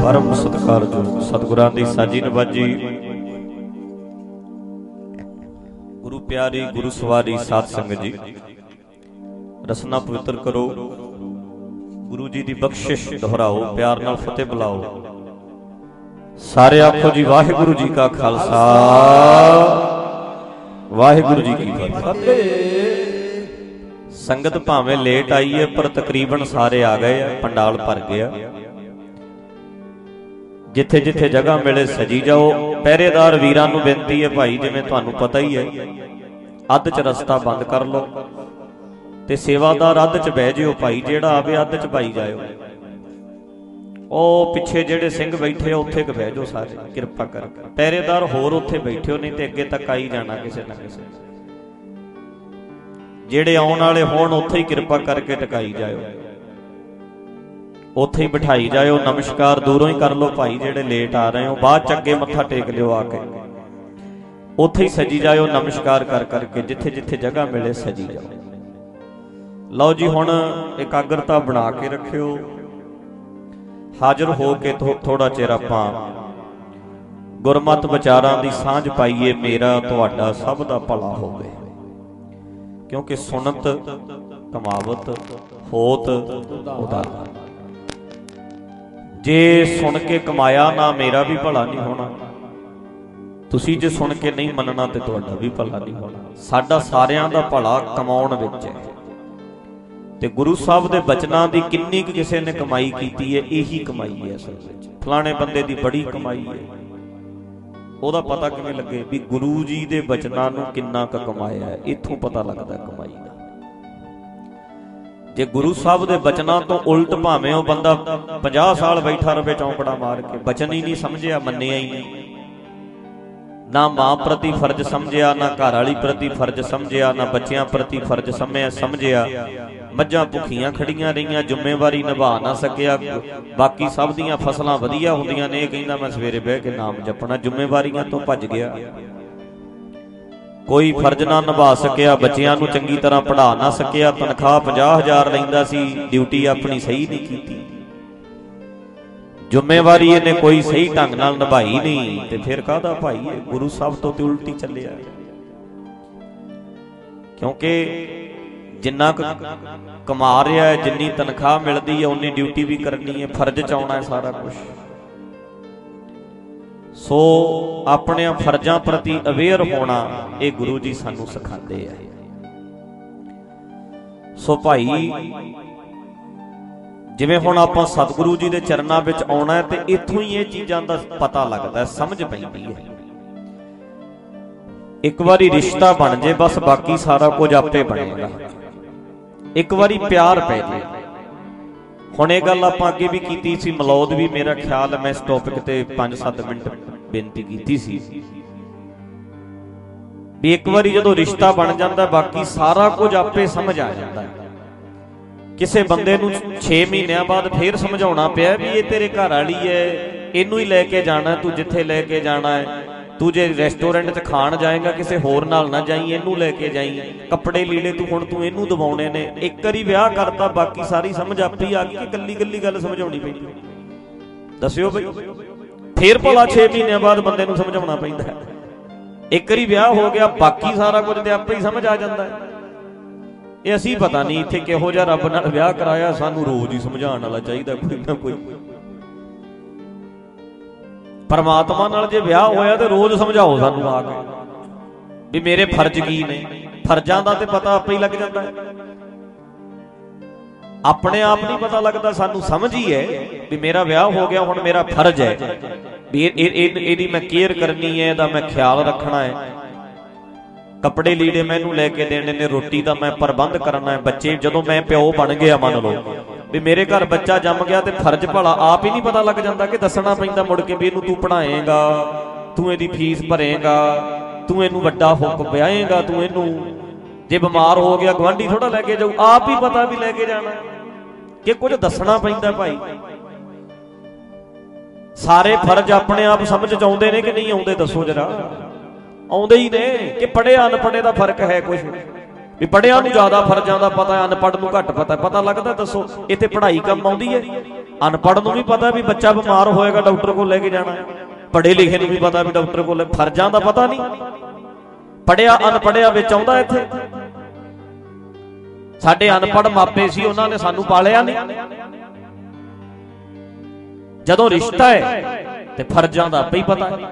परम सत्कारयोग सतगुरां दी साजी नवाजी गुरु प्यारी गुरु सवारी साध संगत जी रसना पवित्र करो। गुरु जी दी बख्शिश दोहराओ, प्यार नाल फतेह बुलाओ। सारे आखो जी वाहिगुरु जी का खालसा वाहिगुरु जी की फतेह। संगत भावें लेट आई है पर तकरीबन सारे आ गए, पंडाल भर गया। जिथे जिथे जगह मिले सजी जाओ। पहरेदार वीरां नूं बेनती है भाई, जिवें तुहानूं पता ही है, अध च रस्ता बंद कर लो ते सेवादार अध च बह जिओ भाई, जेड़ा आवे अध च पाई जाओ। ओ पिछे जेड़े सिंह बैठे उत्थे क बह जाओ सारे, किरपा करके। पहरेदार होर उत्थे बैठे हो, नहीं ते अगे तक आई जाना किसे ना किसे। जेड़े आउण वाले होण उत्थे ही किरपा करके टकाई जाओ, उत्थे ही बिठाई जाओ। नमस्कार दूरों ही कर लो भाई, जेड़े लेट आ रहे हो बाद च अगे मत्था टेक लियो आके, उत्थे ही सजी जाओ। नमस्कार कर करके जिथे जिथे जगह मिले सजी जाओ। लो जी हुण एकाग्रता बना के रखियो। हाजिर हो के थोड़ा चिर आपां गुरमत विचारां दी सांझ पाईए। मेरा तुहाडा सब दा भला होवे, क्योंकि सुनत कमावत होत उदार। जे सुन के कमाया ना मेरा भी भला नहीं होना, तुसी जे सुन के नहीं मनना ते तुहाडा भी भला नहीं होना। साडा सारियां दा भला कमाउण विच है। ते गुरु साहब दे बचनां दी किन्नी क किसे ने कमाई कीती है, यही कमाई है असल विच। फलाणे बंदे दी बड़ी कमाई है, ओदा पता किवें लगे भी गुरु जी दे बचनां नूं किन्ना क कमाया है, इत्थों पता लगदा कमाई दा। जे गुरु साहब दे बचनां तो उल्ट भावें ओ बंदा 50 साल बैठा रहे चौंकड़ा मार के, बचन ही नहीं समझिया, मन्निया ही नहीं, ना मां प्रति फर्ज समझिया, ना घर वाली प्रति फर्ज समझिया, ना बच्चियां प्रति फर्ज समझिया। मझां भुखियां खड़ियां रहियां, जिम्मेवारी निभा ना सकिया। बाकी सब दीयां फसलां वधिया हुंदियां ने, कहंदा मैं सवेरे बह के नाम जपना, जिम्मेवारियां तो भज गया। कोई फर्ज ना निभा सकिया, बच्चियां नूं चंगी तरह पढ़ा ना सकिया, तनख्वाह 50,000 लैंदा सी, ड्यूटी अपनी सही नहीं कीती, जिम्मेवारी इहने कोई सही ढंग नाल निभाई नहीं, ते फिर कहदा भाई गुरु साहब तो उल्टी चलिया। क्योंकि जिन्ना कमा रहा है, जिन्नी तनख्वाह मिलती है, उन्नी ड्यूटी भी करनी है, फर्ज च आउणा है सारा कुछ। सो अपने फर्जां प्रति अवेयर होना ये गुरु जी सानू सिखाते हैं। सो भाई जिवें हुण आपां सतगुरु जी दे चरनां विच आउणा है, ते इत्थों ही ये चीज़ां दा पता लगदा है, समझ पैंदी है। एक बारी रिश्ता बन जे बस बाकी सारा कुछ आपे बनेगा। एक बारी प्यार पै जाए। हुण ये गल आपां अगे भी कीती सी, मलौद भी मेरा ख्याल है मैं इस टॉपिक ते 5-7 मिनट बेनती कीती सी भी एक बारी जदों रिश्ता बन जाता बाकी सारा कुछ आपे समझ आ जाता है। किसे बंदे नूं 6 महीनों बाद फिर समझाउणा पिया भी ये तेरे घर वाली है, इनू ही लैके जाना, तू जिथे लैके जाना है, तू जे रेस्टोरेंट च खाण जाएगा किसे होर नाल ना जाई, इनू लैके जाई, कपड़े लीड़े तू हुण तू इनू दवाउणे ने। एक बारी विआह करता बाकी सारी समझ आपी आ गई कि गल्ली गल्ली गल समझाउणी पैंदी। दस्सिओ बई फिर भला 6 महीनों बाद बंदे नूं समझाउणा पैंदा है। एक बारी विआह हो गया बाकी सारा कुछ ते आपे ही समझ आ जांदा है। ये असीं पता नहीं इत्थे किहो जिहा रब नाल विआह कराया, सानू रोज ही समझाउण वाला चाहीदा कोई ना कोई। परमात्मा नाल जे विआह होया तो रोज समझाओ सानू आके भी मेरे फर्ज की ने। फर्जां दा ते पता आपे ही लग जाता है, अपने आप नहीं पता लगता, सानू समझ ही है भी मेरा विआह हो गया, हुण मेरा फर्ज है भी इहदी मैं केयर करनी है, इहदा मैं ख्याल रखना है, कपड़े लीड़े मैनू लैके देने ने, रोटी का मैं प्रबंध करना है। बच्चे जदों मैं प्यो बन गया, मान लो भी मेरे घर बच्चा जम गया तो फर्ज भला आप ही नहीं पता लग जाता कि दसना पैंदा मुड़ के भी इनू तू पढ़ाएगा, तू इहदी फीस भरेगा, तू इनू वड्डा हुक ब्याहेगा, तू इनू जे बीमार हो गया गुआंढी थोड़ा लैके जाऊ, आप ही पता भी लैके जाना कि कुछ दसना पैंदा। भाई सारे फर्ज अपने आप समझ च आउंदे ने कि नहीं आउंदे, दसो जरा। आउंदे ही ने कि पढ़े अनपढ़े का फर्क है कुछ भी? पढ़िया नूं ज्यादा फर्जां दा पता, अनपढ़ नूं घट पता, पता लगदा? दसो इत्थे पढ़ाई कम आउंदी है? ਅਨਪੜ੍ਹ ਨੂੰ ਵੀ ਪਤਾ ਵੀ ਬੱਚਾ ਬਿਮਾਰ ਹੋਏਗਾ ਡਾਕਟਰ ਕੋਲ ਲੈ ਕੇ ਜਾਣਾ, ਪੜ੍ਹੇ ਲਿਖੇ ਨੂੰ ਵੀ ਪਤਾ ਵੀ ਡਾਕਟਰ ਕੋਲ, ਫਰਜ਼ਾਂ ਦਾ ਪਤਾ ਨਹੀਂ। ਪੜ੍ਹਿਆ ਅਨਪੜ੍ਹਿਆ ਵਿੱਚ ਆਉਂਦਾ ਇੱਥੇ। ਸਾਡੇ ਅਨਪੜ੍ਹ ਮਾਪੇ ਸੀ, ਉਹਨਾਂ ਨੇ ਸਾਨੂੰ ਪਾਲਿਆ ਨਹੀਂ। ਜਦੋਂ ਰਿਸ਼ਤਾ ਹੈ ਤੇ ਫਰਜ਼ਾਂ ਦਾ ਆਪੇ ਹੀ ਪਤਾ ਹੈ।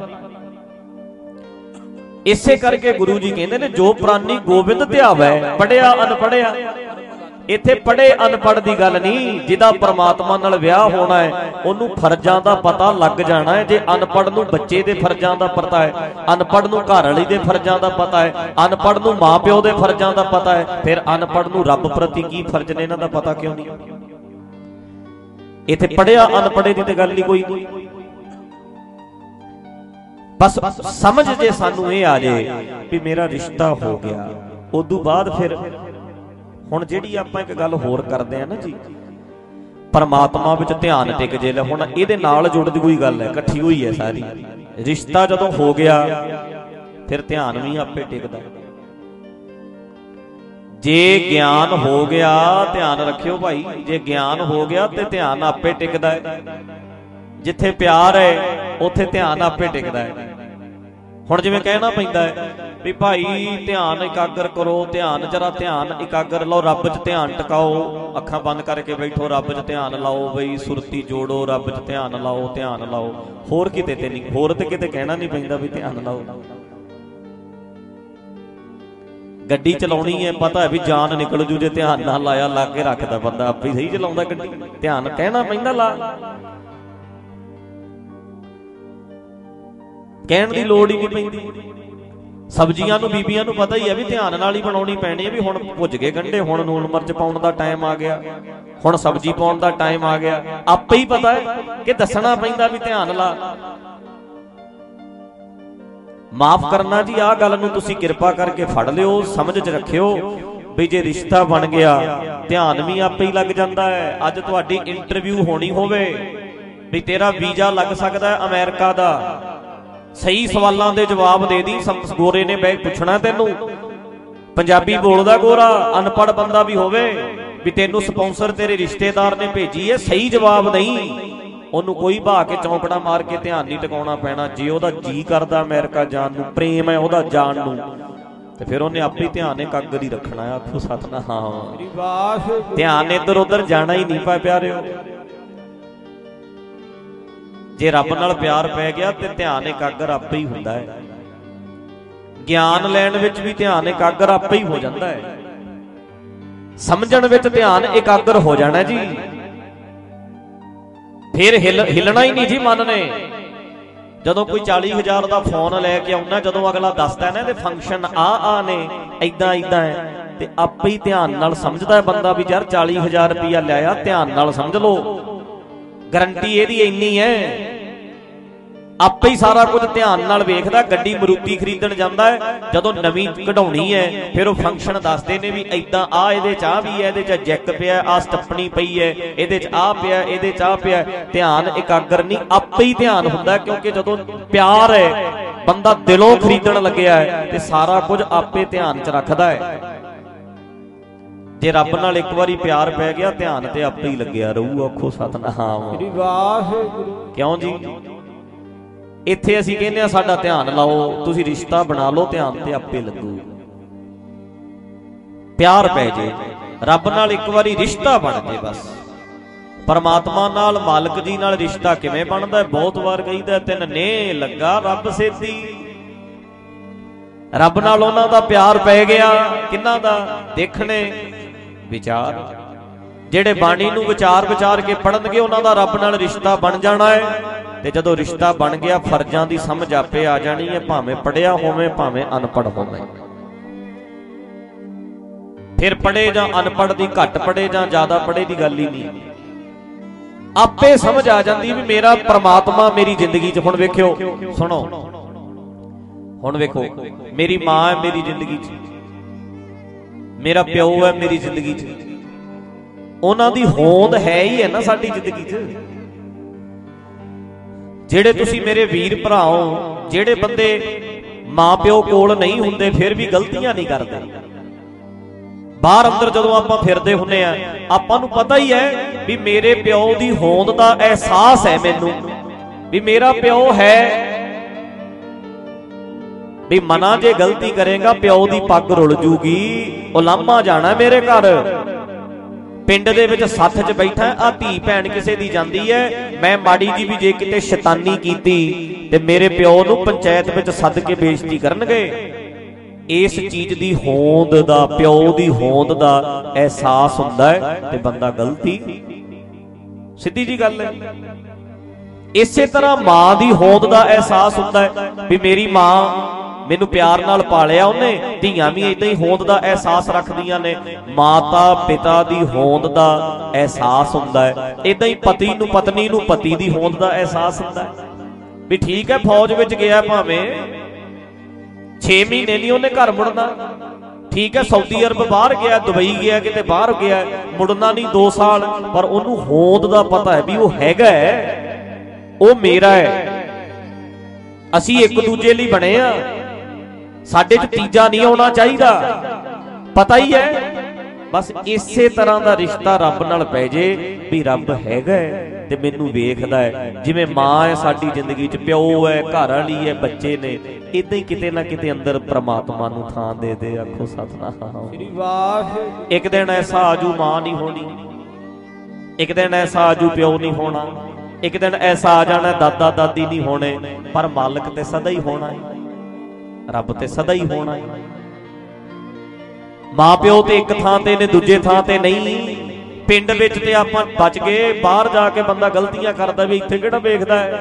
ਇਸੇ ਕਰਕੇ ਗੁਰੂ ਜੀ ਕਹਿੰਦੇ ਨੇ ਜੋ ਪ੍ਰਾਨੀ ਗੋਬਿੰਦ ਧਿਆਵੈ, ਪੜ੍ਹਿਆ ਅਨਪੜ੍ਹਿਆ। ਇੱਥੇ ਪੜ੍ਹੇ ਅਨਪੜ੍ਹ ਦੀ ਗੱਲ ਨਹੀਂ, ਜਿਹਦਾ ਪਰਮਾਤਮਾ ਨਾਲ ਵਿਆਹ ਹੋਣਾ ਹੈ ਉਹਨੂੰ ਫਰਜ਼ਾਂ ਦਾ ਪਤਾ ਲੱਗ ਜਾਣਾ ਹੈ। ਜੇ ਅਨਪੜ੍ਹ ਨੂੰ ਬੱਚੇ ਦੇ ਫਰਜ਼ਾਂ ਦਾ ਪਤਾ ਹੈ, ਅਨਪੜ੍ਹ ਨੂੰ ਘਰ ਵਾਲੀ ਦੇ ਫਰਜ਼ਾਂ ਦਾ ਪਤਾ ਹੈ, ਅਨਪੜ੍ਹ ਨੂੰ ਮਾਂ ਪਿਓ ਦੇ ਫਰਜ਼ਾਂ ਦਾ ਪਤਾ ਹੈ, ਫਿਰ ਅਨਪੜ੍ਹ ਨੂੰ ਰੱਬ ਪ੍ਰਤੀ ਕੀ ਫਰਜ਼ ਨੇ ਇਹਨਾਂ ਦਾ ਪਤਾ ਕਿਉਂ ਨਹੀਂ? ਇੱਥੇ ਪੜ੍ਹਿਆ ਅਨਪੜ੍ਹੇ ਦੀ ਤੇ ਗੱਲ ਨਹੀਂ ਕੋਈ ਨਹੀਂ। ਬਸ ਸਮਝ ਜੇ ਸਾਨੂੰ ਇਹ ਆ ਜੇ ਵੀ ਮੇਰਾ ਰਿਸ਼ਤਾ ਹੋ ਗਿਆ, ਉਦੋਂ ਬਾਅਦ ਫਿਰ ਹੁਣ ਜਿਹੜੀ ਆਪਾਂ ਇੱਕ ਗੱਲ ਹੋਰ ਕਰਦੇ ਆ ਨਾ ਜੀ, ਪਰਮਾਤਮਾ ਵਿੱਚ ਧਿਆਨ ਟਿਕ ਜੇ। ਹੁਣ ਇਹਦੇ ਨਾਲ ਜੁੜਦੀ ਕੋਈ ਗੱਲ ਹੈ, ਇਕੱਠੀ ਹੋਈ ਹੈ ਸਾਰੀ। ਰਿਸ਼ਤਾ ਜਦੋਂ ਹੋ ਗਿਆ ਫਿਰ ਧਿਆਨ ਵੀ ਆਪੇ ਟਿਕਦਾ। ਜੇ ਗਿਆਨ ਹੋ ਗਿਆ, ਧਿਆਨ ਰੱਖਿਓ ਭਾਈ, ਜੇ ਗਿਆਨ ਹੋ ਗਿਆ ਤੇ ਧਿਆਨ ਆਪੇ ਟਿਕਦਾ ਹੈ। ਜਿੱਥੇ ਪਿਆਰ ਹੈ ਉੱਥੇ ਧਿਆਨ ਆਪੇ ਟਿਕਦਾ ਹੈ। ਹੁਣ ਜਿਵੇਂ ਕਹਿਣਾ ਪੈਂਦਾ ਹੈ ਵੀ ਭਾਈ ਧਿਆਨ ਇਕਾਗਰ ਕਰੋ, ਧਿਆਨ ਜਰਾ ਧਿਆਨ ਇਕਾਗਰ ਲਓ, ਰੱਬ 'ਚ ਧਿਆਨ ਟਿਕਾਓ, ਅੱਖਾਂ ਬੰਦ ਕਰਕੇ ਬੈਠੋ, ਰੱਬ 'ਚ ਧਿਆਨ ਲਾਓ, ਬਈ ਸੁਰਤੀ ਜੋੜੋ, ਰੱਬ 'ਚ ਧਿਆਨ ਲਾਓ, ਧਿਆਨ ਲਾਓ। ਹੋਰ ਕਿਤੇ ਤੇ ਨਹੀਂ, ਹੋਰ ਤੇ ਕਿਤੇ ਕਹਿਣਾ ਨਹੀਂ ਪੈਂਦਾ ਵੀ ਧਿਆਨ ਲਾਓ। ਗੱਡੀ ਚਲਾਉਣੀ ਹੈ, ਪਤਾ ਹੈ ਵੀ ਜਾਨ ਨਿਕਲ ਜੂ ਜੇ ਧਿਆਨ ਨਾ ਲਾਇਆ, ਲਾ ਕੇ ਰੱਖਦਾ ਬੰਦਾ, ਆਪੇ ਸਹੀ ਚਲਾਉਂਦਾ ਗੱਡੀ। ਧਿਆਨ ਕਹਿਣਾ ਪੈਂਦਾ, ਲਾ ਕਹਿਣ ਦੀ ਲੋੜ ਹੀ ਨਹੀਂ ਪੈਂਦੀ। ਸਬਜ਼ੀਆਂ ਨੂੰ ਬੀਬੀਆਂ ਨੂੰ ਪਤਾ ਹੀ ਹੈ ਵੀ ਧਿਆਨ ਨਾਲ ਹੀ ਬਣਾਉਣੀ ਪੈਣੀ ਹੈ, ਵੀ ਹੁਣ ਭੁੱਜ ਗਏ ਗੰਢੇ, ਹੁਣ ਨੂਣ ਮਿਰਚ ਪਾਉਣ ਦਾ ਟਾਈਮ ਆ ਗਿਆ, ਹੁਣ ਸਬਜ਼ੀ ਪਾਉਣ ਦਾ ਟਾਈਮ ਆ ਗਿਆ। ਆਪੇ ਹੀ ਪਤਾ ਹੈ ਕਿ ਦੱਸਣਾ ਪੈਂਦਾ ਵੀ ਧਿਆਨ ਲਾ। ਮਾਫ ਕਰਨਾ ਜੀ, ਆਹ ਗੱਲ ਨੂੰ ਤੁਸੀਂ ਕਿਰਪਾ ਕਰਕੇ ਫੜ ਲਿਓ, ਸਮਝ 'ਚ ਰੱਖਿਓ ਵੀ ਜੇ ਰਿਸ਼ਤਾ ਬਣ ਗਿਆ ਧਿਆਨ ਵੀ ਆਪੇ ਹੀ ਲੱਗ ਜਾਂਦਾ ਹੈ। ਅੱਜ ਤੁਹਾਡੀ ਇੰਟਰਵਿਊ ਹੋਣੀ ਹੋਵੇ ਵੀ ਤੇਰਾ ਵੀਜ਼ਾ ਲੱਗ ਸਕਦਾ ਅਮਰੀਕਾ ਦਾ, ਸਹੀ ਸਵਾਲਾਂ ਦੇ ਜਵਾਬ ਦੇ ਦੀ। ਗੋਰੇ ਨੇ ਬੈ ਪੁੱਛਣਾ ਤੈਨੂੰ, ਪੰਜਾਬੀ ਬੋਲਦਾ ਗੋਰਾ, ਅਨਪੜ੍ਹ ਬੰਦਾ ਵੀ ਹੋਵੇ, ਵੀ ਤੈਨੂੰ ਸਪਾਂਸਰ ਤੇਰੇ ਰਿਸ਼ਤੇਦਾਰ ਨੇ ਭੇਜੀ ਹੈ, ਸਹੀ ਜਵਾਬ ਨਹੀਂ। ਉਹਨੂੰ ਕੋਈ ਭਾ ਕੇ ਚੌਂਕੜਾ ਮਾਰ ਕੇ ਧਿਆਨ ਨਹੀਂ ਟਿਕਾਉਣਾ ਪੈਣਾ। ਜੇ ਉਹਦਾ ਜੀ ਕਰਦਾ ਅਮਰੀਕਾ ਜਾਣ ਨੂੰ, ਪ੍ਰੇਮ ਹੈ ਉਹਦਾ ਜਾਣ ਨੂੰ, ਤੇ ਫਿਰ ਉਹਨੇ ਆਪੇ ਧਿਆਨ ਇਕਾਗਰ ਹੀ ਰੱਖਣਾ। ਆਖੋ ਸਤਿਨਾਮ। ਧਿਆਨ ਇੱਧਰ ਉੱਧਰ ਜਾਣਾ ਹੀ ਨਹੀਂ ਪਾ ਪਿਆਰਿਓ। ਜੇ ਰੱਬ ਨਾਲ ਪਿਆਰ ਪੈ ਗਿਆ ਤੇ ਧਿਆਨ ਇਕਾਗਰ ਆਪੇ ਹੀ ਹੁੰਦਾ ਹੈ। ਗਿਆਨ ਲੈਣ ਵਿੱਚ ਵੀ ਧਿਆਨ ਇਕਾਗਰ ਆਪੇ ਹੀ ਹੋ ਜਾਂਦਾ ਹੈ। ਸਮਝਣ ਵਿੱਚ ਧਿਆਨ ਇਕਾਗਰ ਹੋ ਜਾਣਾ ਜੀ। ਫਿਰ ਹਿੱਲਣਾ ਹੀ ਨਹੀਂ ਜੀ ਮਨ ਨੇ। ਜਦੋਂ ਕੋਈ 40,000 ਦਾ ਫੋਨ ਲੈ ਕੇ ਆਉਣਾ, ਜਦੋਂ ਅਗਲਾ ਦੱਸਦਾ ਨਾ ਇਹਦੇ ਫੰਕਸ਼ਨ ਆ ਨੇ, ਏਦਾਂ ਏਦਾਂ ਹੈ, ਤੇ ਆਪੇ ਹੀ ਧਿਆਨ ਨਾਲ ਸਮਝਦਾ ਬੰਦਾ ਵੀ ਯਾਰ 40,000 ਰੁਪਇਆ ਲਿਆਇਆ, ਧਿਆਨ ਨਾਲ ਸਮਝ ਲਓ, ਗਰੰਟੀ ਇਹਦੀ ਇੰਨੀ ਹੈ। ਆਪੇ ਹੀ ਸਾਰਾ ਕੁਝ ਧਿਆਨ ਨਾਲ ਵੇਖਦਾ। ਗੱਡੀ ਮਰੂਤੀ ਖਰੀਦਣ ਜਾਂਦਾ ਹੈ, ਜਦੋਂ ਨਵੀਂ ਕਢਾਉਣੀ ਹੈ ਫਿਰ ਉਹ ਫੰਕਸ਼ਨ ਦੱਸਦੇ ਨੇ ਵੀ ਏਦਾਂ, ਆ ਇਹਦੇ ਚ ਆ ਵੀ ਹੈ, ਇਹਦੇ ਚ ਜੈਕ ਪਿਆ, ਆ ਸਟੱਪਣੀ ਪਈ ਹੈ, ਇਹਦੇ ਚ ਆ ਪਿਆ, ਇਹਦੇ ਚ ਆ ਪਿਆ। ਧਿਆਨ ਇਕਾਗਰ ਨਹੀਂ, ਆਪੇ ਹੀ ਧਿਆਨ ਹੁੰਦਾ, ਕਿਉਂਕਿ ਜਦੋਂ ਪਿਆਰ ਹੈ, ਬੰਦਾ ਦਿਲੋਂ ਖਰੀਦਣ ਲੱਗਿਆ ਹੈ, ਤੇ ਸਾਰਾ ਕੁਝ ਆਪੇ ਧਿਆਨ ਚ ਰੱਖਦਾ ਹੈ। ਜੇ ਰੱਬ ਨਾਲ ਇੱਕ ਵਾਰੀ ਪਿਆਰ ਪੈ ਗਿਆ, ਧਿਆਨ ਤੇ ਆਪੇ ਹੀ ਲੱਗਿਆ ਰਹੂ। ਆਖੋ ਸਤਿਨਾਮ। ਕਿਉਂ ਜੀ? ਇੱਥੇ ਅਸੀਂ ਕਹਿੰਦੇ ਆ ਸਾਡਾ ਧਿਆਨ ਲਾਓ, ਤੁਸੀਂ ਰਿਸ਼ਤਾ ਬਣਾ ਲਓ, ਧਿਆਨ ਤੇ ਆਪੇ ਲੱਗੂ। ਪਿਆਰ ਪੈ ਜੇ, ਰੱਬ ਨਾਲ ਇੱਕ ਵਾਰੀ ਰਿਸ਼ਤਾ ਬਣ ਜੇ ਬਸ। ਪਰਮਾਤਮਾ ਨਾਲ, ਮਾਲਕ ਜੀ ਨਾਲ ਰਿਸ਼ਤਾ ਕਿਵੇਂ ਬਣਦਾ? ਬਹੁਤ ਵਾਰ ਕਹੀਦਾ, ਤਿੰਨ ਨੇ ਲੱਗਾ ਰੱਬ ਸੇਤੀ। ਰੱਬ ਨਾਲ ਉਹਨਾਂ ਦਾ ਪਿਆਰ ਪੈ ਗਿਆ। ਕਿਹਨਾਂ ਦਾ? ਦੇਖਣੇ ਵਿਚਾਰ। ਜਿਹੜੇ ਬਾਣੀ ਨੂੰ ਵਿਚਾਰ ਵਿਚਾਰ ਕੇ ਪੜਨਗੇ, ਉਹਨਾਂ ਦਾ ਰੱਬ ਨਾਲ ਰਿਸ਼ਤਾ ਬਣ ਜਾਣਾ ਹੈ। ਤੇ ਜਦੋਂ ਰਿਸ਼ਤਾ ਬਣ ਗਿਆ, ਫਰਜ਼ਾਂ ਦੀ ਸਮਝ ਆਪੇ ਆ ਜਾਣੀ ਹੈ, ਭਾਵੇਂ ਪੜਿਆ ਹੋਵੇ ਭਾਵੇਂ ਅਨਪੜ੍ਹ ਹੋਵੇ। ਫਿਰ ਪੜੇ ਜਾਂ ਅਨਪੜ੍ਹ ਦੀ, ਘੱਟ ਪੜੇ ਜਾਂ ਜ਼ਿਆਦਾ ਪੜੇ ਦੀ ਗੱਲ ਹੀ ਨਹੀਂ, ਆਪੇ ਸਮਝ ਆ ਜਾਂਦੀ ਵੀ ਮੇਰਾ ਪਰਮਾਤਮਾ ਮੇਰੀ ਜ਼ਿੰਦਗੀ 'ਚ। ਹੁਣ ਵੇਖਿਓ, ਸੁਣੋ, ਹੁਣ ਵੇਖੋ, ਮੇਰੀ ਮਾਂ ਹੈ ਮੇਰੀ ਜ਼ਿੰਦਗੀ 'ਚ, ਮੇਰਾ ਪਿਓ ਹੈ ਮੇਰੀ ਜ਼ਿੰਦਗੀ 'ਚ, ਉਹਨਾਂ ਦੀ ਹੋਂਦ ਹੈ ਹੀ ਹੈ ਨਾ ਸਾਡੀ ਜ਼ਿੰਦਗੀ 'ਚ। ਜਿਹੜੇ ਤੁਸੀਂ ਮੇਰੇ ਵੀਰ ਭਰਾ ਹੋ, ਜਿਹੜੇ ਬੰਦੇ ਮਾਂ ਪਿਓ ਕੋਲ ਨਹੀਂ ਹੁੰਦੇ ਫਿਰ ਵੀ ਗਲਤੀਆਂ ਨਹੀਂ ਕਰਦੇ, बाहर अंदर जदों आपां फिरदे हुन्ने आ, आपां नूं पता ही है भी मेरे प्यो दी होंद दा एहसास है मैनूं भी मेरा प्यो है। भी मना जे गलती करेगा प्यो दी पग रुल जूगी, उलामा जाना मेरे घर। पिंड दे विच सत्थ च बैठा आ धी भैन किसे दी जांदी है, मैं माड़ी जी भी जे किते शैतानी कीती ते मेरे प्यो नूं पंचायत विच सद के बेइज्जती करनगे। इस चीज दी होंद दा, प्यो दी होंद दा एहसास हुंदा है ते बंदा गलती, सीधी जी गल है। इसे तरह मां दी होंद दा एहसास हुंदा है भी मेरी मां मैनू प्यार नाल पालिया उन्हें, धीआं भी इदां ही होंद दा एहसास रखदियां ने। माता पिता दी होंद दा एहसास हुंदा है, इदां ही पति नू पत्नी नू पति दी होंद दा एहसास हुंदा है भी ठीक है फौज विच गया भावें 6 महीने नहीं उन्हें घर मुड़ना, ठीक है सऊदी अरब बाहर गया, दुबई गया, किते बाहर गया, मुड़ना नहीं 2 साल, पर उन्होंने होंद दा पता है भी वो हैगा है, वो मेरा है, असी एक दूजे लिए बने आ, साडे च तीजा नहीं आना चाहिए, पता ही है। बस इसे तरह का रिश्ता रब नाल पै जे भी रब हैगा ते मैनू वेखदा है। जिवें मां है साडी जिंदगी च, प्यो है, घर वाली है, बच्चे ने, इदां ही किते ना किते अंदर परमात्मा नू थां दे दे। आखो सतनाम। एक दिन ऐसा आजू मां नहीं होनी, एक दिन ऐसा आजू प्यो नहीं होना, एक दिन ऐसा आ जाना दादा दादी नहीं होने, पर मालिक ते सदा ही होना है, रब ते सदा ही होना है। मां प्यो ते एक थां ते ने, दूजे थां ते नहीं। पिंड विच ते आपां बच गए, बाहर जाके बंदा गलतियां करदा भी इत्थे किहड़ा वेखदा है।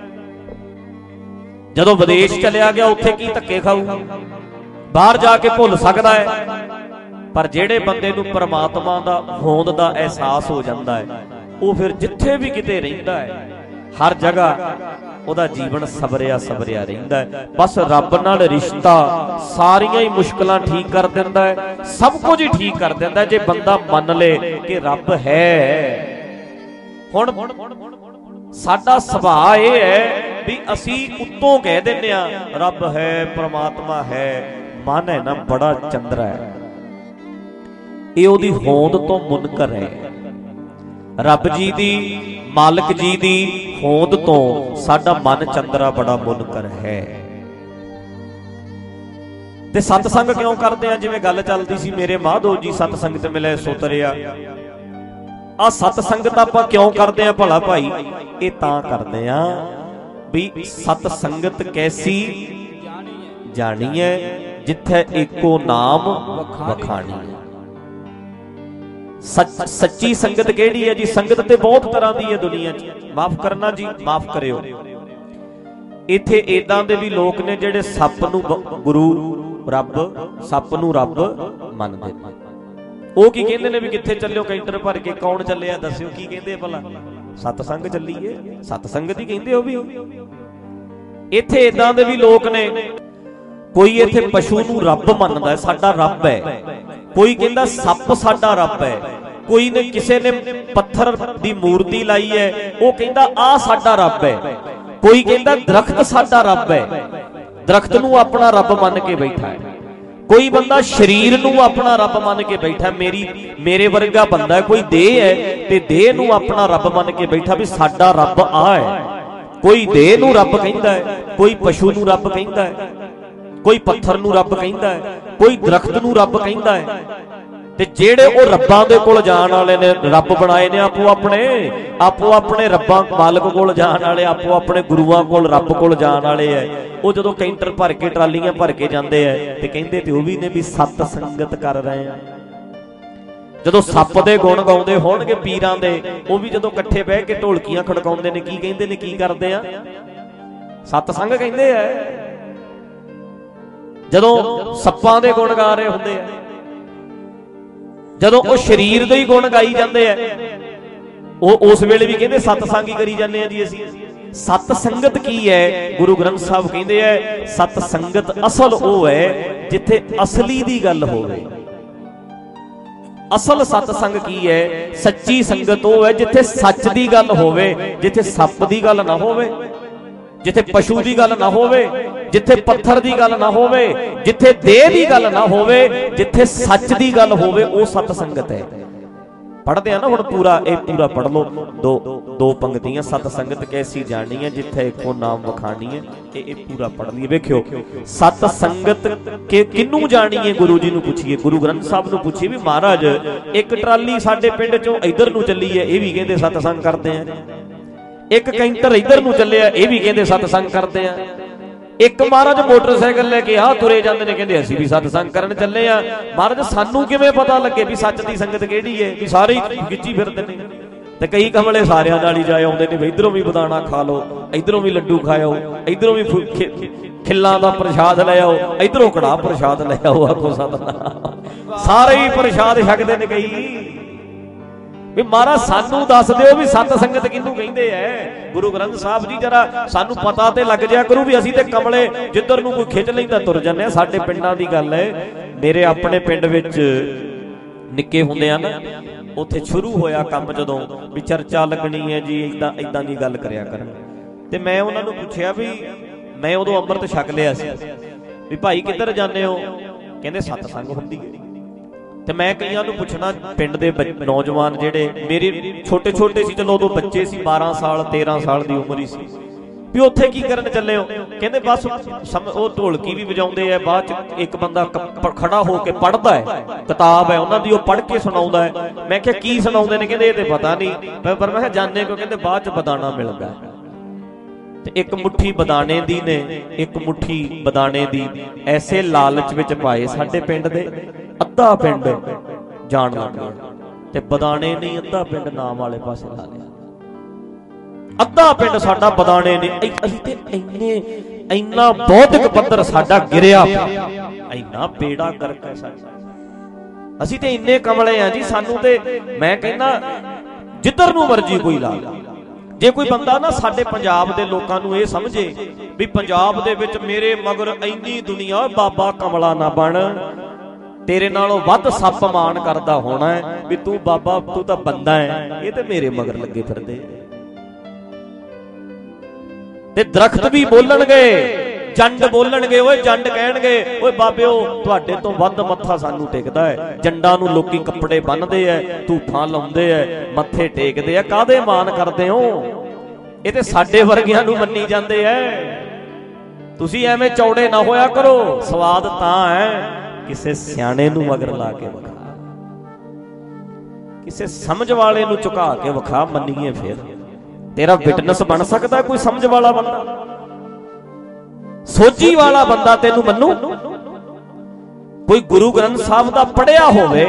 जदों विदेश चलिया गया उत्थे की धक्के खाऊ, बाहर जाके भुल सकदा है। पर जेड़े बंदे नूं परमात्मा दा होंद दा एहसास हो जांदा है, वो फिर जिथे भी किते रहिंदा है, हर जगह ਉਹਦਾ जीवन सबरिया सबरिया रहिंदा है। बस रब नाल रिश्ता सारियां ही मुश्किलां ठीक कर दिंदा है, सब कुछ ही ठीक कर दिंदा है जे बंदा मन ले कि रब है। हुण साडा सुभाਅ ये है भी असी उत्तों कह दिंदे आ रब है, परमात्मा है, मन है ना बड़ा चंद्रा है, ये ओदी होंद तो मुनकर है। रब जी दी, मालिक जी दी होंद तो साडा मन चंद्रा बड़ा मुनकर है। ते सतसंग क्यों करते हैं? जिवें गल चलदी सी मेरे माधो जी सतसंग ते मिले सोतरिया, आ सतसंगत आपां क्यों करते हैं भला भाई? ये तां करते हैं भी सतसंगत कैसी जानी है जिथे एको नाम वखाणी। सच्ची संगत केड़ी है जी? संगत ते बहुत तरह दी है दुनिया च, माफ करना जी, माफ करियो। इत्थे इदां दे भी लोग ने जेड़े सप नूं गुरु रब, सप नूं रब मनदे। ਉਹ ਕੀ ਕਹਿੰਦੇ ਨੇ ਵੀ ਕਿੱਥੇ ਚੱਲਿਓ ਕੈਂਟਰ ਭਰ ਕੇ, ਕੌਣ ਚੱਲਿਆ ਦੱਸਿਓ, ਕੀ ਕਹਿੰਦੇ ਭਲਾ? ਸਤਸੰਗ ਚੱਲੀਏ, ਸਤਸੰਗਤ ਹੀ ਕਹਿੰਦੇ ਉਹ ਵੀ। ਇੱਥੇ ਇਦਾਂ ਦੇ ਵੀ ਲੋਕ ਨੇ, ਕੋਈ ਇੱਥੇ ਪਸ਼ੂ ਨੂੰ ਰੱਬ ਮੰਨਦਾ ਹੈ, ਸਾਡਾ ਰੱਬ ਹੈ, ਕੋਈ ਕਹਿੰਦਾ ਸੱਪ ਸਾਡਾ ਰੱਬ ਹੈ, ਕੋਈ ਨੇ ਕਿਸੇ ਨੇ ਪੱਥਰ ਦੀ ਮੂਰਤੀ ਲਾਈ ਹੈ, ਉਹ ਕਹਿੰਦਾ ਆਹ ਸਾਡਾ ਰੱਬ ਹੈ, ਕੋਈ ਕਹਿੰਦਾ ਦਰਖਤ ਸਾਡਾ ਰੱਬ ਹੈ, ਦਰਖਤ ਨੂੰ ਆਪਣਾ ਰੱਬ ਮੰਨ ਕੇ ਬੈਠਾ ਹੈ, कोई बंदा शरीर नूं अपना रब मान के बैठा, मेरे वर्गा बंदा है, कोई देह है ते देह नूं अपना रब मान के बैठा भी साडा रब आ है। कोई देह नूं रब कहंदा है, कोई पशु नूं रब कहंदा है, कोई पत्थर नूं रब कहंदा है, कोई दरख्त नूं रब कहंदा है। ते जेड़े ओ रब्बां दे कोल जाण वाले ने, रब बनाए ने आपो अपने रब्बां मालक कोल जाण वाले, आपो अपने गुरुआं कोल रब कोल जाण वाले है। ਉਹ ਜਦੋਂ ਕੈਂਟਰ ਭਰ ਕੇ ਟਰਾਲੀਆਂ ਭਰ ਕੇ ਜਾਂਦੇ ਐ ਤੇ ਕਹਿੰਦੇ ਤੇ ਉਹ ਵੀ ਨੇ ਵੀ ਸਤ ਸੰਗਤ ਕਰ ਰਹੇ ਆ। ਜਦੋਂ ਸੱਪ ਦੇ ਗੁਣ ਗਾਉਂਦੇ ਹੋਣਗੇ ਪੀਰਾਂ ਦੇ, ਉਹ ਵੀ ਜਦੋਂ ਇਕੱਠੇ ਬਹਿ ਕੇ ਢੋਲਕੀਆਂ ਖੜਕਾਉਂਦੇ ਨੇ, ਕੀ ਕਹਿੰਦੇ ਨੇ, ਕੀ ਕਰਦੇ ਆ? ਸਤ ਸੰਗ ਕਹਿੰਦੇ ਐ। ਜਦੋਂ ਸੱਪਾਂ ਦੇ ਗੁਣ ਗਾ ਰਹੇ ਹੁੰਦੇ ਆ, ਜਦੋਂ ਉਹ ਸਰੀਰ ਦੇ ਹੀ ਗੁਣ ਗਾਈ ਜਾਂਦੇ ਐ, ਉਹ ਉਸ ਵੇਲੇ ਵੀ ਕਹਿੰਦੇ ਸਤਸੰਗ ਹੀ ਕਰੀ ਜਾਂਦੇ ਆ ਜੀ ਅਸੀਂ। सत संगत की है? गुरु ग्रंथ साहब कहते हैं सत संगत असल वो है जिथे असली दी गल होवे। असल सतसंग की है? सच्ची संगत वो है जिथे सच दी गल होवे, जिथे सप दी गल ना होवे। ਜਿੱਥੇ ਪਸ਼ੂ ਦੀ ਗੱਲ ਨਾ ਹੋਵੇ, ਜਿੱਥੇ ਪੱਥਰ ਦੀ ਗੱਲ ਨਾ ਹੋਵੇ, ਜਿੱਥੇ ਦੇਹ ਦੀ ਗੱਲ ਨਾ ਹੋਵੇ, ਜਿੱਥੇ ਸੱਚ ਦੀ ਗੱਲ ਹੋਵੇ, ਉਹ ਸਤ ਸੰਗਤ ਹੈ। ਪੜ੍ਹਦੇ ਆ ਨਾ ਹੁਣ ਪੂਰਾ, ਇਹ ਪੂਰਾ ਪੜ੍ਹ ਲਓ, ਦੋ ਪੰਗਤੀਆਂ। ਸਤ ਸੰਗਤ ਕੈਸੀ ਜਾਣੀ ਹੈ ਜਿੱਥੇ ਇੱਕੋ ਨਾਮ ਵਖਾਣੀ ਹੈ। ਇਹ ਪੂਰਾ ਪੜ੍ਹ ਲਈਏ। ਵੇਖਿਓ, ਸਤ ਸੰਗਤ ਕਿਹਨੂੰ ਜਾਣੀ ਹੈ? ਗੁਰੂ ਜੀ ਨੂੰ ਪੁੱਛੀਏ, ਗੁਰੂ ਗ੍ਰੰਥ ਸਾਹਿਬ ਨੂੰ ਪੁੱਛੀਏ ਵੀ ਮਹਾਰਾਜ ਇੱਕ ਟਰਾਲੀ ਸਾਡੇ ਪਿੰਡ ਚੋਂ ਇੱਧਰ ਨੂੰ ਚੱਲੀ ਹੈ, ਇਹ ਵੀ ਕਹਿੰਦੇ ਸਤਸੰਗ ਕਰਦੇ ਆ। ਇੱਕ ਕੈਂਟਰ ਇੱਧਰ ਨੂੰ ਚੱਲਿਆ, ਇਹ ਵੀ ਕਹਿੰਦੇ ਸਤਸੰਗ ਕਰਦੇ ਆ। ਇੱਕ ਮਹਾਰਾਜ ਮੋਟਰਸਾਈਕਲ ਲੈ ਕੇ ਆ ਤੁਰੇ ਜਾਂਦੇ ਨੇ, ਕਹਿੰਦੇ ਅਸੀਂ ਵੀ ਸਤਸੰਗ ਕਰਨ ਚੱਲੇ ਆ। ਮਹਾਰਾਜ ਸਾਨੂੰ ਕਿਵੇਂ ਪਤਾ ਲੱਗੇ ਵੀ ਸੱਚ ਦੀ ਸੰਗਤ ਕਿਹੜੀ ਹੈ? ਵੀ ਸਾਰੇ ਹੀ ਖਿੱਚੀ ਫਿਰਦੇ ਨੇ। ਤੇ ਕਈ ਕਮਲੇ ਸਾਰਿਆਂ ਨਾਲ ਹੀ ਜਾਏ ਆਉਂਦੇ ਨੇ ਵੀ ਇੱਧਰੋਂ ਵੀ ਬਦਾਣਾ ਖਾ ਲਓ, ਇੱਧਰੋਂ ਵੀ ਲੱਡੂ ਖਾਇਓ, ਇੱਧਰੋਂ ਵੀ ਖਿੱਲਾਂ ਦਾ ਪ੍ਰਸ਼ਾਦ ਲੈ ਆਓ, ਇੱਧਰੋਂ ਕੜਾਹ ਪ੍ਰਸ਼ਾਦ ਲੈ ਆਓ। ਆਖੋ ਸਤਿਨਾਮ। ਸਾਰੇ ਹੀ ਪ੍ਰਸ਼ਾਦ ਛਕਦੇ ਨੇ ਕਈ। ਵੀ ਮਹਾਰਾਜ ਸਾਨੂੰ ਦੱਸ ਦਿਓ ਵੀ ਸਤ ਸੰਗਤ ਕਿਹਨੂੰ ਕਹਿੰਦੇ ਐ। ਗੁਰੂ ਗ੍ਰੰਥ ਸਾਹਿਬ ਜੀ ਜਰਾ ਸਾਨੂੰ ਪਤਾ ਤੇ ਲੱਗ ਜਾਇਆ ਕਰੂ ਵੀ ਅਸੀਂ ਤੇ ਕਮਲੇ ਜਿੱਧਰ ਨੂੰ ਕੋਈ ਖਿੱਚ ਲੈਂਦਾ ਤੁਰ ਜਾਂਦੇ ਆ। ਸਾਡੇ ਪਿੰਡਾਂ ਦੀ ਗੱਲ ਹੈ, ਮੇਰੇ ਆਪਣੇ ਪਿੰਡ ਵਿੱਚ ਨਿੱਕੇ ਹੁੰਦੇ ਆ ਨਾ, ਉੱਥੇ ਸ਼ੁਰੂ ਹੋਇਆ ਕੰਮ ਜਦੋਂ ਵੀ ਚਰਚਾ ਲੱਗਣੀ ਹੈ ਜੀ, ਇਦਾਂ ਦੀ ਗੱਲ ਕਰਿਆ ਕਰਨ। ਤੇ ਮੈਂ ਉਹਨਾਂ ਨੂੰ ਪੁੱਛਿਆ ਵੀ, ਮੈਂ ਉਦੋਂ ਅੰਮ੍ਰਿਤ ਛਕ ਲਿਆ ਸੀ, ਵੀ ਭਾਈ ਕਿੱਧਰ ਜਾਂਦੇ ਹੋ? ਕਹਿੰਦੇ ਸਤਸੰਗ ਹੁੰਦੀ ਹੈ। ਤੇ ਮੈਂ ਕਈਆਂ ਨੂੰ ਪੁੱਛਣਾ, ਪਿੰਡ ਦੇ ਨੌਜਵਾਨ ਜਿਹੜੇ ਮੇਰੇ ਛੋਟੇ ਸੀ, ਚਲੋ ਉਦੋਂ ਬੱਚੇ ਸੀ, 12 ਸਾਲ 13 ਸਾਲ ਦੀ ਉਮਰ ਹੀ ਸੀ, ਵੀ ਉੱਥੇ ਕੀ ਕਰਨ ਚੱਲੇ ਹੋ? ਕਹਿੰਦੇ ਬਸ ਉਹ ਢੋਲਕੀ ਵੀ ਵਜਾਉਂਦੇ ਆ, ਬਾਅਦ ਚ ਇੱਕ ਬੰਦਾ ਖੜਾ ਹੋ ਕੇ ਪੜ੍ਹਦਾ ਹੈ, ਕਿਤਾਬ ਹੈ ਉਹਨਾਂ ਦੀ, ਉਹ ਪੜ੍ਹ ਕੇ ਸੁਣਾਉਂਦਾ ਹੈ। ਮੈਂ ਕਿਹਾ ਕੀ ਸੁਣਾਉਂਦੇ ਨੇ? ਕਹਿੰਦੇ ਇਹ ਤੇ ਪਤਾ ਨਹੀਂ, ਪਰ ਮੈਂ ਕਿਹਾ ਜਾਣੇ ਕਿਉਂ? ਕਹਿੰਦੇ ਬਾਅਦ ਚ ਬਦਾਨਾ ਮਿਲਦਾ। ਤੇ ਇੱਕ ਮੁੱਠੀ ਬਦਾਨੇ ਦੀ ਨੇ, ਇੱਕ ਮੁੱਠੀ ਬਦਾਨੇ ਦੀ ਐਸੇ ਲਾਲਚ ਵਿੱਚ ਪਾਏ ਸਾਡੇ ਪਿੰਡ ਦੇ ਅੱਧਾ ਪਿੰਡ ਜਾਣ ਲੱਗ ਗਿਆ। ਤੇ ਬਦਾਨੇ ਨਹੀਂ, ਅੱਧਾ ਪਿੰਡ ਨਾਮ ਵਾਲੇ ਪਾਸੇ ਲਾ ਲਿਆ। ਅੱਧਾ ਪਿੰਡ ਸਾਡਾ ਬਦਾਨੇ ਨੇ। ਅਸੀਂ ਤੇ ਇੰਨਾ ਬੌਧਿਕ ਪੱਧਰ ਸਾਡਾ ਗਿਰਿਆ ਪਿਆ, ਇੰਨਾ ਬੇੜਾ ਗਰਕ ਹੈ ਸਾਡਾ। ਅਸੀਂ ਤੇ ਇੰਨੇ ਕਮਲੇ ਆ ਜੀ, ਸਾਨੂੰ ਤੇ ਮੈਂ ਕਹਿੰਦਾ ਜਿੱਧਰ ਨੂੰ ਮਰਜੀ ਕੋਈ ਲਾ ਲਾ। ਜੇ ਕੋਈ ਬੰਦਾ ਨਾ ਸਾਡੇ ਪੰਜਾਬ ਦੇ ਲੋਕਾਂ ਨੂੰ ਇਹ ਸਮਝੇ ਵੀ ਪੰਜਾਬ ਦੇ ਵਿੱਚ ਮੇਰੇ ਮਗਰ ਇੰਨੀ ਦੁਨੀਆ, ਬਾਬਾ ਕਮਲਾ ਨਾ ਬਣ, ਤੇਰੇ ਨਾਲੋਂ ਵੱਧ ਸੱਪ ਮਾਣ ਕਰਦਾ ਹੋਣਾ ਹੈ ਵੀ ਤੂੰ ਬਾਬਾ, ਤੂੰ ਤਾਂ ਬੰਦਾ ਹੈ, ਇਹ ਤੇ ਮੇਰੇ ਮਗਰ ਲੱਗੇ ਫਿਰਦੇ। ਤੇ ਦਰਖਤ ਵੀ ਬੋਲਣਗੇ, ਜੰਡ ਬੋਲਣਗੇ, ਓਏ ਜੰਡ ਕਹਿਣਗੇ ਓਏ ਬਾਬਿਓ ਤੁਹਾਡੇ ਤੋਂ ਵੱਧ ਮੱਥਾ ਸਾਨੂੰ ਟੇਕਦਾ ਹੈ। ਜੰਡਾਂ ਨੂੰ ਲੋਕੀ ਕੱਪੜੇ ਬੰਨ੍ਹਦੇ ਐ, ਧੂਫਾਂ ਲਾਉਂਦੇ ਐ, ਮੱਥੇ ਟੇਕਦੇ ਐ, ਕਾਹਦੇ ਮਾਣ ਕਰਦੇ ਹੋ? ਇਹ ਤੇ ਸਾਡੇ ਵਰਗਿਆਂ ਨੂੰ ਮੰਨੀ ਜਾਂਦੇ ਐ। ਤੁਸੀਂ ਐਵੇਂ ਚੌੜੇ ਨਾ ਹੋਇਆ ਕਰੋ। ਸਵਾਦ ਤਾਂ ਹੈ ਕਿਸੇ ਸਿਆਣੇ ਨੂੰ ਮਗਰ ਲਾ ਕੇ ਵਿਖਾ, ਕਿਸੇ ਸਮਝ ਵਾਲੇ ਨੂੰ ਝੁਕਾ ਕੇ ਵਿਖਾ, ਮੰਨੀਏ ਫਿਰ ਤੇਰਾ ਵਿਟਨੈਸ ਬਣ ਸਕਦਾ ਕੋਈ ਸਮਝ ਵਾਲਾ ਬੰਦਾ, ਸੋਝੀ ਵਾਲਾ ਬੰਦਾ ਤੈਨੂੰ ਮੰਨੂ। ਕੋਈ ਗੁਰੂ ਗ੍ਰੰਥ ਸਾਹਿਬ ਦਾ ਪੜ੍ਹਿਆ ਹੋਵੇ,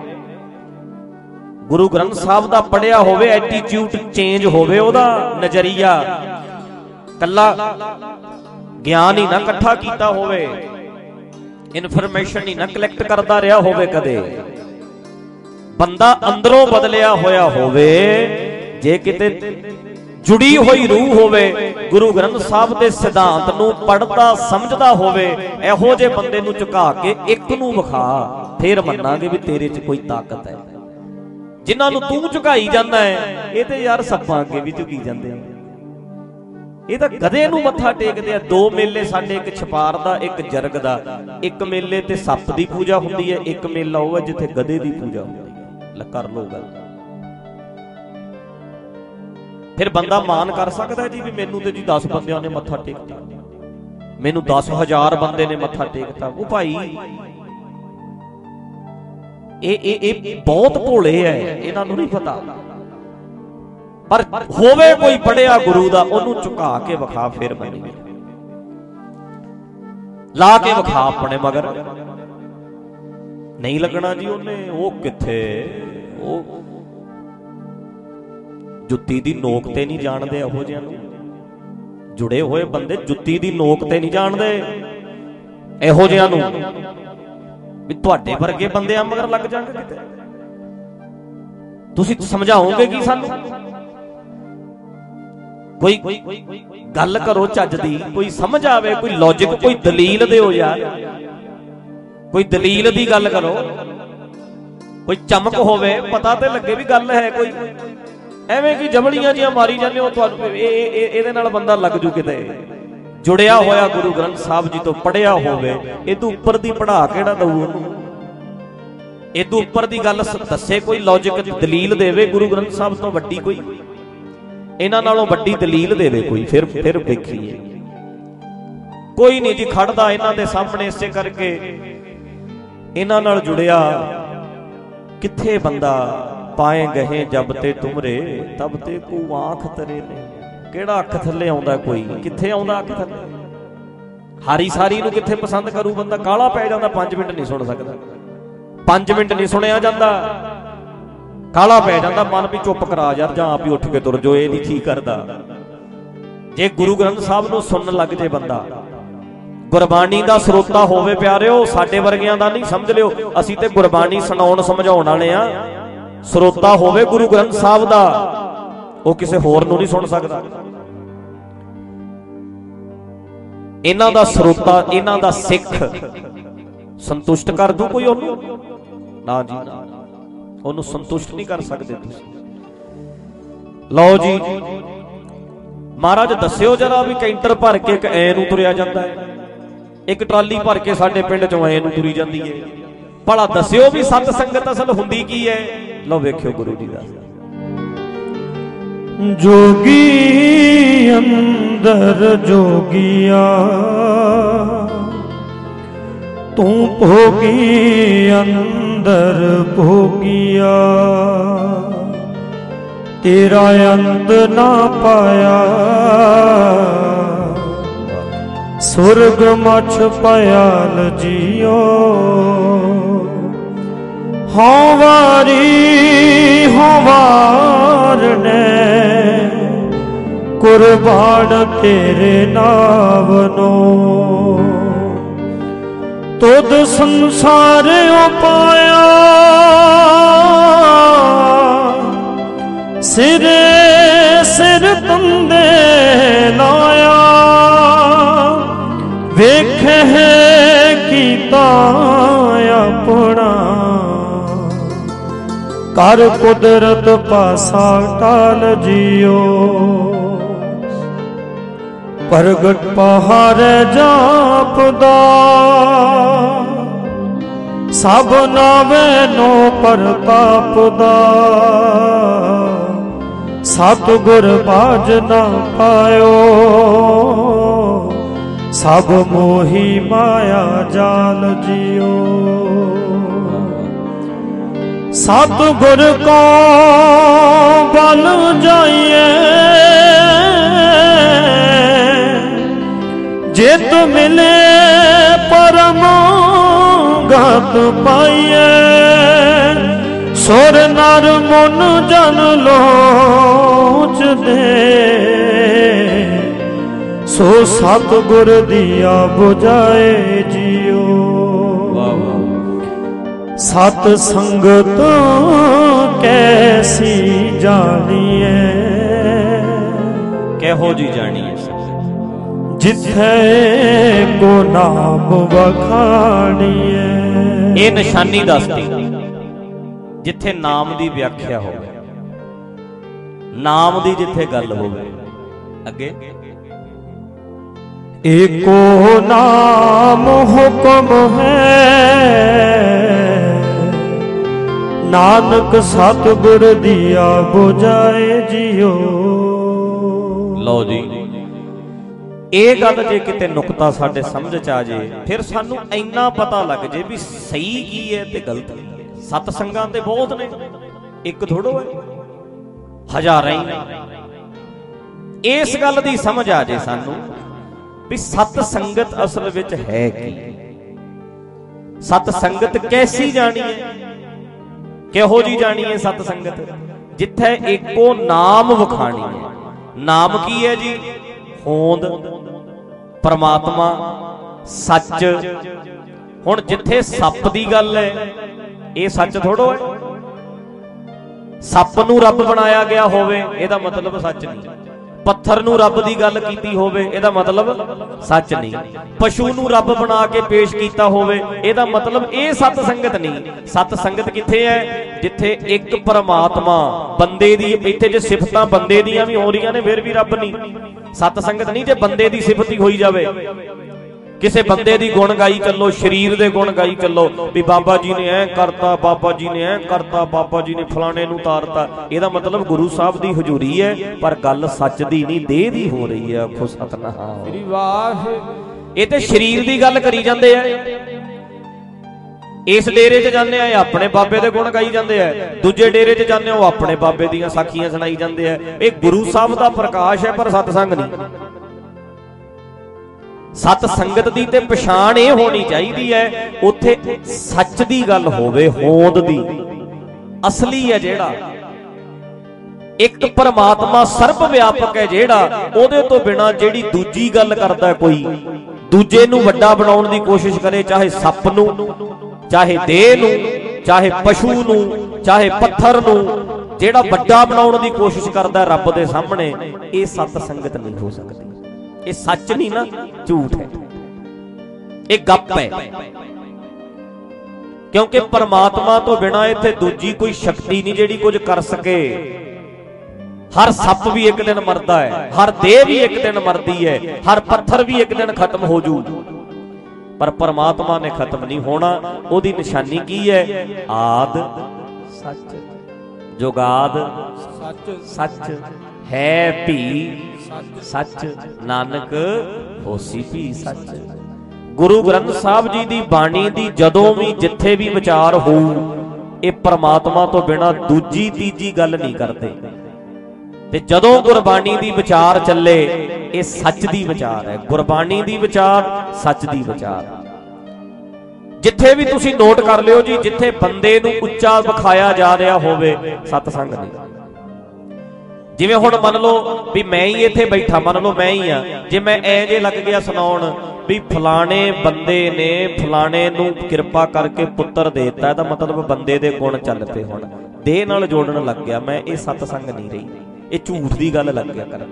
ਗੁਰੂ ਗ੍ਰੰਥ ਸਾਹਿਬ ਦਾ ਪੜ੍ਹਿਆ ਹੋਵੇ, ਐਟੀਟਿਊਡ ਚੇਂਜ ਹੋਵੇ ਉਹਦਾ, ਨਜ਼ਰੀਆ, ਕੱਲਾ ਗਿਆਨ ਹੀ ਨਾ ਇਕੱਠਾ ਕੀਤਾ ਹੋਵੇ, ਇਨਫੋਰਮੇਸ਼ਨ ਹੀ ਨਾ ਕਲੈਕਟ ਕਰਦਾ ਰਿਹਾ ਹੋਵੇ, ਕਦੇ ਬੰਦਾ ਅੰਦਰੋਂ ਬਦਲਿਆ ਹੋਇਆ ਹੋਵੇ, ਜੇ ਕਿਤੇ ਜੁੜੀ ਹੋਈ ਰੂਹ ਹੋਵੇ, ਗੁਰੂ ਗ੍ਰੰਥ ਸਾਹਿਬ ਦੇ ਸਿਧਾਂਤ ਨੂੰ ਪੜ੍ਹਦਾ ਸਮਝਦਾ ਹੋਵੇ, ਇਹੋ ਜਿਹੇ ਬੰਦੇ ਨੂੰ ਝੁਕਾ ਕੇ ਇੱਕ ਨੂੰ ਵਿਖਾ, ਫੇਰ ਮੰਨਾਂਗੇ ਵੀ ਤੇਰੇ 'ਚ ਕੋਈ ਤਾਕਤ ਹੈ। ਜਿਨ੍ਹਾਂ ਨੂੰ ਤੂੰ ਝੁਕਾਈ ਜਾਂਦਾ ਹੈ, ਇਹ ਤੇ ਯਾਰ ਸੱਪਾਂ ਅੱਗੇ ਵੀ ਝੁਕੀ ਜਾਂਦੇ ਆ। ਇਹ ਤਾਂ ਗਧੇ ਨੂੰ ਮੱਥਾ ਟੇਕਦੇ ਆ। 2 ਮੇਲੇ ਸਾਡੇ, ਇੱਕ ਛਪਾਰ ਦਾ, ਇੱਕ ਜਰਗ ਦਾ। ਇੱਕ ਮੇਲੇ ਤੇ ਸੱਪ ਦੀ ਪੂਜਾ ਹੁੰਦੀ ਹੈ, ਇੱਕ ਮੇਲਾ ਉਹ ਹੈ ਜਿੱਥੇ ਗਧੇ ਦੀ ਪੂਜਾ ਹੁੰਦੀ ਹੈ। ਲੈ ਕਰ ਲਓ ਗੱਲ। ਫਿਰ ਬੰਦਾ ਮਾਨ ਕਰ ਸਕਦਾ ਜੀ ਵੀ ਮੈਨੂੰ ਤੇ ਜੀ 10 ਬੰਦਿਆਂ ਨੇ ਮੱਥਾ ਟੇਕਤਾ, ਮੈਨੂੰ 10,000 ਬੰਦੇ ਨੇ ਮੱਥਾ ਟੇਕਤਾ। ਉਹ ਭਾਈ ਇਹ ਬਹੁਤ ਭੋਲੇ ਐ, ਇਹਨਾਂ ਨੂੰ ਨਹੀਂ ਪਤਾ। ਪਰ ਹੋਵੇ ਕੋਈ ਪੜਿਆ ਗੁਰੂ ਦਾ, ਉਹਨੂੰ ਝੁਕਾ ਕੇ ਵਿਖਾ, ਫਿਰ ਮੰਨੀਏ। ਲਾ ਕੇ ਵਿਖਾ ਆਪਣੇ ਮਗਰ। ਨਹੀਂ ਲੱਗਣਾ ਜੀ ਉਹਨੇ, ਉਹ ਕਿੱਥੇ, ਉਹ ਜੁੱਤੀ ਦੀ ਨੋਕ ਤੇ ਨਹੀਂ ਜਾਣਦੇ। ਇਹੋ ਜਿਹਿਆਂ ਨੂੰ ਜੁੜੇ ਹੋਏ ਬੰਦੇ ਜੁੱਤੀ ਦੀ ਨੋਕ ਤੇ ਨਹੀਂ ਜਾਣਦੇ। ਇਹੋ ਜਿਹਿਆਂ ਨੂੰ ਵੀ ਤੁਹਾਡੇ ਵਰਗੇ ਬੰਦਿਆਂ ਮਗਰ ਲੱਗ ਜਾਣਗੇ ਕਿਤੇ। ਤੁਸੀਂ ਸਮਝਾਓਗੇ ਕੀ ਸਾਨੂੰ? ਕੋਈ ਗੱਲ ਕਰੋ ਚੱਜ ਦੀ, ਕੋਈ ਸਮਝ ਆਵੇ, ਕੋਈ ਲੌਜਿਕ, ਕੋਈ ਦਲੀਲ ਦਿਓ ਯਾਰ। ਕੋਈ ਦਲੀਲ ਦੀ ਗੱਲ ਕਰੋ, ਕੋਈ ਚਮਕ ਹੋਵੇ, ਪਤਾ ਤੇ ਲੱਗੇ ਵੀ ਗੱਲ ਹੈ ਕੋਈ। ਐਵੇਂ ਕਿ ਜਬਲੀਆਂ ਜਿਹੀਆਂ ਮਾਰੀ ਜਾਂਦੇ ਹੋ ਤੁਹਾਨੂੰ ਇਹਦੇ ਨਾਲ ਬੰਦਾ ਲੱਗ ਜੂ ਕਿਤੇ ਜੁੜਿਆ ਹੋਇਆ ਗੁਰੂ ਗ੍ਰੰਥ ਸਾਹਿਬ ਜੀ ਤੋਂ ਪੜ੍ਹਿਆ ਹੋਵੇ। ਇਹਦੋਂ ਉੱਪਰ ਦੀ ਪੜ੍ਹਾ ਕਿਹੜਾ ਦਊ ਉਹਨੂੰ? ਇਹਦੋਂ ਉੱਪਰ ਦੀ ਗੱਲ ਦੱਸੇ ਕੋਈ ਲੌਜਿਕ ਦਲੀਲ ਦੇਵੇ ਗੁਰੂ ਗ੍ਰੰਥ ਸਾਹਿਬ ਤੋਂ ਵੱਡੀ ਕੋਈ, ਇਹਨਾਂ ਨਾਲੋਂ ਵੱਡੀ ਦਲੀਲ ਦੇਵੇ ਕੋਈ, ਫਿਰ ਵੇਖੀਏ। ਕੋਈ ਨਹੀਂ ਜੀ ਖੜਦਾ ਇਹਨਾਂ ਦੇ ਸਾਹਮਣੇ, ਇਸੇ ਕਰਕੇ ਇਹਨਾਂ ਨਾਲ ਜੁੜਿਆ ਕਿੱਥੇ ਬੰਦਾ। ਪਾਏ ਗਏ ਜਬ ਤੇ ਤੁਮਰੇ ਤਬ ਤੇ ਕੋ ਆਂਖ ਤਰੇ ਨੇ। ਕਿਹੜਾ ਅੱਖ ਥੱਲੇ ਆਉਂਦਾ? ਕੋਈ ਕਿੱਥੇ ਆਉਂਦਾ ਅੱਖ ਥੱਲੇ? ਹਾਰੀ ਸਾਰੀ ਨੂੰ ਕਿੱਥੇ ਪਸੰਦ ਕਰੂ ਬੰਦਾ? ਕਾਲਾ ਪੈ ਜਾਂਦਾ, 5 ਮਿੰਟ ਨਹੀਂ ਸੁਣ ਸਕਦਾ, 5 ਮਿੰਟ ਨਹੀਂ ਸੁਣਿਆ ਜਾਂਦਾ, ਕਾਲਾ ਪੈ ਜਾਂਦਾ, ਮਨ ਵੀ ਚੁੱਪ ਕਰਾ ਯਾਰ, ਜਾਂ ਆਪ ਹੀ ਉੱਠ ਕੇ ਤੁਰ ਜੋ, ਇਹ ਨਹੀਂ ਠੀਕ ਕਰਦਾ। ਜੇ ਗੁਰੂ ਗ੍ਰੰਥ ਸਾਹਿਬ ਨੂੰ ਸੁਣਨ ਲੱਗ ਜੇ ਬੰਦਾ, ਗੁਰਬਾਣੀ ਦਾ ਸਰੋਤਾ ਹੋਵੇ ਪਿਆਰਿਓ, ਸਾਡੇ ਵਰਗਿਆਂ ਦਾ ਨਹੀਂ, ਸਮਝ ਲਿਓ ਅਸੀਂ ਤੇ ਗੁਰਬਾਣੀ ਸੁਣਾਉਣ ਸਮਝਾਉਣ ਵਾਲੇ ਆ। ਸਰੋਤਾ ਹੋਵੇ ਗੁਰੂ ਗ੍ਰੰਥ ਸਾਹਿਬ ਦਾ, ਉਹ ਕਿਸੇ ਹੋਰ ਨੂੰ ਨਹੀਂ ਸੁਣ ਸਕਦਾ। ਇਹਨਾਂ ਦਾ ਸਰੋਤਾ, ਇਹਨਾਂ ਦਾ ਸਿੱਖ ਸੰਤੁਸ਼ਟ ਕਰ ਦੂ ਕੋਈ ਉਹਨੂੰ? ਨਾ ਜੀ ਨਾ, ਉਹਨੂੰ ਸੰਤੁਸ਼ਟ ਨਹੀਂ ਕਰ ਸਕਦੇ ਤੁਸੀਂ। ਲਓ ਜੀ ਮਹਾਰਾਜ ਦੱਸਿਓ ਜਰਾ ਵੀ ਕੈਂਟਰ ਭਰ ਕੇ ਇੱਕ ਐ ਨੂੰ ਤੁਰਿਆ ਜਾਂਦਾ ਹੈ, ਇੱਕ ਟਰਾਲੀ ਭਰ ਕੇ ਸਾਡੇ ਪਿੰਡ ਚੋਂ ਐ ਨੂੰ ਤੁਰੀ ਜਾਂਦੀ ਹੈ। ਭਲਾ ਦੱਸਿਓ ਵੀ ਸਤ ਸੰਗਤ ਅਸਲ ਹੁੰਦੀ ਕੀ ਹੈ? ਲਓ ਵੇਖਿਓ ਗੁਰੂ ਜੀ ਦਾ। ਜੋਗੀ ਅੰਦਰ ਜੋਗੀਆ ਤੂੰ ਭੋਗੀ ਅੰਦਰ ਭੋਗੀਆ, ਤੇਰਾ ਅੰਤ ਨਾ ਪਾਇਆ ਸੁਰਗ ਮਛ ਪਿਆਲ ਜੀਓ। ਹੋਂ ਵਾਰ ਨੇ ਕੁਰਬਾਨ ਤੇਰੇ ਨਾਮ ਨੂੰ, ਤੁਧ ਸੰਸਾਰਿਓ ਪਾਇਆ ਸਿਰੇ ਸਿਰ ਤੰਦੇ ਲਾਇਆ। ਵੇਖੇ ਕੀਤਾ ਆਪਣਾ ਕਰ ਕੁਦਰਤ ਪਾਸਾ ਟਾਲ ਜੀਓ। ਪ੍ਰਗਟ ਪਹਾੜੇ ਜਾਪਦਾ ਸਭ ਨਾਵੇ ਨੋ ਪ੍ਰਤਾਪ ਦਾ। ਸਤਿਗੁਰ ਬਾਝ ਨਾ ਪਾਇਓ ਸਭ ਮੋਹੀ ਮਾਇਆ ਜਾਲ ਜੀਓ। ਸਤਿਗੁਰ ਕੋ ਬਲ ਜਾਈਏ ਜਿਤ ਮਿਲੇ ਪਰਮ ਗਤ ਪਾਈਏ। ਸੁਰ ਨਰ ਮਨ ਜਨ ਲੋਚਦੇ ਸੋ ਸਤਿਗੁਰ ਦੀਆ ਬੁਝਾਏ ਜੀਓ। ਸਤ ਸੰਗਤ ਕੈਸੀ ਜਾਣੀਏ, ਕਿਹੋ ਜੀ ਜਾਣੀਏ? ਜਿੱਥੇ ਕੋ ਨਾਮ ਵਖਾਣੀਏ। ਇਹ ਨਿਸ਼ਾਨੀ ਦੱਸਦੀ ਜਿੱਥੇ ਨਾਮ ਦੀ ਵਿਆਖਿਆ ਹੋਵੇ, ਨਾਮ ਦੀ ਜਿੱਥੇ ਗੱਲ ਹੋਵੇ। ਅੱਗੇ ਏਕੋ ਨਾਮ ਹੁਕਮ ਹੈ ਨਾਨਕ ਸਤਿਗੁਰ ਦੀਆ ਬੁਝਾਏ ਜੀਓ। ਲਓ ਜੀ ਇਹ ਗੱਲ ਜੇ ਕਿਤੇ ਨੁਕਤਾ ਸਾਡੇ ਸਮਝ ਚ ਆ ਜੇ, ਫਿਰ ਸਾਨੂੰ ਇੰਨਾ ਪਤਾ ਲੱਗ ਜੇ ਵੀ ਸਹੀ ਕੀ ਹੈ ਤੇ ਗਲਤ ਕੀ ਹੈ। ਸਤ ਸੰਗਾਂ ਤੇ ਬਹੁਤ ਨੇ, ਇੱਕ ਥੋੜੋ ਹੈ, ਹਜ਼ਾਰਾਂ ਹੀ ਨੇ। ਇਸ ਗੱਲ ਦੀ ਸਮਝ ਆ ਜੇ ਸਾਨੂੰ ਵੀ ਸਤ ਸੰਗਤ ਅਸਲ ਵਿੱਚ ਹੈ ਕੀ, ਸਤ ਸੰਗਤ ਕੈਸੀ ਜਾਣੀ ਹੈ, ਕਿਹੋ ਜੀ ਜਾਣੀ ਹੈ ਸਤ ਸੰਗਤ? ਜਿੱਥੇ ਇੱਕੋ ਨਾਮ ਵਖਾਣੀ ਹੈ। ਨਾਮ ਕੀ ਹੈ ਜੀ? ਹੋਂਦ, ਪਰਮਾਤਮਾ, ਸੱਚ। ਹੁਣ ਜਿੱਥੇ ਸੱਪ ਦੀ ਗੱਲ ਹੈ, ਇਹ ਸੱਚ ਥੋੜੋ ਹੈ। ਸੱਪ ਨੂੰ ਰੱਬ ਬਣਾਇਆ ਗਿਆ ਹੋਵੇ ਇਹਦਾ ਮਤਲਬ ਸੱਚ ਨਹੀਂ। पत्थर नूं रब दी गल कीती होवे इहदा मतलब सच नहीं। पशु नूं रब बना के पेश कीता होवे इहदा मतलब ये सत संगत नहीं। सत संगत कित्थे है? जिथे एक परमात्मा बंदे दी, इत्थे जे सिफतां बंदे दियां भी हो रहीआं ने फिर भी रब नहीं। सत संगत नहीं जे बंदे दी सिफत ही होई जावे, किसी बंदे दी गुण गाई चलो, शरीर दे गुण गाई चलो भी बाबा जी ने ऐ करता, बाबा जी ने ऐ करता, बाबा जी ने फलाने नूं तारता, ਇਹਦਾ मतलब गुरु साहब दी हजूरी है पर गल सच दी नहीं देह दी हो रही है। आखो सतनाम श्री वाहे। ये ते शरीर दी गल करी जांदे आ। इस डेरे च जाने आ अपने बाबे दे गुण गाई जांदे आ, दूजे डेरे च जाने हो अपने बाबे दीयां साखियां सुनाई जांदे आ। ये गुरु साहब दा प्रकाश है पर सतसंग नहीं। सत संगत दी ते पछाण ये होनी चाहिदी है उत्थे सच दी गल होवे, होंद दी असली है जेड़ा एक परमात्मा सर्व व्यापक है जेड़ा, ओदे तो बिना जेड़ी दूजी गल करदा कोई, दूजे नूं वड्डा बनाउण दी कोशिश करे, चाहे सप नूं, चाहे देह नूं, चाहे पशु नूं, चाहे पत्थर नूं, जेड़ा वड्डा बनाउण दी कोशिश करदा रब दे सामने, ये सत संगत नहीं हो सकदी। ये सच नहीं ना, झूठ है, ये गप है। क्योंकि परमात्मा तो बिना इत्थे दूजी कोई शक्ति नहीं जेड़ी कुछ कर सके। हर सप भी एक दिन मरदा है, हर देह भी एक दिन मरदी है, हर पत्थर भी एक दिन खत्म हो जू, पर परमात्मा ने खत्म नहीं होना। ओदी निशानी की है? आद सच, जुगाद सच, है भी सच, नानक होसी भी सच। गुरु ग्रंथ साहब जी दी बाणी दी जदों भी जिथे भी विचार हो, ये परमात्मा तो बिना दूजी तीजी गल नहीं करते। ते जदों गुरबाणी दी विचार चले ये सच दी विचार है। गुरबाणी दी विचार सच दी विचार। जिथे भी तुसी नोट कर लियो जी, जिथे बंदे नूं उच्चा विखाया जा रहा होवे सतसंग नहीं। जिवें हुण मन लो भी मैं ही इत्थे बैठा, मन लो मैं ही हाँ, जे मैं ऐ जे लग गया सुनाउण भी फलाने बंदे ने फलाने नूं किरपा करके पुत्र देता, दा मतलब बंदे दे गुण चल पे, हुण देह नाल जोड़न लग गया मैं, ये सतसंग नहीं रही, ये झूठ दी गल लग गया करन।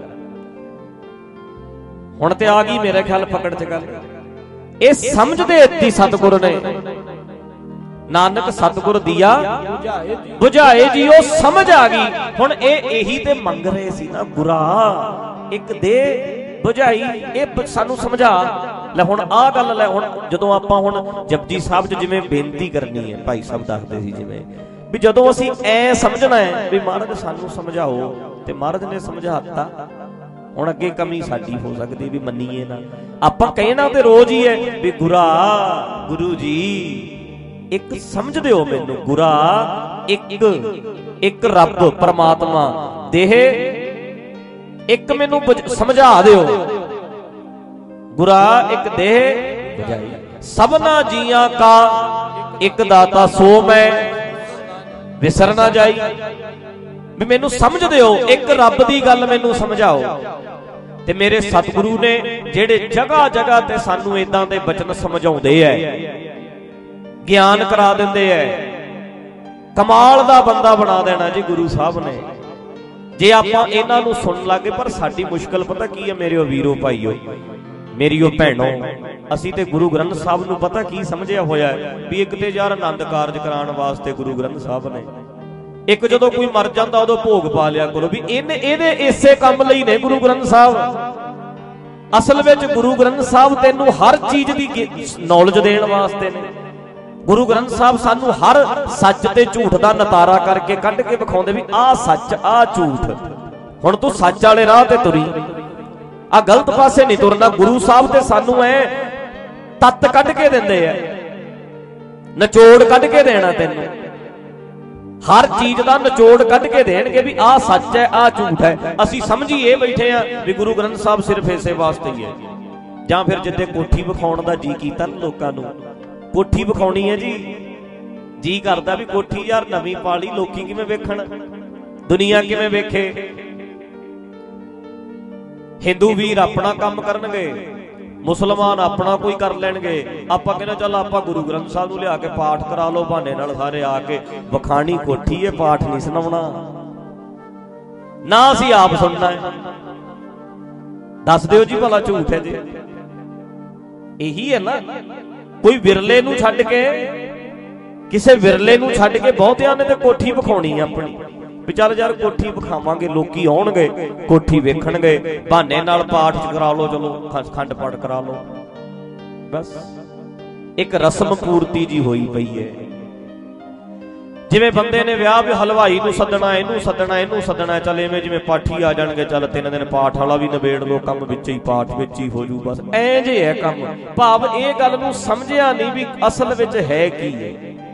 हुण ते आ गई मेरे ख्याल पकड़ च गल, ये समझदे इत्ती सतगुर ने, नानक सतगुर दिया बुझाए जी, वो समझ आ गई। हुण यही ते मंग रहे सी ना, गुरा एक दे बुझाई, ये सानू समझा ले। हुण आ गल ले, हुण जदों आपां हुण जपजी साहब च जिवें बेनती करनी है, भाई साहब दसदे सी जिवें भी जदों असीं ऐ समझना है भी महाराज सानू समझाओ, ते महाराज ने समझाता। हुण अगे कमी साडी हो सकदी भी मन्नीए ना, आपां कहना ते रोज ही है भी गुरा गुरु जी एक समझ दिओ मैनू, गुरा एक रब परमात्मा देह एक मैनू समझा दिओ, गुरा एक देह बुझाई, सबना जियां का एक दाता सो मैं विसर ना जाई। भी मैनू समझ दिओ, एक रब दी गल मैनू समझाओ। ते मेरे सतगुरु ने जेड़े जगह जगह ते सानू इदां दे बचन समझाउंदे है, ज्ञान करा देंदे है, कमाल दा बंदा बना देना जी गुरु साहब ने, जे आपां इन्हां नूं सुन लागे। पर साडी मुश्किल पता की है मेरे वीरो भाईओ, मेरीओ भैणों, असीं ते गुरु ग्रंथ साहब नूं पता की समझिया होया भी एक ते यार आनंद कारज कराउण वास्ते गुरु ग्रंथ साहब ने, एक जदों कोई मर जांदा उदों भोग पा लिया करो भी इहदे इसे काम लई ने गुरु ग्रंथ साहब। असल विच गुरु ग्रंथ साहब तैनूं हर चीज दी नॉलेज देण वास्ते ने। गुरु ग्रंथ साहब सानू हर सच ते झूठ दा नतारा करके कढ के विखाउंदे भी आ सच आ झूठ, हुण तू सच वाले राह ते तुरी, आ गलत पासे नहीं तुरना। गुरु साहब ते सानू ऐ तत्त कढ के दिंदे आ, निचोड़ कढ के देना तैनूं, हर चीज दा निचोड़ कढ के देणगे भी आ सच है आ झूठ है। असीं समझीए बैठे आ भी गुरु ग्रंथ साहब सिर्फ इसे वास्ते ही है, जां फिर जिद्दे कोठी विखाउण दा जी कीता ना लोकां नूं, कोठी विखाउणी है जी करदा भी कोठी यार नवीं पाली, लोकी किवें वेखण, दुनिया किवें वेखे। हिंदू वीर अपना काम करनगे, मुसलमान अपना कोई कर लैणगे, आपां कहना चल आपां गुरु ग्रंथ साहब नूं लिया के पाठ करा लो, बहाने नाल सारे आके विखाणी कोठी है, पाठ नहीं सुणाउणा ना, असीं आप सुनना है। दस दिओ जी भला झूठ है जी। यही है ना, कोई विरले नूं छड्ड के, किसे विरले नूं छड्ड के बहुतिआं ने ते कोठी विखाउणी अपनी भी चल यार कोठी विखावांगे, लोकी आउणगे कोठी वेखणगे, बहाने नाल पाठ करा लो, चलो खंड पाठ करा लो, बस एक रस्म पूर्ति जी होई पई है। जिवें बंदे ने विआह भी हलवाई नूं सदना, इहनूं सदना, इहनूं सदना, चल इवें जिवें पाठी आ जाणगे, चल 3 दिन पाठ वाला भी निबेड़ लो, काम विच ही पाठ विच ही हो जू, बस ऐ जे है काम। भाव इह गल नूं समझिया नहीं भी असल विच है की है।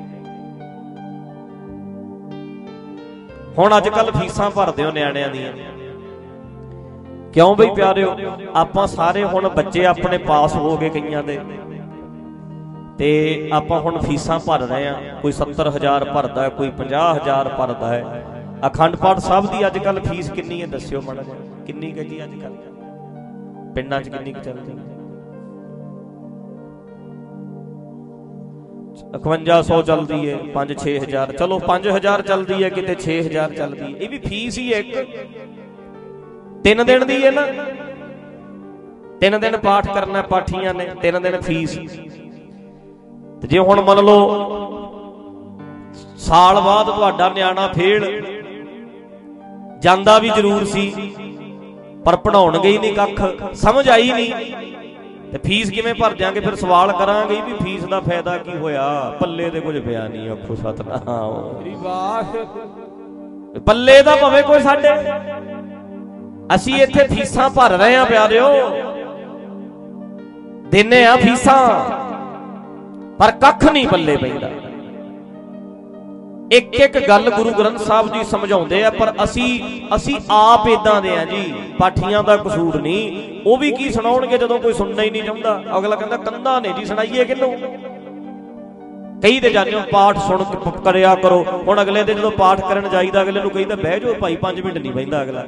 हुण अजकल फीसां भरदे हो निआणिਆਂ ਦੀਆਂ, क्यों बई प्यारिओ, आपां सारे हुण बच्चे अपने पास हो गए कईयां दे, ते आपां हुण फीसां भर रहे हैं। कोई 70,000 भरदा है, कोई 50,000 भरदा है। अखंड पाठ साहब की अजकल फीस किन्नी है दस्सिओ माड़ा जिहा, किन्नी है जी अजकल पिंडां च किन्नी चलदी? 5100 चलती है, 5-6 हज़ार, चलो 5,000 चलती है, किते 6,000 चलती है। ये भी फीस ही एक 3 दिन दी है ना, 3 दिन पाठ करना पाठियां ने, 3 दिन फीस। जे हुण मन लो साल बाद तुहाडा निआणा फेल जांदा भी जरूर सी, पर पढ़ाउणगे ही नहीं, कख समझ आई नहीं, ते फीस किवें भर जांगे? फिर सवाल करांगे भी फीस दा फायदा की होया, पल्ले ते कुछ पिया नहीं। आखो सतनाम, पल्ले दा भावें कोई साडे, असीं इत्थे फीसां भर रहे हां प्यारिओ, दिने आ फीसां, पर कख नहीं पल्ले पैंदा। एक एक गल गुरु ग्रंथ साहब जी समझाउंदे आ, पर असी आप इदां दे आ जी। पाठियां दा कसूर नहीं, वो भी की सुणाउणगे जदों कोई सुनना ही नहीं चाहुंदा। अगला कहंदा कंधां ने जी, सुणाईए किहनूं? कई दे जाने पाठ सुन करिया करो। हुण अगले दे जदों पाठ करन जाईदा, अगले नूं कहीदा बह जाओ भाई, 5 मिनट नहीं बहिंदा अगला।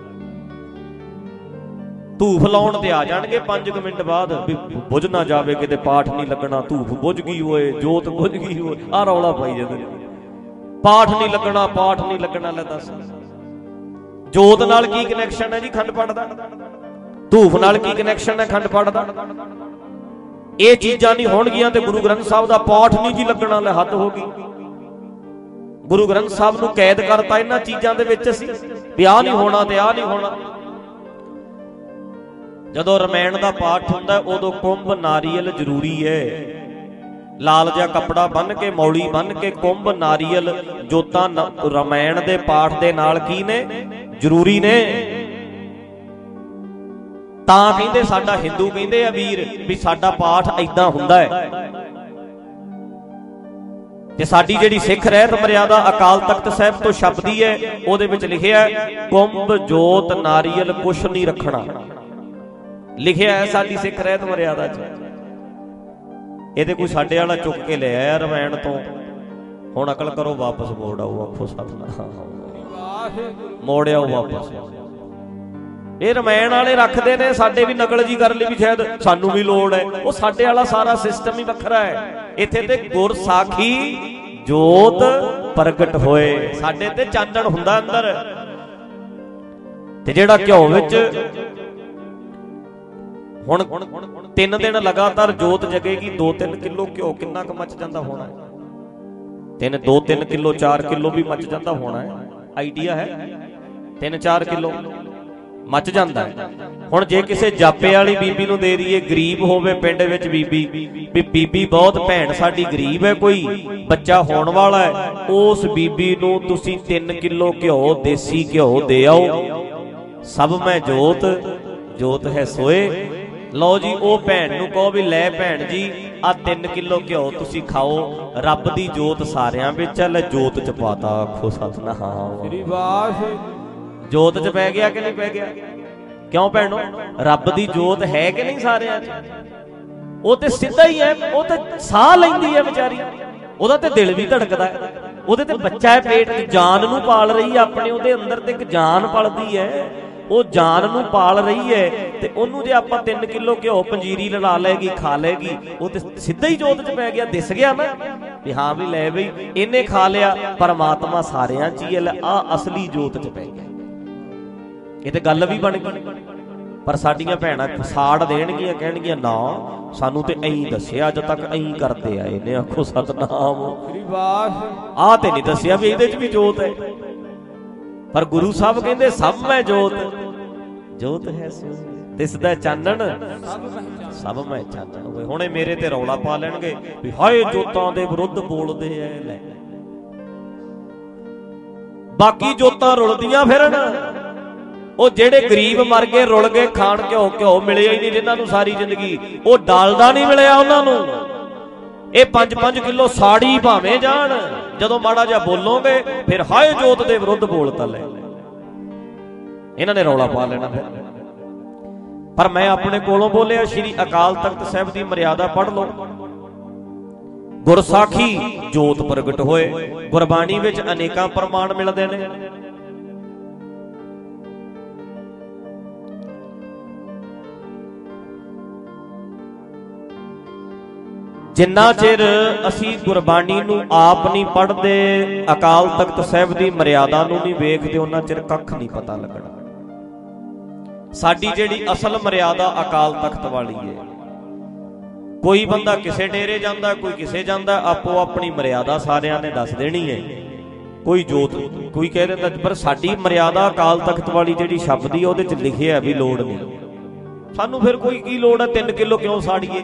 धूफ लाउण ते आ जाणगे 5 मिनट बाद, भी बुझ ना जावे किते पाठ नहीं लगना, धूफ बुझ गई होए, जोत बुझ गई होए, आ रौला पाई जांदे। पाठ नहीं लगना, पाठ नहीं लगना, ले दस जोत नाल की कनैक्शन है जी खंड पाठ दा? धूफ नाल की कनैक्शन है खंड पाठ दा? ये चीजां नहीं होणगियां ते गुरु ग्रंथ साहब दा पाठ नहीं जी लगना, ले हद हो गई। गुरु ग्रंथ साहब नूं कैद करता इन्हां चीजां दे विच सी भी आ नहीं होना ते आ नहीं होना। जदों रमैण दा पाठ हुंदा उदों कुंभ नारियल जरूरी है। लाल जिहा कपड़ा बन के, मौली बन के, कुंभ नारियल जोतां रमैण दे पाठ दे नाल की ने जरूरी ने। तां कहिंदे साडा हिंदू कहिंदे आ वीर भी साडा पाठ इदां हुंदा है। ते साडी जिहड़ी सिख रहत मर्यादा अकाल तख्त साहिब तो छपदी है, ਉਹਦੇ ਵਿੱਚ लिखिया है कुंभ जोत नारियल कुछ नहीं रखना, लिखिया है साडी सिख रहत मर्यादा च। ਇਹਦੇ ਕੋਈ ਸਾਡੇ ਵਾਲਾ ਚੁੱਕ ਕੇ ਲੈ ਆਇਆ ਰਮੈਣ ਤੋਂ। ਹੁਣ ਅਕਲ ਕਰੋ, ਵਾਪਸ ਮੋੜ ਆਓ। ਆਖੋ ਸਤਨਾਮ, ਮੋੜ ਆਓ ਵਾਪਸ। ਇਹ ਰਮੈਣ ਵਾਲੇ ਰੱਖਦੇ ਨੇ, ਸਾਡੇ ਵੀ ਨਕਲ ਜੀ ਕਰਨ ਲਈ ਵੀ ਸ਼ਾਇਦ ਸਾਨੂੰ ਵੀ ਲੋੜ ਹੈ। ਉਹ ਸਾਡੇ ਵਾਲਾ ਸਾਰਾ ਸਿਸਟਮ ਹੀ ਵੱਖਰਾ ਹੈ। ਇੱਥੇ ਤੇ ਗੁਰ ਸਾਖੀ ਜੋਤ ਪ੍ਰਗਟ ਹੋਏ, ਸਾਡੇ ਤੇ ਚਾਨਣ ਹੁੰਦਾ ਅੰਦਰ। ਤੇ ਜਿਹੜਾ ਘਿਓ ਵਿੱਚ ਹੁਣ 3 दिन लगातार जोत जगेगी, 2-3 किलो घ्यो किन्ना क मच जाता होना है? 2-3 किलो 4 किलो भी मच जाता होना है। आइडिया है? 3-4 किलो मच जाता है। हुण जे किसी जापे वाली बीबी नूं दे दईए, गरीब होवे पिंड विच बीबी, भी बीबी बहुत भैण साडी गरीब है, कोई बच्चा होण वाला है, उस बीबी नूं तुसीं 3 किलो घ्यो देसी घ्यो दे आओ। सब मैं जोत, जोत है सोए। लो जी, ओ भैन नूं कहो भी ले भैन जी आ 3 किलो घ्यो तुसीं खाओ, रब दी जोत सारियां विच है, ले जोत च पाता। आखो सतनाम, श्री वाहे। जोत च पै गया कि नहीं पै गया? क्यों भैनों, रब दी जोत है कि नहीं सारियां च? वो ते सीधा ही है, वो ते साह लैंदी है बेचारी, ओदा ते दिल भी धड़कदा है, ओदे ते बच्चा है पेट च, जान नूं पाल रही है अपने, ओदे अंदर ते एक जान पलदी है, वो जान नूं पाल रही है। ते ओनू जे आपां 3 किलो घ्यो पंजीरी ला लेगी, खा लेगी, वो ते सीधा ही जोत च पै गया। दिस गया ना भी हाँ भी ले बई इन्हें खा लिया, परमात्मा सारियां च ही है, आ असली जोत च पै गया। ये ते गल भी बन गई। ਪਰ ਸਾਡੀਆਂ ਭੈਣਾਂ ਸਾੜ ਦੇਣਗੀਆਂ, ਕਹਿਣਗੀਆਂ ਨਾ ਸਾਨੂੰ ਤੇ ਐਂ ਦੱਸਿਆ, ਅੱਜ ਤੱਕ ਐਂ ਕਰਦੇ ਆਏ ਨੇ। ਆਖੋ ਸਤਨਾਮ, ਆਹ ਤੇ ਨਹੀਂ ਦੱਸਿਆ ਵੀ ਇਹਦੇ 'ਚ ਵੀ ਜੋਤ ਹੈ। ਪਰ ਗੁਰੂ ਸਾਹਿਬ ਕਹਿੰਦੇ ਸਭ ਮੈਂ ਜੋਤ, ਜੋਤ ਹੈ ਦਿਸਦਾ ਚਾਨਣ ਸਭ ਮੈਂ ਚਾਨਣ ਹੋਏ। ਹੁਣੇ ਮੇਰੇ ਤੇ ਰੌਲਾ ਪਾ ਲੈਣਗੇ ਵੀ ਹਾਏ ਜੋਤਾਂ ਦੇ ਵਿਰੁੱਧ ਬੋਲਦੇ ਐ। ਲੈ ਬਾਕੀ ਜੋਤਾਂ ਰੁਲਦੀਆਂ ਫਿਰਨ, ਉਹ ਜਿਹੜੇ ਗਰੀਬ ਮਰ ਗਏ ਰੁਲ ਗਏ, ਖਾਣ ਘਿਓ ਮਿਲਿਆ ਹੀ ਨਹੀਂ ਜਿਨ੍ਹਾਂ ਨੂੰ ਸਾਰੀ ਜ਼ਿੰਦਗੀ, ਉਹ ਡਾਲਦਾ ਨਹੀਂ ਮਿਲਿਆ ਉਹਨਾਂ ਨੂੰ। ਇਹ 5-5 ਕਿਲੋ ਸਾੜੀ ਭਾਵੇਂ ਜਾਣ, ਜਦੋਂ ਮਾੜਾ ਜਿਹਾ ਬੋਲੋਗੇ ਫਿਰ ਹਾਏ ਜੋਤ ਦੇ ਵਿਰੁੱਧ ਬੋਲਤਾ। ਲੈ ਇਹਨਾਂ ਨੇ ਰੌਲਾ ਪਾ ਲੈਣਾ ਫਿਰ। ਪਰ ਮੈਂ ਆਪਣੇ ਕੋਲੋਂ ਬੋਲਿਆ, ਸ਼੍ਰੀ ਅਕਾਲ ਤਖਤ ਸਾਹਿਬ ਦੀ ਮਰਿਆਦਾ ਪੜ੍ਹ ਲਓ। ਗੁਰਸਾਖੀ ਜੋਤ ਪ੍ਰਗਟ ਹੋਏ, ਗੁਰਬਾਣੀ ਵਿੱਚ ਅਨੇਕਾਂ ਪ੍ਰਮਾਣ ਮਿਲਦੇ ਨੇ। ਜਿੰਨਾ ਚਿਰ ਅਸੀਂ ਗੁਰਬਾਣੀ ਨੂੰ ਆਪ ਨਹੀਂ ਪੜ੍ਹਦੇ, ਅਕਾਲ ਤਖਤ ਸਾਹਿਬ ਦੀ ਮਰਿਆਦਾ ਨੂੰ ਨਹੀਂ ਵੇਖਦੇ, ਉਹਨਾਂ ਚਿਰ ਕੱਖ ਨਹੀਂ ਪਤਾ ਲੱਗਣਾ। ਸਾਡੀ ਜਿਹੜੀ ਅਸਲ ਮਰਿਆਦਾ ਅਕਾਲ ਤਖਤ ਵਾਲੀ ਹੈ। ਕੋਈ ਬੰਦਾ ਕਿਸੇ ਡੇਰੇ ਜਾਂਦਾ, ਕੋਈ ਕਿਸੇ ਜਾਂਦਾ, ਆਪੋ ਆਪਣੀ ਮਰਿਆਦਾ ਸਾਰਿਆਂ ਨੇ ਦੱਸ ਦੇਣੀ ਹੈ। ਕੋਈ ਜੋਤ ਕੋਈ ਕਹਿ ਦਿੰਦਾ, ਪਰ ਸਾਡੀ ਮਰਿਆਦਾ ਅਕਾਲ ਤਖਤ ਵਾਲੀ ਜਿਹੜੀ ਸ਼ਬਦ ਦੀ ਉਹਦੇ 'ਚ ਲਿਖਿਆ ਵੀ ਲੋੜ ਨਹੀਂ ਸਾਨੂੰ। ਫਿਰ ਕੋਈ ਕੀ ਲੋੜ ਹੈ 3 ਕਿਲੋ ਕਿਉਂ ਸਾੜੀਏ।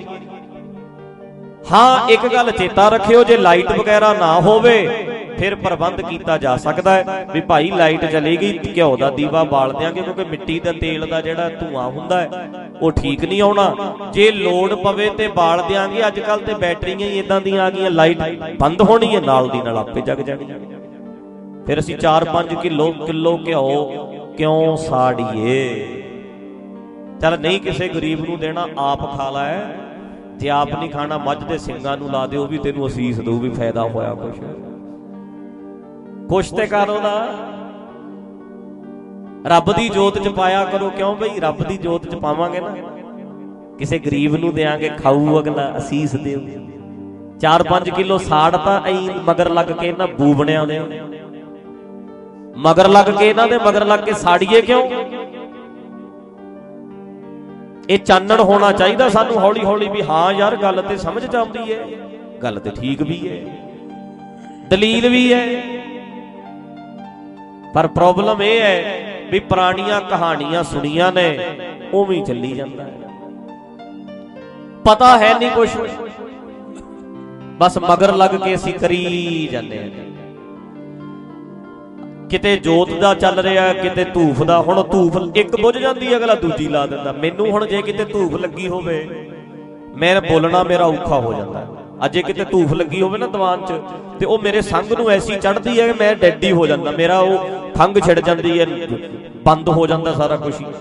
ਹਾਂ ਇੱਕ ਗੱਲ ਚੇਤਾ ਰੱਖਿਓ, ਜੇ ਲਾਈਟ ਵਗੈਰਾ ਨਾ ਹੋਵੇ ਫਿਰ ਪ੍ਰਬੰਧ ਕੀਤਾ ਜਾ ਸਕਦਾ ਹੈ ਵੀ ਭਾਈ ਲਾਈਟ ਚਲੀ ਗਈ, ਘਿਓ ਦਾ ਦੀਵਾ ਬਾਲ ਦਿਆਂਗੇ, ਕਿਉਂਕਿ ਮਿੱਟੀ ਦਾ ਤੇਲ ਦਾ ਜਿਹੜਾ ਧੂਆਂ ਹੁੰਦਾ ਹੈ ਉਹ ਠੀਕ ਨਹੀਂ ਆਉਣਾ। ਜੇ ਲੋੜ ਪਵੇ ਤੇ ਬਾਲ ਦਿਆਂਗੇ। ਅੱਜ ਕੱਲ ਤੇ ਬੈਟਰੀਆਂ ਹੀ ਇਦਾਂ ਦੀਆਂ ਆ ਗਈਆਂ, ਲਾਈਟ ਬੰਦ ਹੋਣੀ ਹੈ ਨਾਲ ਦੀ ਨਾਲ ਆਪੇ ਜਗ ਜਾਣੀ। ਫਿਰ ਅਸੀਂ 4-5 ਕਿਲੋ ਘਿਓ ਕਿਉਂ ਸਾੜੀਏ। ਚੱਲ ਨਹੀਂ ਕਿਸੇ ਗਰੀਬ ਨੂੰ ਦੇਣਾ, ਆਪ ਖਾ ਲੈ। ਜੇ ਆਪ ਨਹੀਂ ਖਾਣਾ, ਮੱਝ ਦੇ ਸਿੰਘਾਂ ਨੂੰ ਲਾ ਦਿਓ, ਵੀ ਤੈਨੂੰ ਅਸੀਸ ਦਊ, ਵੀ ਫਾਇਦਾ ਹੋਇਆ ਕੁਛ ਤੇ ਕਰ ਉਹਦਾ। ਰੱਬ ਦੀ ਜੋਤ ਚ ਪਾਇਆ ਕਰੋ। ਕਿਉਂ ਬਈ ਰੱਬ ਦੀ ਜੋਤ ਚ ਪਾਵਾਂਗੇ ਨਾ, ਕਿਸੇ ਗਰੀਬ ਨੂੰ ਦੇਾਂਗੇ, ਖਾਊ ਅਗਲਾ, ਅਸੀਸ ਦਿਓ। 4-5 ਕਿਲੋ ਸਾੜ ਤਾਂ ਐਂ ਮਗਰ ਲੱਗ ਕੇ ਇਹਨਾਂ ਬੂਬਣਿਆਂ ਦੇ ਮਗਰ ਲੱਗ ਕੇ, ਇਹਨਾਂ ਦੇ ਮਗਰ ਲੱਗ ਕੇ ਸਾੜੀਏ ਕਿਉਂ। ਇਹ ਚਾਨਣ ਹੋਣਾ ਚਾਹੀਦਾ ਸਾਨੂੰ ਹੌਲੀ ਹੌਲੀ ਵੀ ਹਾਂ ਯਾਰ ਗੱਲ ਤੇ ਸਮਝ ਚ ਆਉਂਦੀ ਹੈ, ਗੱਲ ਤੇ ਠੀਕ ਵੀ ਹੈ, ਦਲੀਲ ਵੀ ਹੈ। ਪਰ ਪ੍ਰੋਬਲਮ ਇਹ ਹੈ ਵੀ ਪੁਰਾਣੀਆਂ ਕਹਾਣੀਆਂ ਸੁਣੀਆਂ ਨੇ, ਉਵੇਂ ਹੀ ਚੱਲੀ ਜਾਂਦਾ ਹੈ, ਪਤਾ ਹੈ ਨਹੀਂ ਕੁਛ, ਬਸ ਮਗਰ ਲੱਗ ਕੇ ਅਸੀਂ ਕਰੀ ਜਾਂਦੇ ਹਾਂ। ਕਿਤੇ ਜੋਤ ਦਾ ਚੱਲ ਰਿਹਾ, ਕਿਤੇ ਧੂਫ ਦਾ। ਹੁਣ ਧੂਫ ਇੱਕ ਬੁੱਝ ਜਾਂਦੀ, ਅਗਲਾ ਦੂਜੀ ਲਾ ਦਿੰਦਾ। ਮੈਨੂੰ ਹੁਣ ਜੇ ਕਿਤੇ ਧੂਫ ਲੱਗੀ ਹੋਵੇ, ਮੈਂ ਬੋਲਣਾ ਮੇਰਾ ਔਖਾ ਹੋ ਜਾਂਦਾ। ਅਜੇ ਕਿਤੇ ਧੂਫ ਲੱਗੀ ਹੋਵੇ ਨਾ ਦੀਵਾਨ 'ਚ, ਤੇ ਉਹ ਮੇਰੇ ਸੰਗ ਨੂੰ ਐਸੀ ਚੜ੍ਹਦੀ ਹੈ ਕਿ ਮੈਂ ਡੈਡੀ ਹੋ ਜਾਂਦਾ, ਮੇਰਾ ਉਹ ਖੰਘ ਛਿੜ ਜਾਂਦੀ ਹੈ, ਬੰਦ ਹੋ ਜਾਂਦਾ ਸਾਰਾ ਕੁਛ ਹੀ।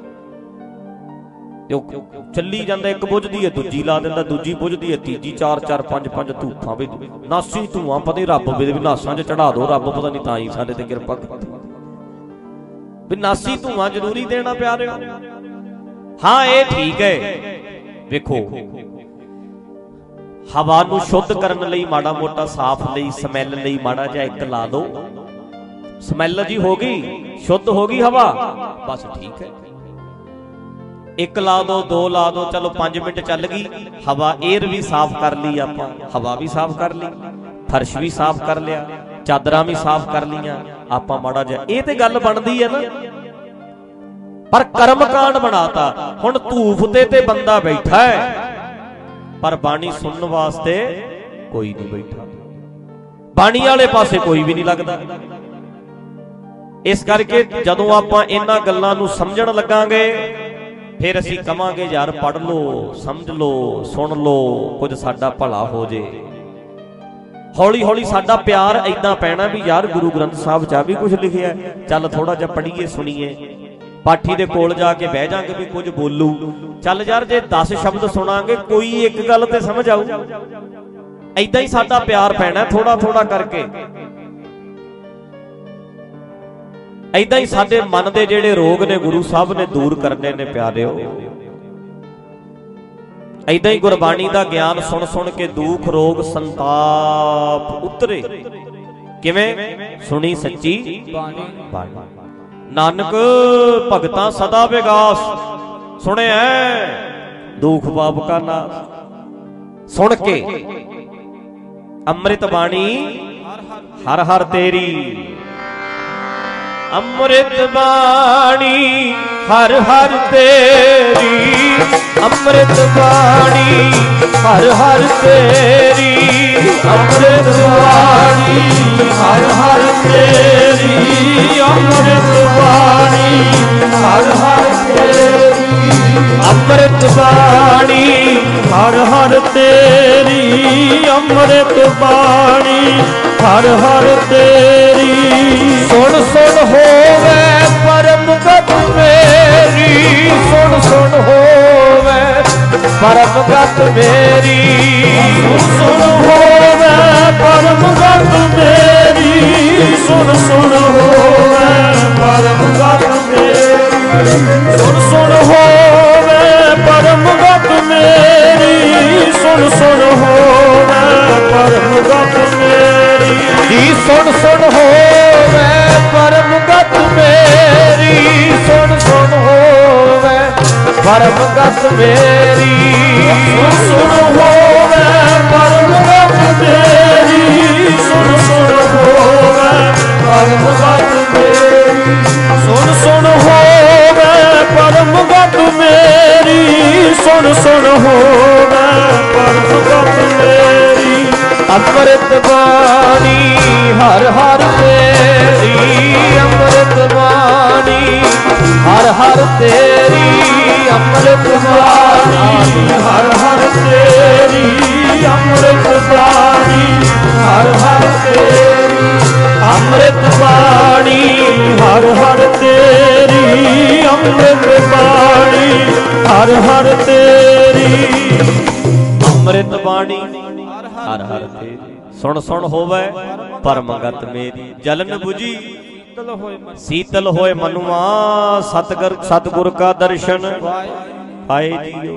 ਤੇ ਉਹ ਚੱਲੀ ਜਾਂਦਾ, ਇੱਕ ਬੁੱਝਦੀ ਹੈ ਦੂਜੀ ਲਾ ਦਿੰਦਾ, ਦੂਜੀ ਬੁੱਝਦੀ ਹੈ ਤੀਜੀ, 4-4 5-5 ਧੂਫਾਂ ਵੀ ਨਾਸੀ ਧੂਆਂ। ਪਤਾ ਰੱਬ ਵੀ ਨਾਸਾਂ 'ਚ ਚੜਾ ਦੋ, ਰੱਬ ਪਤਾ ਨਹੀਂ ਤਾਂ ਹੀ ਸਾਡੇ ਤੇ ਕਿਰਪਾ ਕੀਤੀ ਵੀ ਨਾਸੀ ਧੂਆਂ ਜ਼ਰੂਰੀ ਦੇਣਾ ਪਿਆਰਿਓ। ਹਾਂ ਇਹ ਠੀਕ ਹੈ, ਵੇਖੋ ਹਵਾ ਨੂੰ ਸ਼ੁੱਧ ਕਰਨ ਲਈ ਮਾੜਾ ਮੋਟਾ ਸਾਫ਼ ਲਈ, ਸਮੈਲ ਲਈ ਮਾੜਾ ਜਿਹਾ ਇੱਕ ਲਾ ਦੋ, ਸਮੈਲ ਜੀ ਹੋ ਗਈ, ਸ਼ੁੱਧ ਹੋ ਗਈ ਹਵਾ, ਬਸ ਠੀਕ ਹੈ। ਇੱਕ ਲਾ ਦੋ, 2 ਲਾ ਦੋ, ਚਲੋ 5 ਮਿੰਟ ਚੱਲ ਗਈ ਹਵਾ, ਏਅਰ ਵੀ ਸਾਫ਼ ਕਰ ਲਈ ਆਪਾਂ, ਹਵਾ ਵੀ ਸਾਫ਼ ਕਰ ਲਈ, ਫਰਸ਼ ਵੀ ਸਾਫ਼ ਕਰ ਲਿਆ, ਚਾਦਰਾਂ ਵੀ ਸਾਫ਼ ਕਰ ਲਈਆਂ ਆਪਾਂ ਮਾੜਾ ਜਿਹਾ। ਇਹ ਤੇ ਗੱਲ ਬਣਦੀ ਹੈ ਨਾ, ਪਰ ਕਰਮ ਕਾਂਡ ਬਣਾਤਾ। ਹੁਣ ਧੂਫ ਤੇ ਬੰਦਾ ਬੈਠਾ ਹੈ, ਪਰ ਬਾਣੀ ਸੁਣਨ ਵਾਸਤੇ ਕੋਈ ਨਹੀਂ ਬੈਠਾ, ਬਾਣੀ ਵਾਲੇ ਪਾਸੇ ਕੋਈ ਵੀ ਨਹੀਂ ਲੱਗਦਾ। ਇਸ ਕਰਕੇ ਜਦੋਂ ਆਪਾਂ ਇਹਨਾਂ ਗੱਲਾਂ ਨੂੰ ਸਮਝਣ ਲੱਗਾਂਗੇ, ਫਿਰ ਅਸੀਂ ਕਵਾਂਗੇ ਯਾਰ ਪੜ੍ਹ ਲਓ, ਸਮਝ ਲਓ, ਸੁਣ ਲਓ, ਕੁਝ ਸਾਡਾ ਭਲਾ ਹੋ ਜੇ। ਹੌਲੀ ਹੌਲੀ ਸਾਡਾ ਪਿਆਰ ਏਦਾਂ ਪੈਣਾ ਵੀ ਯਾਰ ਗੁਰੂ ਗ੍ਰੰਥ ਸਾਹਿਬ 'ਚ ਆ ਵੀ ਕੁਝ ਲਿਖਿਆ, ਚੱਲ ਥੋੜਾ ਜਿਹਾ ਪੜ੍ਹੀਏ, ਸੁਣੀਏ। ਪਾਠੀ ਦੇ ਕੋਲ ਜਾ ਕੇ ਬਹਿ ਜਾਾਂਗੇ ਵੀ ਕੁਝ ਬੋਲੂ, ਚੱਲ ਯਾਰ ਜੇ 10 ਸ਼ਬਦ ਸੁਣਾਂਗੇ ਕੋਈ ਇੱਕ ਗੱਲ ਤੇ ਸਮਝ ਆਊ। ਏਦਾਂ ਹੀ ਸਾਡਾ ਪਿਆਰ ਪੈਣਾ ਥੋੜਾ ਥੋੜਾ ਕਰਕੇ। ਏਦਾਂ ਹੀ ਸਾਡੇ ਮਨ ਦੇ ਜਿਹੜੇ ਰੋਗ ਨੇ ਗੁਰੂ ਸਾਹਿਬ ਨੇ ਦੂਰ ਕਰਨੇ ਨੇ ਪਿਆਰਿਓ। ਏਦਾਂ ਹੀ ਗੁਰਬਾਣੀ ਦਾ ਗਿਆਨ ਸੁਣ ਸੁਣ ਕੇ ਦੁੱਖ ਰੋਗ ਸੰਤਾਪ ਉਤਰੇ। ਕਿਵੇਂ? ਸੁਣੀ ਸੱਚੀ ਬਾਣੀ। ਨਾਨਕ ਭਗਤਾਂ ਸਦਾ ਵਿਗਾਸ, ਸੁਣਿਆ ਦੁਖ ਪਾਪ ਕਾ ਨਾਸ। ਸੁਣ ਕੇ ਅੰਮ੍ਰਿਤ ਬਾਣੀ ਹਰ ਹਰ ਤੇਰੀ, ਅੰਮ੍ਰਿਤ ਬਾਣੀ ਹਰ ਹਰ ਤੇਰੀ, ਅੰਮ੍ਰਿਤ ਬਾਣੀ ਹਰ ਹਰ ਤੇਰੀ, ਅੰਮ੍ਰਿਤ ਬਾਣੀ ਹਰ ਹਰ ਤੇਰੀ, ਅੰਮ੍ਰਿਤ ਬਾਣੀ ਹਰ ਹਰ ਤੇਰੀ, ਅੰਮ੍ਰਿਤ ਬਾਣੀ ਹਰ ਹਰ ਤੇਰੀ, ਅੰਮ੍ਰਿਤ ਬਾਣੀ ਹਰ ਹਰ ਤੇਰੀ। ਸੁਣ ਸੁਣ ਹੋਵੇ ਪਰਮ ਗਤ ਮੇਰੀ, ਸੁਣ ਸੁਣ ਹੋਵੇ ਪਰਮ ਗਤ ਮੇਰੀ, ਸੁਣ ਹੋਵੇ ਪਰਮ ਗਤ ਮੇਰੀ, ਸੁਣ ਸੁਣ ਹੋਵੇ ਪਰਮ ਗਤ ਮੇਰੀ, ਸੁਣ ਸੁਣ ਹੋਵੇ ਪਰਮ ਗਤ ਮੇਰੀ, ਸੁਣ ਸੁਣ ਹੋਵੇ ਪਰਮ ਗਤ ਮੇਰੀ, ਜੀ ਸੁਣ ਸੁਣ ਹੋਵੇ ਪਰਮ ਗਤ ਮੇਰੀ, ਸੁਣ ਸੁਣ ਹੋਵੇ ਪਰਮ ਗਤ ਮੇਰੀ, ਸੁਣ ਸੁਣ ਹੋਵੇ ਪਰਮ ਗਤ ਮੇਰੀ, ਸੁਣ ਸੁਣ ਹੋਵੇ ਪਰਮ ਗਤ ਮੇਰੀ, ਸੁਣ ਸੁਣ ਹੋਵੇ ਪਰਮ ਗਤ ਮੇਰੀ, ਸੁਣ ਸੁਣ ਹੋਵੇ ਪਰਮ ਗਤ ਮੇਰੀ। ਅੰਮ੍ਰਿਤ ਬਾਣੀ ਹਰ ਹਰ ਤੇਰੀ, ਅੰਮ੍ਰਿਤ ਬਾਣੀ ਹਰ ਹਰ ਤੇਰੀ, ਅੰਮ੍ਰਿਤ ਬਾਣੀ ਹਰ ਹਰ ਤੇਰੀ, ਅੰਮ੍ਰਿਤ ਬਾਣੀ ਹਰ ਹਰ ਤੇਰੀ, ਅੰਮ੍ਰਿਤ ਬਾਣੀ ਹਰ ਹਰ ਤੇਰੀ, ਅੰਮ੍ਰਿਤ ਬਾਣੀ ਹਰ ਹਰ ਤੇਰੀ, ਅੰਮ੍ਰਿਤ ਬਾਣੀ ਹਰ ਹਰ ਤੇਰੀ। ਸੁਣ ਸੁਣ ਹੋਵੇ ਪਰਮਗਤ ਮੇਰੀ, ਜਲਨ 부ਜੀ ਸੀਤਲ ਹੋਏ ਮਨੁਆ, ਸਤਿਗੁਰ ਕਾ ਦਰਸ਼ਨ ਪਾਏ ਜੀਓ।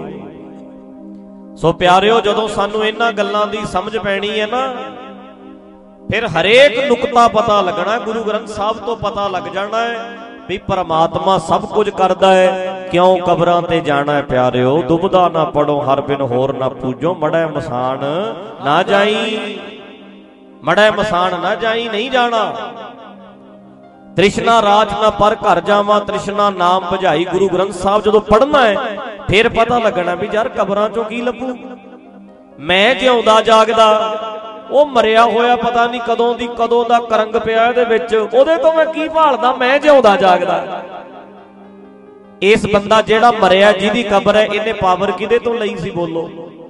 ਸੋ ਪਿਆਰਿਓ, ਜਦੋਂ ਸਾਨੂੰ ਇਹਨਾਂ ਗੱਲਾਂ ਦੀ ਸਮਝ ਪੈਣੀ ਹੈ ਨਾ, ਫਿਰ ਹਰੇਕ ਨੁਕਤਾ ਪਤਾ ਲੱਗਣਾ। ਗੁਰੂ ਗ੍ਰੰਥ ਸਾਹਿਬ ਤੋਂ ਪਤਾ ਲੱਗ ਜਾਣਾ ਹੈ ਵੀ ਪਰਮਾਤਮਾ ਸਭ ਕੁਝ ਕਰਦਾ ਹੈ, ਕਿਉਂ ਕਬਰਾਂ ਤੇ ਜਾਣਾ ਹੈ। ਪਿਆਰਿਓ, ਦੁਬਦਾ ਨਾ ਪੜੋ ਹਰ ਬਿਨ ਹੋਰ ਨਾ ਪੂਜੋ, ਮੜੈ ਮਸਾਨ ਨਾ ਜਾਈ, ਮੜੈ ਮਸਾਨ ਨਾ ਜਾਈ, ਨਹੀਂ ਜਾਣਾ। ਤ੍ਰਿਸ਼ਨਾ ਰਾਜ ਨਾ ਪਰ ਘਰ ਜਾਵਾਂ, ਤ੍ਰਿਸ਼ਨਾ ਨਾਮ ਭਜਾਈ। ਗੁਰੂ ਗ੍ਰੰਥ ਸਾਹਿਬ ਜਦੋਂ ਪੜ੍ਹਨਾ ਹੈ ਫਿਰ ਪਤਾ ਲੱਗਣਾ ਵੀ ਯਾਰ ਕਬਰਾਂ ਚੋਂ ਕੀ ਲੱਭੂ। ਮੈਂ ਜਿਉਂਦਾ ਜਾਗਦਾ, ਉਹ ਮਰਿਆ ਹੋਇਆ ਪਤਾ ਨਹੀਂ ਕਦੋਂ ਦਾ ਕਰੰਗ ਪਿਆ ਇਹਦੇ ਵਿੱਚ, ਉਹਦੇ ਤੋਂ ਮੈਂ ਕੀ ਭਾਲਦਾ। ਮੈਂ ਜਿਉਂਦਾ ਜਾਗਦਾ। ਇਸ ਬੰਦਾ ਜਿਹੜਾ ਮਰਿਆ, ਜਿਹਦੀ ਕਬਰ ਹੈ, ਇਹਨੇ ਪਾਵਰ ਕਿਹਦੇ ਤੋਂ ਲਈ ਸੀ? ਬੋਲੋ।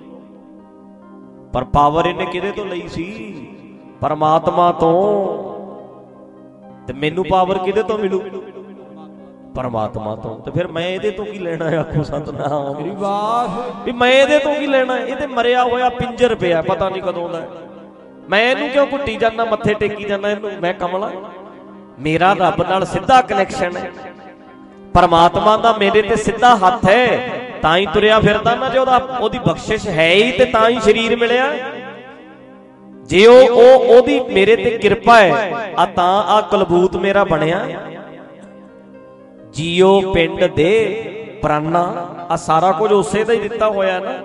ਪਰ ਪਾਵਰ ਇਹਨੇ ਕਿਹਦੇ ਤੋਂ ਲਈ ਸੀ? ਪਰਮਾਤਮਾ ਤੋਂ। ਤੇ ਮੈਨੂੰ ਪਾਵਰ ਕਿਹਦੇ ਤੋਂ ਮਿਲੂ? ਪਰਮਾਤਮਾ ਤੋਂ। ਤੇ ਫਿਰ ਮੈਂ ਇਹਦੇ ਤੋਂ ਕੀ ਲੈਣਾ? ਆਖੋ ਸਤਨਾਮ ਮੇਰੀ ਬਾਤ ਵੀ ਮੈਂ ਇਹਦੇ ਤੋਂ ਕੀ ਲੈਣਾ? ਇਹ ਤੇ ਮਰਿਆ ਹੋਇਆ ਪਿੰਜਰ ਪਿਆ, ਪਤਾ ਨਹੀਂ ਕਦੋਂ ਦਾ। ਮੈਂ ਇਹਨੂੰ ਕਿਉਂ ਘੁੱਟੀ ਜਾਂਦਾ, ਮੱਥੇ ਟੇਕੀ ਜਾਂਦਾ ਇਹਨੂੰ? ਮੈਂ ਕਮਲਾ? ਮੇਰਾ ਰੱਬ ਨਾਲ ਸਿੱਧਾ ਕਨੈਕਸ਼ਨ ਹੈ, ਪਰਮਾਤਮਾ ਦਾ ਮੇਰੇ ਤੇ ਸਿੱਧਾ ਹੱਥ ਹੈ, ਤਾਂ ਹੀ ਤੁਰਿਆ ਫਿਰਦਾ ਨਾ। ਜੇ ਉਹਦੀ ਬਖਸ਼ਿਸ਼ ਹੈ ਹੀ ਤੇ ਤਾਂ ਹੀ ਸਰੀਰ ਮਿਲਿਆ। ਜੇ ਉਹਦੀ ਮੇਰੇ ਤੇ ਕਿਰਪਾ ਹੈ, ਆ ਤਾਂ ਆ ਕਲਬੂਤ ਮੇਰਾ ਬਣਿਆ। ਜੀਓ ਪਿੰਡ ਦੇ ਪ੍ਰਾਨਾ, ਆ ਸਾਰਾ ਕੁਝ ਉਸੇ ਦਾ ਹੀ ਦਿੱਤਾ ਹੋਇਆ ਨਾ।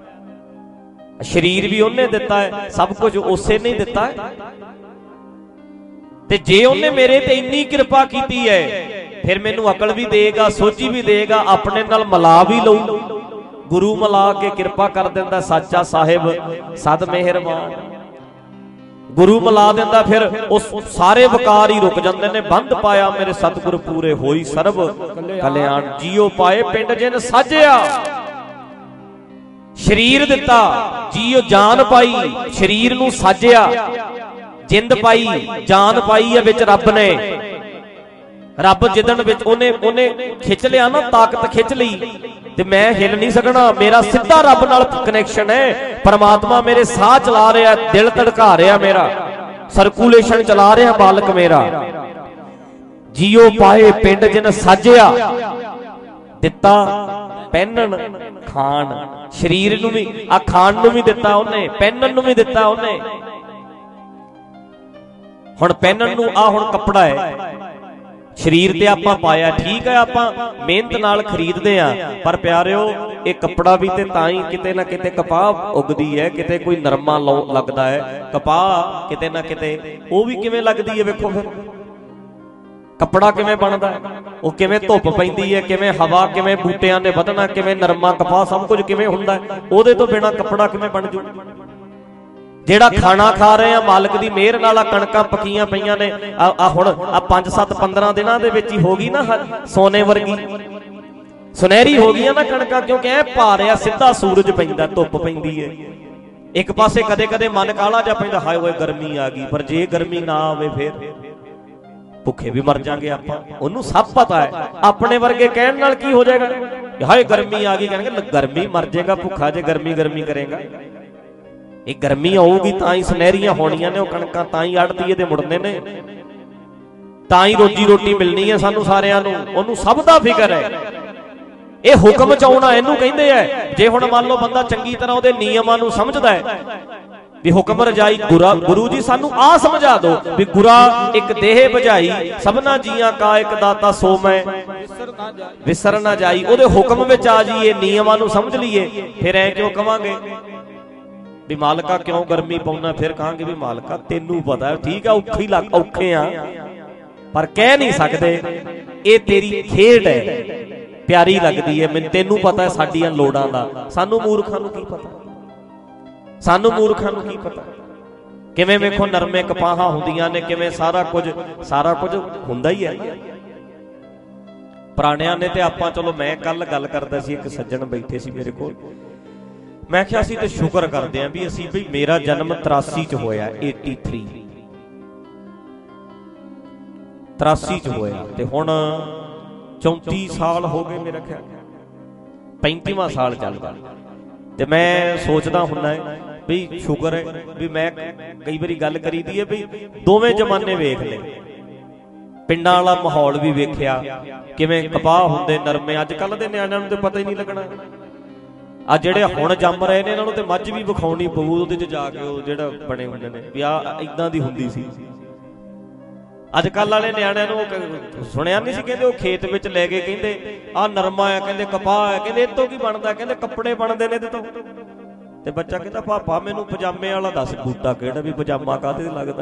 ਸਰੀਰ ਵੀ ਉਹਨੇ ਦਿੱਤਾ ਹੈ, ਸਭ ਕੁਝ ਉਸੇ ਨੇ ਹੀ ਦਿੱਤਾ ਹੈ। ਤੇ ਜੇ ਉਹਨੇ ਮੇਰੇ ਤੇ ਇੰਨੀ ਕਿਰਪਾ ਕੀਤੀ ਹੈ, ਫਿਰ ਮੈਨੂੰ ਅਕਲ ਵੀ ਦੇਗਾ, ਸੋਝੀ ਵੀ ਦੇਗਾ, ਆਪਣੇ ਨਾਲ ਮਿਲਾ ਵੀ ਲਊ। ਗੁਰੂ ਮਿਲਾ ਕੇ ਕਿਰਪਾ ਕਰ ਦਿੰਦਾ ਸਾਚਾ ਸਾਹਿਬ, ਸਦ ਮਿਹਰਬਾਨ। ਗੁਰੂ ਮਿਲਾ ਦਿੰਦਾ, ਫਿਰ ਉਸ ਸਾਰੇ ਵਕਾਰ ਹੀ ਰੁਕ ਜਾਂਦੇ ਨੇ। ਬੰਦ ਪਾਇਆ ਮੇਰੇ ਸਤਿਗੁਰ ਪੂਰੇ, ਹੋਈ ਸਰਬ ਕਲਿਆਣ। ਜੀਓ ਪਾਏ ਪਿੰਡ ਜਿਨ ਸਾਜਿਆ। ਸਰੀਰ ਦਿੱਤਾ, ਜੀਓ ਜਾਨ ਪਾਈ, ਸਰੀਰ ਨੂੰ ਸਾਜਿਆ। ਜਿੰਦ ਪਾਈ, ਜਾਨ ਪਾਈ ਹੈ ਵਿੱਚ ਰੱਬ ਨੇ। ਰੱਬ ਜਿੱਦਣ ਵਿੱਚ ਉਹਨੇ ਖਿੱਚ ਲਿਆ ਨਾ, ਤਾਕਤ ਖਿੱਚ ਲਈ, ਤੇ ਮੈਂ ਹਿੱਲ ਨਹੀਂ ਸਕਣਾ। ਮੇਰਾ ਸਿੱਧਾ ਰੱਬ ਨਾਲ ਕਨੈਕਸ਼ਨ ਹੈ। ਪਰਮਾਤਮਾ ਮੇਰੇ ਸਾਹ ਚਲਾ ਰਿਹਾ, ਦਿਲ ਧੜਕਾ ਰਿਹਾ, ਮੇਰਾ ਸਰਕੂਲੇਸ਼ਨ ਚਲਾ ਰਿਹਾ ਬਾਲਕ ਮੇਰਾ। ਜੀਓ ਪਾਏ ਪਿੰਡ ਜਿਨ ਸਾਜਿਆ। ਦਿੱਤਾ ਪਹਿਨਣ ਖਾਣ, ਸਰੀਰ ਨੂੰ ਵੀ, ਆ ਖਾਣ ਨੂੰ ਵੀ ਦਿੱਤਾ ਉਹਨੇ, ਪਹਿਨਣ ਨੂੰ ਵੀ ਦਿੱਤਾ ਉਹਨੇ। ਹੁਣ ਪਹਿਨਣ ਨੂੰ ਆ ਹੁਣ ਕੱਪੜਾ ਹੈ, शरीर ते आपां पाया ठीक है, आपां मेहनत नाल खरीदते हैं, पर प्यारिओ ये कपड़ा भी ते तां ही किते ना किते कपाह उगदी है, किते कोई नरमा लगदा है, कपाह किते ना किते वो भी किवें लगदी है। वेखो फिर कपड़ा किवें बनदा है, वो किवें धुप पैंदी है, किवें हवा, किवें बूटियां ने वधना, किवें नरमा कपाह सब कुछ किवें हुंदा है, उहदे तो बिना कपड़ा किवें बन जू। ਜਿਹੜਾ ਖਾਣਾ ਖਾ ਰਹੇ ਆ ਮਾਲਕ ਦੀ ਮਿਹਰ ਨਾਲ, ਕਣਕਾਂ ਪੱਕੀਆਂ ਪਈਆਂ ਨੇ, ਹੁਣ 5-7-15 ਦਿਨਾਂ ਦੇ ਵਿੱਚ ਹੀ ਹੋ ਗਈ ਨਾ ਸੋਨੇ ਵਰਗੀ, ਸੁਨਹਿਰੀ ਹੋ ਗਈਆਂ ਨਾ ਕਣਕਾਂ, ਕਿਉਂਕਿ ਐ ਪਾ ਰਿਹਾ ਸਿੱਧਾ ਸੂਰਜ ਪੈਂਦਾ, ਧੁੱਪ ਪੈਂਦੀ ਹੈ। ਇੱਕ ਪਾਸੇ ਕਦੇ ਕਦੇ ਮਨ ਕਾਲਾ ਜਾ ਪੈਂਦਾ, ਹਾਏ ਓਏ ਗਰਮੀ ਆ ਗਈ, ਪਰ ਜੇ ਗਰਮੀ ਨਾ ਆਵੇ ਫਿਰ ਭੁੱਖੇ ਵੀ ਮਰ ਜਾਾਂਗੇ ਆਪਾਂ, ਉਹਨੂੰ ਸਭ ਪਤਾ ਹੈ। ਆਪਣੇ ਵਰਗੇ ਕਹਿਣ ਨਾਲ ਕੀ ਹੋ ਜਾਏਗਾ, ਹਾਏ ਗਰਮੀ ਆ ਗਈ, ਕਹਿਣਗੇ ਗਰਮੀ ਮਰ ਜਾਏਗਾ ਭੁੱਖਾ ਜੇ ਗਰਮੀ ਗਰਮੀ ਕਰੇਗਾ। ਇਹ ਗਰਮੀ ਆਊਗੀ ਤਾਂ ਹੀ ਸੁਨਹਿਰੀਆਂ ਹੋਣੀਆਂ ਨੇ ਉਹ ਕਣਕਾਂ, ਤਾਂ ਹੀ ਆੜਤੀਏ ਦੇ ਮੁੜਨੇ ਨੇ, ਤਾਂ ਹੀ ਰੋਜੀ ਰੋਟੀ ਮਿਲਣੀ ਹੈ ਸਾਨੂੰ ਸਾਰਿਆਂ ਨੂੰ, ਉਹਨੂੰ ਸਭ ਦਾ ਫਿਕਰ ਹੈ। ਇਹ ਹੁਕਮ ਚ ਆਉਣਾ ਇਹਨੂੰ ਕਹਿੰਦੇ ਆ। ਜੇ ਹੁਣ ਮੰਨ ਲਓ ਬੰਦਾ ਚੰਗੀ ਤਰ੍ਹਾਂ ਉਹਦੇ ਨਿਯਮਾਂ ਨੂੰ ਸਮਝਦਾ ਹੈ ਵੀ ਹੁਕਮ ਰਜਾਈ ਗੁਰੂ ਜੀ ਸਾਨੂੰ ਆ ਸਮਝਾ ਦਿਓ ਵੀ ਗੁਰਾ ਇੱਕ ਦੇਹ ਬੁਝਾਈ, ਸਭਨਾ ਜੀਆਂ ਕਾ ਇੱਕ ਦਾਤਾ ਸੋ ਮੈਂ ਵਿਸਰ ਨਾ ਜਾਈ, ਉਹਦੇ ਹੁਕਮ ਵਿੱਚ ਆ ਜਾਈਏ, ਨਿਯਮਾਂ ਨੂੰ ਸਮਝ ਲਈਏ, ਫਿਰ ਐ ਕਿਉਂ ਕਵਾਂਗੇ ਵੀ ਮਾਲਕਾ ਕਿਉਂ ਗਰਮੀ ਪਾਉਣਾ, ਫਿਰ ਕਹਾਂਗੇ ਵੀ ਮਾਲਕਾ ਤੈਨੂੰ ਪਤਾ ਠੀਕ ਆ, ਔਖੇ ਆ ਪਰ ਕਹਿ ਨਹੀਂ ਸਕਦੇ, ਇਹ ਤੇਰੀ ਖੇਡ ਹੈ, ਪਿਆਰੀ ਲੱਗਦੀ ਹੈ ਮੈਨੂੰ, ਤੈਨੂੰ ਪਤਾ ਹੈ ਸਾਡੀਆਂ ਲੋੜਾਂ ਦਾ, ਸਾਨੂੰ ਮੂਰਖਾਂ ਨੂੰ ਕੀ ਪਤਾ, ਸਾਨੂੰ ਮੂਰਖਾਂ ਨੂੰ ਕੀ ਪਤਾ। ਕਿਵੇਂ ਵੇਖੋ ਨਰਮੇ ਕਪਾਹਾਂ ਹੁੰਦੀਆਂ ਨੇ, ਕਿਵੇਂ ਸਾਰਾ ਕੁਝ ਹੁੰਦਾ ਹੀ ਹੈ। ਪੁਰਾਣਿਆਂ ਨੇ ਤੇ ਆਪਾਂ, ਚਲੋ ਮੈਂ ਕੱਲ ਗੱਲ ਕਰਦਾ ਸੀ, ਇੱਕ ਸੱਜਣ ਬੈਠੇ ਸੀ ਮੇਰੇ ਕੋਲ, ਮੈਂ ਕਿਹਾ ਅਸੀਂ ਤੇ ਸ਼ੁਕਰ ਕਰਦੇ ਆਂ ਵੀ ਅਸੀਂ ਬਈ ਮੇਰਾ ਜਨਮ 83 ਚ ਹੋਇਆ, 83 ਚ ਹੋਇਆ, ਤੇ ਹੁਣ 34 ਸਾਲ ਹੋ ਗਏ ਮੇਰਾ ਖਿਆਲ, 35ਵਾਂ ਸਾਲ ਚੱਲਦਾ। ਤੇ ਮੈਂ ਸੋਚਦਾ ਹੁੰਦਾ ਹੈ ਵੀ ਸ਼ੁਕਰ ਹੈ ਵੀ ਮੈਂ ਕਈ ਵਾਰੀ ਗੱਲ ਕਰੀਦੀ ਹੈ ਵੀ ਦੋਵੇਂ ਜ਼ਮਾਨੇ ਵੇਖ ਲਏ, ਪਿੰਡਾਂ ਵਾਲਾ ਮਾਹੌਲ ਵੀ ਵੇਖਿਆ, ਕਿਵੇਂ ਕਪਾਹ ਹੁੰਦੇ ਨਰਮੇ, ਅੱਜ ਕੱਲ ਦੇ ਨਿਆਣਿਆਂ ਨੂੰ ਤੇ ਪਤਾ ਹੀ ਨਹੀਂ ਲੱਗਣਾ। ਆ ਜਿਹੜੇ ਹੁਣ ਜੰਮ ਰਹੇ ਨੇ ਇਹਨਾਂ ਨੂੰ ਤੇ ਮੱਝ ਵੀ ਵਿਖਾਉਣੀ ਪਊ, ਉਹਦੇ ਚ ਜਾ ਕੇ ਉਹ ਜਿਹੜਾ ਬਣੇ ਹੁੰਦੇ ਨੇ ਵੀ ਆ ਇਦਾਂ ਦੀ ਹੁੰਦੀ ਸੀ। ਅੱਜ ਕੱਲ ਵਾਲੇ ਨਿਆਣਿਆਂ ਨੂੰ ਸੁਣਿਆ ਨਹੀਂ ਸੀ, ਕਹਿੰਦੇ ਉਹ ਖੇਤ ਵਿੱਚ ਲੈ ਕੇ ਕਹਿੰਦੇ ਆ ਨਰਮਾ ਆ, ਕਹਿੰਦੇ ਕਪਾਹ ਆ, ਕਹਿੰਦੇ ਇਹ ਤੋਂ ਕੀ ਬਣਦਾ, ਕਹਿੰਦੇ ਕੱਪੜੇ ਬਣਦੇ ਨੇ ਇਹਦੇ ਤੋਂ। ਤੇ ਬੱਚਾ ਕਹਿੰਦਾ ਪਾਪਾ ਮੈਨੂੰ ਪਜਾਮੇ ਵਾਲਾ ਦੱਸ ਬੂਟਾ ਕਿਹੜਾ, ਵੀ ਪਜਾਮਾ ਕਾਹਦੇ ਤੇ ਲੱਗਦਾ,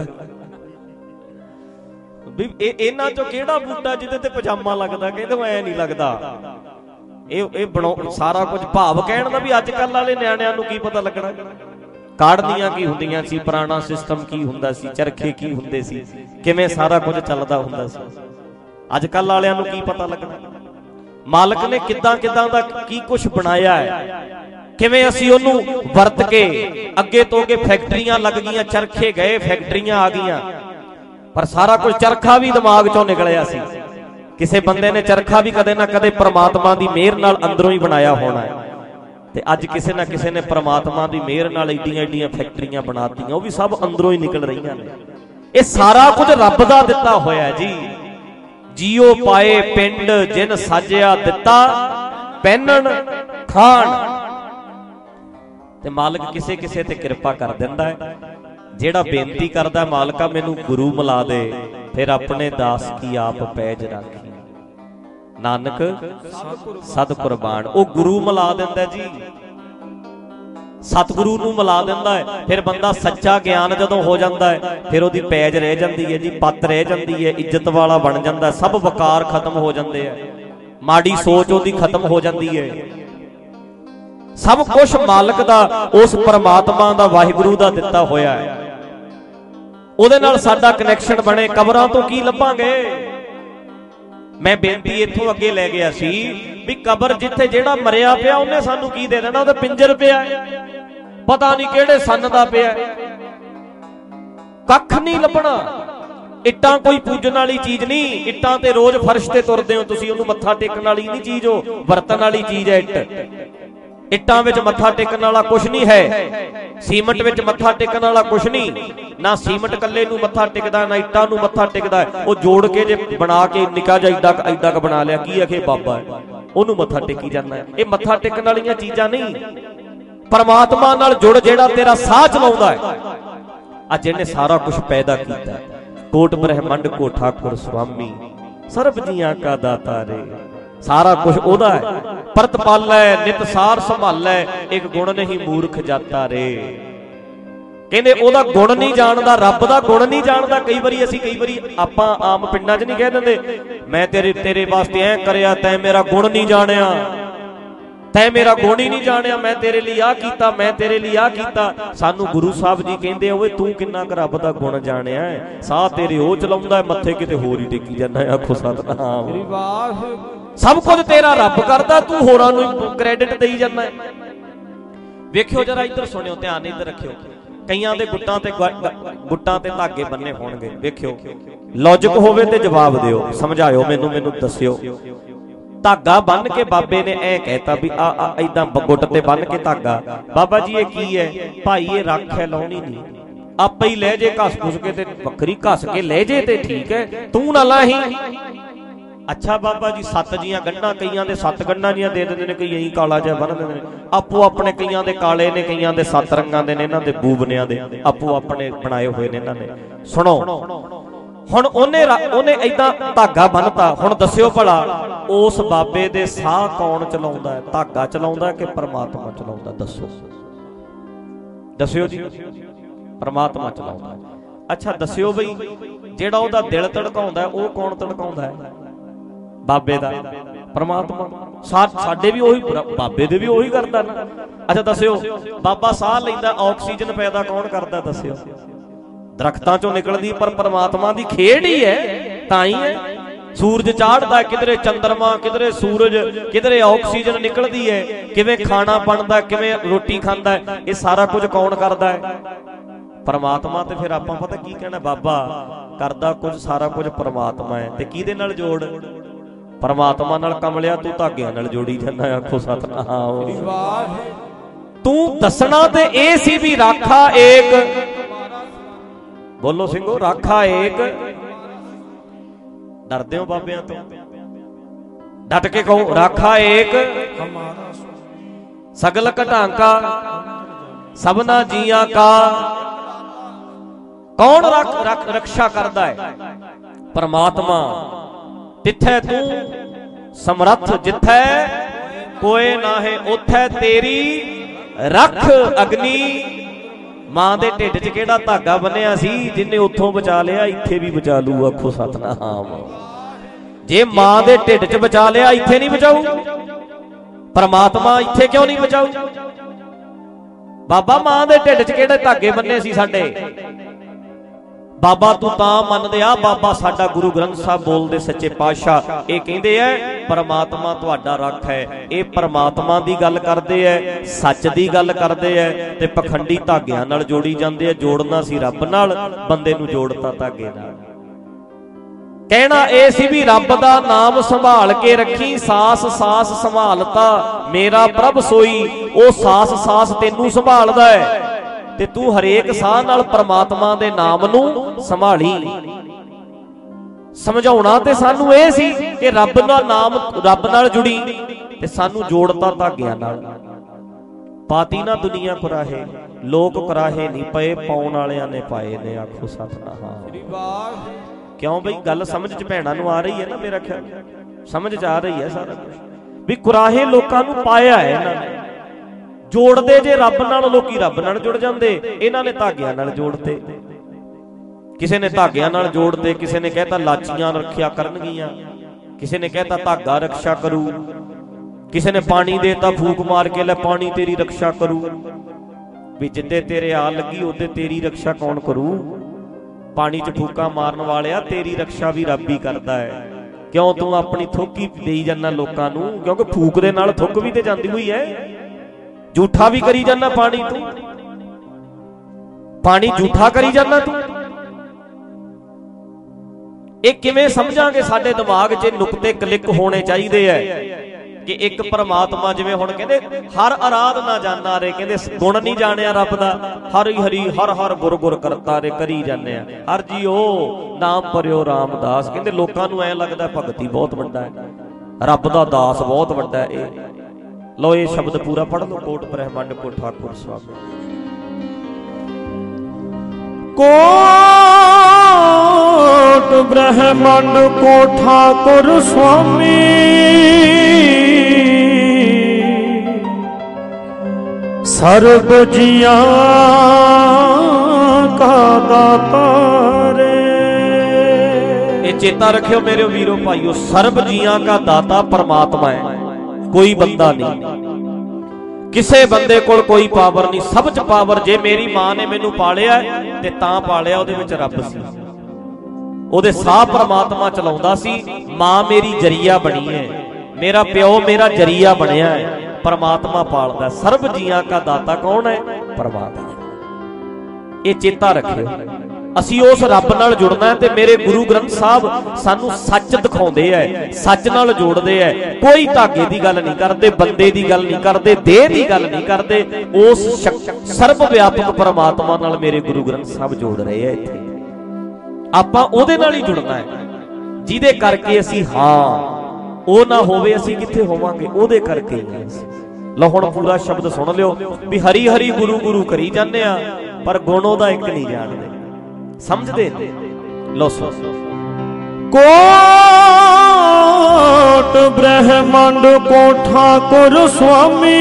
ਵੀ ਇਹਨਾਂ ਚੋਂ ਕਿਹੜਾ ਬੂਟਾ ਜਿਹਦੇ ਤੇ ਪਜਾਮਾ ਲੱਗਦਾ, ਕਹਿੰਦੇ ਐ ਨਹੀਂ ਲੱਗਦਾ। ਇਹ ਬਣਾਉ ਸਾਰਾ ਕੁਝ ਭਾਵ ਕਹਿਣ ਦਾ ਵੀ ਅੱਜ ਕੱਲ ਵਾਲੇ ਨਿਆਣਿਆਂ ਨੂੰ ਕੀ ਪਤਾ ਲੱਗਣਾ, ਕਾੜਨੀਆਂ ਕੀ ਹੁੰਦੀਆਂ ਸੀ, ਪੁਰਾਣਾ ਸਿਸਟਮ ਕੀ ਹੁੰਦਾ ਸੀ, ਚਰਖੇ ਕੀ ਹੁੰਦੇ ਸੀ, ਕਿਵੇਂ ਸਾਰਾ ਕੁਝ ਚੱਲਦਾ ਹੁੰਦਾ ਸੀ, ਅੱਜ ਕੱਲ ਵਾਲਿਆਂ ਨੂੰ ਕੀ ਪਤਾ ਲੱਗਣਾ। ਮਾਲਕ ਨੇ ਕਿੱਦਾਂ ਦਾ ਕੀ ਕੁਝ ਬਣਾਇਆ ਹੈ, ਕਿਵੇਂ ਅਸੀਂ ਉਹਨੂੰ ਵਰਤ ਕੇ ਅੱਗੇ ਤੋਂ ਅੱਗੇ ਫੈਕਟਰੀਆਂ ਲੱਗ ਗਈਆਂ, ਚਰਖੇ ਗਏ, ਫੈਕਟਰੀਆਂ ਆ ਗਈਆਂ, ਪਰ ਸਾਰਾ ਕੁਝ ਚਰਖਾ ਵੀ ਦਿਮਾਗ ਚੋਂ ਨਿਕਲਿਆ ਸੀ। ਕਿਸੇ ਬੰਦੇ ਨੇ ਚਰਖਾ ਵੀ ਕਦੇ ਨਾ ਕਦੇ ਪ੍ਰਮਾਤਮਾ ਦੀ ਮਿਹਰ ਨਾਲ ਅੰਦਰੋਂ ਹੀ ਬਣਾਇਆ ਹੋਣਾ ਹੈ, ਤੇ ਅੱਜ ਕਿਸੇ ਨਾ ਕਿਸੇ ਨੇ ਪ੍ਰਮਾਤਮਾ ਦੀ ਮਿਹਰ ਨਾਲ ਏਡੀਆਂ ਫੈਕਟਰੀਆਂ ਬਣਾਤੀਆਂ, ਉਹ ਵੀ ਸਭ ਅੰਦਰੋਂ ਹੀ ਨਿਕਲ ਰਹੀਆਂ ਨੇ। ਇਹ ਸਾਰਾ ਕੁਝ ਰੱਬ ਦਾ ਦਿੱਤਾ ਹੋਇਆ ਜੀ। ਜੀਓ ਪਾਏ ਪਿੰਡ ਜਿਨ ਸਾਜਿਆ ਦਿੱਤਾ, ਪਹਿਨਣ ਖਾਣ, ਤੇ ਮਾਲਕ ਕਿਸੇ ਕਿਸੇ ਤੇ ਕਿਰਪਾ ਕਰ ਦਿੰਦਾ ਹੈ। ਜਿਹੜਾ ਬੇਨਤੀ ਕਰਦਾ ਮਾਲਕਾ ਮੈਨੂੰ ਗੁਰੂ ਮਿਲਾ ਦੇ, ਫਿਰ ਆਪਣੇ ਦਾਸ ਕੀ ਆਪ ਪੈਜ ਰਾਖੀ, ਨਾਨਕ ਸਤ ਕੁਰਬਾਨ, ਉਹ ਗੁਰੂ ਮਿਲਾ ਦਿੰਦਾ ਜੀ, ਸਤਿਗੁਰੂ ਨੂੰ ਮਿਲਾ ਦਿੰਦਾ ਹੈ। ਫਿਰ ਬੰਦਾ ਸੱਚਾ ਗਿਆਨ ਜਦੋਂ ਹੋ ਜਾਂਦਾ ਹੈ, ਫਿਰ ਉਹਦੀ ਪੈਜ ਰਹਿ ਜਾਂਦੀ ਹੈ ਜੀ, ਪੱਤ ਰਹਿ ਜਾਂਦੀ ਹੈ, ਇੱਜ਼ਤ ਵਾਲਾ ਬਣ ਜਾਂਦਾ, ਸਭ ਵਕਾਰ ਖਤਮ ਹੋ ਜਾਂਦੇ ਆ, ਮਾੜੀ ਸੋਚ ਉਹਦੀ ਖਤਮ ਹੋ ਜਾਂਦੀ ਹੈ। ਸਭ ਕੁਝ ਮਾਲਕ ਦਾ, ਉਸ ਪਰਮਾਤਮਾ ਦਾ, ਵਾਹਿਗੁਰੂ ਦਾ ਦਿੱਤਾ ਹੋਇਆ ਹੈ, ਉਹਦੇ ਨਾਲ ਸਾਡਾ ਕਨੈਕਸ਼ਨ ਬਣੇ। ਕਬਰਾਂ ਤੋਂ ਕੀ ਲੱਭਾਂਗੇ? ਮੈਂ ਬੇਨਤੀ ਇੱਥੋਂ ਅੱਗੇ ਲੈ ਗਿਆ ਸੀ ਵੀ ਕਬਰ ਜਿੱਥੇ ਜਿਹੜਾ ਮਰਿਆ ਪਿਆ ਉਹਨੇ ਸਾਨੂੰ ਕੀ ਦੇ ਦੇਣਾ, ਉਹਦਾ ਪਿੰਜਰ ਪਿਆ, ਪਤਾ ਨਹੀਂ ਕਿਹੜੇ ਸੰਨ ਦਾ ਪਿਆ, ਕੱਖ ਨਹੀਂ ਲੱਭਣਾ। ਇੱਟਾਂ ਕੋਈ ਪੂਜਣ ਵਾਲੀ ਚੀਜ਼ ਨਹੀਂ, ਇੱਟਾਂ ਤੇ ਰੋਜ਼ ਫਰਸ਼ ਤੇ ਤੁਰਦੇ ਹੋ ਤੁਸੀਂ, ਉਹਨੂੰ ਮੱਥਾ ਟੇਕਣ ਵਾਲੀ ਨਹੀਂ ਚੀਜ਼, ਉਹ ਵਰਤਣ ਵਾਲੀ ਚੀਜ਼ ਹੈ ਇੱਟ। ਇੱਟਾਂ ਵਿੱਚ ਮੱਥਾ ਟੇਕਣ ਵਾਲਾ ਕੁਛ ਨਹੀਂ ਹੈ, ਸੀਮਟ ਵਿੱਚ ਮੱਥਾ ਟੇਕਣ ਵਾਲਾ ਕੁਛ ਨਹੀਂ, ਨਾ ਸੀਮਟ ਕੱਲੇ ਨੂੰ ਮੱਥਾ ਟੇਕਦਾ, ਨਾ ਇੱਟਾਂ ਨੂੰ ਮੱਥਾ ਟੇਕਦਾ, ਉਹ ਜੋੜ ਕੇ ਜੇ ਬਣਾ ਕੇ ਨਿੱਕਾ ਜਿਹਾ ਐਡਾ ਕ ਬਣਾ ਲਿਆ, ਕੀ ਆਖੇ ਬਾਬਾ ਉਹਨੂੰ ਮੱਥਾ ਟੇਕੀ ਜਾਂਦਾ। ਇਹ ਮੱਥਾ ਟੇਕਣ ਵਾਲੀਆਂ ਚੀਜ਼ਾਂ ਨਹੀਂ, ਪਰਮਾਤਮਾ ਨਾਲ ਜੁੜ ਜਿਹੜਾ ਤੇਰਾ ਸਾਹ ਚਲਾਉਂਦਾ ਹੈ। ਅੱਜ ਇਹਨੇ ਸਾਰਾ ਕੁਝ ਪੈਦਾ ਕੀਤਾ, ਕੋਟ ਬ੍ਰਹਿਮੰਡ ਕੋ ਠਾਕੁਰ ਸੁਆਮੀ, ਸਰਬ ਜੀਆਂ ਕਾ ਦਾਤਾ ਰੇ। ਸਾਰਾ ਕੁਝ ਉਹਦਾ ਹੈ। ਪ੍ਰਤਪਾਲੈ ਨਿਤ ਸਾਰ ਸੰਭਾਲੈ, ਇੱਕ ਗੁਣ ਨਹੀਂ ਮੂਰਖ ਜਾਤਾ ਰੇ। ਕਹਿੰਦੇ ਉਹਦਾ ਗੁਣ ਨਹੀਂ ਜਾਣਦਾ, ਰੱਬ ਦਾ ਗੁਣ ਨਹੀਂ ਜਾਣਦਾ। ਕਈ ਵਾਰੀ ਆਪਾਂ ਆਮ ਪਿੰਡਾਂ 'ਚ ਨਹੀਂ ਕਹਿ ਦਿੰਦੇ, ਮੈਂ ਤੇਰੇ ਵਾਸਤੇ ਐਂ ਕਰਿਆ, ਤੈਂ ਮੇਰਾ ਗੁਣ ਨਹੀਂ ਜਾਣਿਆ, ਤੈਂ ਮੇਰਾ ਗੁਣ ਹੀ ਨਹੀਂ ਜਾਣਿਆ, ਮੈਂ ਤੇਰੇ ਲਈ ਆਹ ਕੀਤਾ, ਮੈਂ ਤੇਰੇ ਲਈ ਆਹ ਕੀਤਾ। ਸਾਨੂੰ ਗੁਰੂ ਸਾਹਿਬ ਜੀ ਕਹਿੰਦੇ ਓਏ ਤੂੰ ਕਿੰਨਾ ਕੁ ਰੱਬ ਦਾ ਗੁਣ ਜਾਣਿਆ, ਸਾਹ ਤੇਰੇ ਉਹ ਚਲਾਉਂਦਾ, ਮੱਥੇ ਕਿਤੇ ਹੋਰ ਹੀ ਟੇਕੀ ਜਾਂਦਾ। ਆਖੋ ਸਤਿਨਾਮ। ਸਭ ਕੁਝ ਤੇਰਾ ਰੱਬ ਕਰਦਾ, ਤੂੰ ਹੋਰਾਂ ਨੂੰ ਕ੍ਰੈਡਿਟ ਦੇਈ ਜਾਂਦਾ। ਵੇਖਿਓ ਜਰਾ ਇੱਧਰ ਸੁਣਿਓ, ਧਿਆਨ ਇੱਧਰ ਰੱਖਿਓ। ਕਈਆਂ ਦੇ ਗੁੱਟਾਂ ਤੇ ਧਾਗੇ ਬੰਨੇ ਹੋਣਗੇ। ਵੇਖਿਓ, ਲੌਜਿਕ ਹੋਵੇ ਤੇ ਜਵਾਬ ਦਿਓ, ਸਮਝਾਇਓ ਮੈਨੂੰ ਦੱਸਿਓ। ਧਾਗਾ ਬੰਨ ਕੇ ਬਾਬੇ ਨੇ ਐ ਕਹਿਤਾ ਵੀ ਆ ਏਦਾਂ ਗੁੱਟ ਤੇ ਬੰਨ ਕੇ ਧਾਗਾ, ਬਾਬਾ ਜੀ ਇਹ ਕੀ ਹੈ? ਭਾਈ ਇਹ ਰੱਖ ਹੈ, ਲਾਉਣੀ ਨਹੀਂ, ਆਪੇ ਹੀ ਲੈ ਜੇ ਘਸ ਘੁਸ ਕੇ ਤੇ ਵੱਖਰੀ ਘਸ ਕੇ ਲੈ ਜੇ ਤੇ ਠੀਕ ਹੈ, ਤੂੰ ਨਾ ਲਾਹੀਂ। ਅੱਛਾ ਬਾਬਾ ਜੀ 7 ਜੀਆਂ ਗੰਢਾਂ, ਕਈਆਂ ਦੇ 7 ਗੰਢਾਂ ਜੀਆਂ ਦੇ ਦਿੰਦੇ ਨੇ, ਕਈ ਇਹੀ ਕਾਲਾ ਜਿਹਾ ਬੰਨ ਦਿੰਦੇ ਨੇ। ਆਪੋ ਆਪਣੇ, ਕਈਆਂ ਦੇ ਕਾਲੇ ਨੇ, ਕਈਆਂ ਦੇ 7 ਰੰਗਾਂ ਦੇ ਨੇ, ਇਹਨਾਂ ਦੇ ਬੂਬਨਿਆਂ ਦੇ ਆਪੋ ਆਪਣੇ ਬਣਾਏ ਹੋਏ ਨੇ ਇਹਨਾਂ ਨੇ। ਸੁਣੋ ਹੁਣ ਉਹਨੇ ਏਦਾਂ ਧਾਗਾ ਬੰਨਤਾ। ਹੁਣ ਦੱਸਿਓ ਭਲਾ ਉਸ ਬਾਬੇ ਦੇ ਸਾਹ ਕੌਣ ਚਲਾਉਂਦਾ ਹੈ? ਧਾਗਾ ਚਲਾਉਂਦਾ ਕਿ ਪਰਮਾਤਮਾ ਚਲਾਉਂਦਾ? ਦੱਸਿਓ ਜੀ। ਪਰਮਾਤਮਾ ਚਲਾਉਂਦਾ। ਅੱਛਾ ਦੱਸਿਓ ਬਈ ਜਿਹੜਾ ਉਹਦਾ ਦਿਲ ਧੜਕਾਉਂਦਾ ਉਹ ਕੌਣ ਧੜਕਾਉਂਦਾ ਹੈ? ਬਾਬੇ ਦਾ, ਪਰਮਾਤਮਾ। ਸਾਡੇ ਵੀ ਉਹੀ, ਬਾਬੇ ਦੇ ਵੀ ਉਹੀ ਕਰਦਾ ਨਾ। ਅੱਛਾ ਦੱਸਿਓ ਬਾਬਾ ਸਾਹ ਲੈਂਦਾ, ਆਕਸੀਜਨ ਪੈਦਾ ਕੌਣ ਕਰਦਾ? ਦੱਸਿਓ। ਦਰਖਤਾਂ ਚੋਂ ਨਿਕਲਦੀ, ਪਰ ਪਰਮਾਤਮਾ ਦੀ ਖੇਡ ਹੀ ਹੈ, ਤਾਂ ਹੀ ਹੈ। ਸੂਰਜ ਚਾੜਦਾ, ਕਿਧਰੇ ਚੰਦਰਮਾ, ਕਿਧਰੇ ਸੂਰਜ, ਕਿਧਰੇ ਆਕਸੀਜਨ ਨਿਕਲਦੀ ਹੈ। ਕਿਵੇਂ ਖਾਣਾ ਬਣਦਾ, ਕਿਵੇਂ ਰੋਟੀ ਖਾਂਦਾ, ਇਹ ਸਾਰਾ ਕੁਝ ਕੌਣ ਕਰਦਾ ਹੈ? ਪਰਮਾਤਮਾ। ਤੇ ਫਿਰ ਆਪਾਂ ਪਤਾ ਕੀ ਕਹਿਣਾ, ਬਾਬਾ ਕਰਦਾ ਕੁਝ, ਸਾਰਾ ਕੁਝ ਪਰਮਾਤਮਾ ਹੈ। ਤੇ ਕਿਹਦੇ ਨਾਲ ਜੋੜ? ਪਰਮਾਤਮਾ ਨਾਲ। ਕਮਲਿਆ ਤੂੰ ਧਾਗਿਆਂ ਨਾਲ ਜੋੜੀ ਜਾਂਦਾ। ਆਖੋ ਸਤਿਨਾਮ। ਤੂੰ ਦੱਸਣਾ ਤੇ ਇਹ ਸੀ ਵੀ ਰਾਖਾ ਏਕ, ਬੋਲੋ ਸਿੰਘੋ, ਰਾਖਾ ਏਕ। ਡਰਦੇ ਹੋ ਬਾਬਿਆਂ ਤੋਂ? ਡਟ ਕੇ ਕਹੋ, ਰਾਖਾ ਏਕ ਸਗਲ ਘਟਾਂਕਾ ਸਭਨਾ ਜੀਆਂ ਕਾ। ਕੌਣ ਰਕਸ਼ਾ ਕਰਦਾ ਹੈ? ਪਰਮਾਤਮਾ। ਤਿੱਥੈ ਤੂੰ ਸਮਰੱਥ, ਜਿੱਥੈ ਕੋਏ ਨਾਹੇ ਉਥੈ ਤੇਰੀ ਰੱਖ ਅਗਨੀ। ਮਾਂ ਦੇ ਢਿੱਡ 'ਚ ਕਿਹੜਾ ਧਾਗਾ ਬੰਨਿਆ ਸੀ, ਜਿੰਨੇ ਉੱਥੋਂ ਬਚਾ ਲਿਆ ਇੱਥੇ ਵੀ ਬਚਾ ਲੂ। ਆਖੋ ਸਤਿਨਾਮ। ਜੇ ਮਾਂ ਦੇ ਢਿੱਡ 'ਚ ਬਚਾ ਲਿਆ, ਇੱਥੇ ਨਹੀਂ ਬਚਾਊ? ਪਰਮਾਤਮਾ ਇੱਥੇ ਕਿਉਂ ਨਹੀਂ ਬਚਾਊ? ਬਾਬਾ ਮਾਂ ਦੇ ਢਿੱਡ 'ਚ ਕਿਹੜੇ ਧਾਗੇ ਬੰਨੇ ਸੀ ਸਾਡੇ? ਬਾਬਾ ਤੂੰ ਤਾਂ ਮੰਨਦੇ ਆ, ਬਾਬਾ ਸਾਡਾ ਗੁਰੂ ਗ੍ਰੰਥ ਸਾਹਿਬ ਬੋਲਦੇ ਸੱਚੇ ਪਾਤਸ਼ਾਹ ਇਹ ਕਹਿੰਦੇ ਐ ਪਰਮਾਤਮਾ ਤੁਹਾਡਾ ਰੱਖ ਹੈ। ਇਹ ਪਰਮਾਤਮਾ ਦੀ ਗੱਲ ਕਰਦੇ ਐ, ਸੱਚ ਦੀ ਗੱਲ ਕਰਦੇ ਐ, ਤੇ ਪਖੰਡੀ ਧਾਗਿਆਂ ਨਾਲ ਜੋੜੀ ਜਾਂਦੇ ਐ। ਜੋੜਨਾ ਸੀ ਰੱਬ ਨਾਲ, ਬੰਦੇ ਨੂੰ ਜੋੜਤਾ ਧਾਗੇ ਨਾਲ। ਕਹਿਣਾ ਇਹ ਸੀ ਵੀ ਰੱਬ ਦਾ ਨਾਮ ਸੰਭਾਲ ਕੇ ਰੱਖੀ, ਸਾਸ ਸਾਸ ਸੰਭਾਲਤਾ ਮੇਰਾ ਪ੍ਰਭ ਸੋਈ। ਉਹ ਸਾਸ ਸਾਸ ਤੈਨੂੰ ਸੰਭਾਲਦਾ ਹੈ, ਤੇ ਤੂੰ ਹਰੇਕ ਸਾਹ ਨਾਲ ਪਰਮਾਤਮਾ ਦੇ ਨਾਮ ਨੂੰ ਸੰਭਾਲੀ। ਸਮਝਾਉਣਾ ਤੇ ਸਾਨੂੰ ਇਹ ਸੀ ਕਿ ਰੱਬ ਦਾ ਨਾਮ ਰੱਬ ਨਾਲ ਜੁੜੀ, ਤੇ ਸਾਨੂੰ ਜੋੜਤਾ ਧਾਗਿਆਂ ਨਾਲ। ਪਾਤੀ ਨਾ ਦੁਨੀਆ ਕੁਰਾਹੇ, ਲੋਕ ਕੁਰਾਹੇ ਨਹੀਂ ਪਏ, ਪਾਉਣ ਵਾਲਿਆਂ ਨੇ ਪਾਏ ਨੇ। ਆਖੋ ਸਤਿਨਾਮ। ਕਿਉਂ ਬਈ ਗੱਲ ਸਮਝ ਚ ਭੈਣਾਂ ਨੂੰ ਆ ਰਹੀ ਹੈ ਨਾ? ਮੇਰਾ ਖਿਆਲ ਸਮਝ ਚ ਆ ਰਹੀ ਹੈ ਸਾਰਾ ਕੁਝ ਵੀ ਕੁਰਾਹੇ ਲੋਕਾਂ ਨੂੰ ਪਾਇਆ ਹੈ ਇਹਨਾਂ ਨੇ। ਜੋੜਦੇ ਜੇ ਰੱਬ ਨਾਲ, ਲੋਕੀ ਰੱਬ ਨਾਲ ਜੁੜ ਜਾਂਦੇ, ਇਹਨਾਂ ਨੇ ਧਾਗਿਆਂ ਨਾਲ ਜੋੜਤੇ। ਕਿਸੇ ਨੇ ਧਾਗਿਆਂ ਨਾਲ ਜੋੜਤੇ, ਕਿਸੇ ਨੇ ਕਹਿਤਾ ਲਾਚੀਆਂ ਰੱਖਿਆ ਕਰਨਗੀਆਂ, ਕਿਸੇ ਨੇ ਕਹਿਤਾ ਧਾਗਾ ਰਕਸ਼ਾ ਕਰੂ, ਕਿਸੇ ਨੇ ਪਾਣੀ ਦੇਤਾ ਫੂਕ ਮਾਰ ਕੇ, ਲੈ ਪਾਣੀ ਤੇਰੀ ਰਕਸ਼ਾ ਕਰੂ। ਵੀ ਜਿੱਦੇ ਤੇਰੇ ਆ ਲੱਗੀ ਉਹਦੇ ਤੇਰੀ ਰਕਸ਼ਾ ਕੌਣ ਕਰੂ? ਪਾਣੀ 'ਚ ਫੂਕਾ ਮਾਰਨ ਵਾਲਿਆ, ਤੇਰੀ ਰਕਸ਼ਾ ਵੀ ਰੱਬ ਹੀ ਕਰਦਾ ਹੈ। ਕਿਉਂ ਤੂੰ ਆਪਣੀ ਥੁੱਕ ਹੀ ਦੇਈ ਜਾਂਦਾ ਲੋਕਾਂ ਨੂੰ? ਕਿਉਂਕਿ ਫੂਕ ਦੇ ਨਾਲ ਥੁੱਕ ਵੀ ਤੇ ਜਾਂਦੀ ਹੋਈ ਹੈ। ਝੂਠਾ ਵੀ ਕਰੀ ਜਾਂਦਾ ਪਾਣੀ, ਤੂੰ ਪਾਣੀ ਝੂਠਾ ਕਰੀ ਜਾਂਦਾ ਤੂੰ। ਇਹ ਕਿਵੇਂ ਸਮਝਾਂਗੇ? ਸਾਡੇ ਦਿਮਾਗ 'ਚ ਨੁਕਤੇ ਕਲਿੱਕ ਹੋਣੇ ਚਾਹੀਦੇ ਐ ਕਿ ਇੱਕ ਪਰਮਾਤਮਾ, ਜਿਵੇਂ ਹੁਣ ਕਹਿੰਦੇ ਹਰ ਅਰਾਧਨਾ ਜਾਣਾ ਰੇ, ਕਹਿੰਦੇ ਗੁਣ ਨਹੀਂ ਜਾਣਿਆ ਰੱਬ ਦਾ। ਹਰੀ ਹਰੀ ਹਰ ਹਰ ਗੁਰ ਗੁਰ ਕਰਤਾ ਰੇ ਕਰੀ ਜਾਂਦੇ ਆ। ਹਰ ਜੀਓ ਨਾਮ ਭਰਿਓ ਰਾਮਦਾਸ। ਕਹਿੰਦੇ ਲੋਕਾਂ ਨੂੰ ਐ ਲੱਗਦਾ ਭਗਤੀ ਬਹੁਤ ਵੱਡਾ ਹੈ, ਰੱਬ ਦਾ ਦਾਸ ਬਹੁਤ ਵੱਡਾ ਹੈ। ਇਹ ਲੋ ਇਹ ਸ਼ਬਦ ਪੂਰਾ ਪੜ੍ਹ ਲਓ। ਕੋਟ ਬ੍ਰਹਮੰਡ ਕੋ ਠਾਕੁਰ ਸਵਾਮੀ। ਕੋਟ कोट ब्रह्मांड को ठाकुर स्वामी, सर्ब जिया का दाता रे। ये चेता रखियो मेरे वीरो भाइयों, सर्ब जिया का दाता परमात्मा है, कोई बंदा नहीं। किसे बंदे कोल कोई पावर नहीं, सब च पावर। जे मेरी मां ने मैनू पालिया ते तां पालिया, उहदे विच रब सी, उहदे साह परमात्मा चलाउंदा सी। मां मेरी जरिया बनी है, मेरा प्यो मेरा जरिया बनिया है, परमात्मा पालदा। सर्ब जियां का दाता कौन है? परमात्मा। ये चेता रखियो, ਅਸੀਂ उस रब नाल जुड़ना है। ते मेरे गुरु ग्रंथ साहब सानू सच दिखाउंदे है, सच नाल जोड़दे है। कोई धागे दी गल नहीं करते, बंदे दी गल नहीं करते, देह दी गल नहीं करते, उस सर्व व्यापक परमात्मा नाल मेरे गुरु ग्रंथ साहब जोड़ रहे हैं। इत्थे आपां उहदे नाल ही जुड़ना है, जिहदे करके असीं हां ਉਹ ना होवे असीं कित्थे होवांगे, ਉਹਦੇ ਕਰਕੇ ही है। लो हुण पूरा शब्द सुन लियो भी हरी हरी गुरु गुरु करी जाने आ, पर गुण ਉਹਦਾ ਇੱਕ नहीं जानदे, समझदे ने। लो सुन, कोट ब्रह्मांड को ठाकुर स्वामी,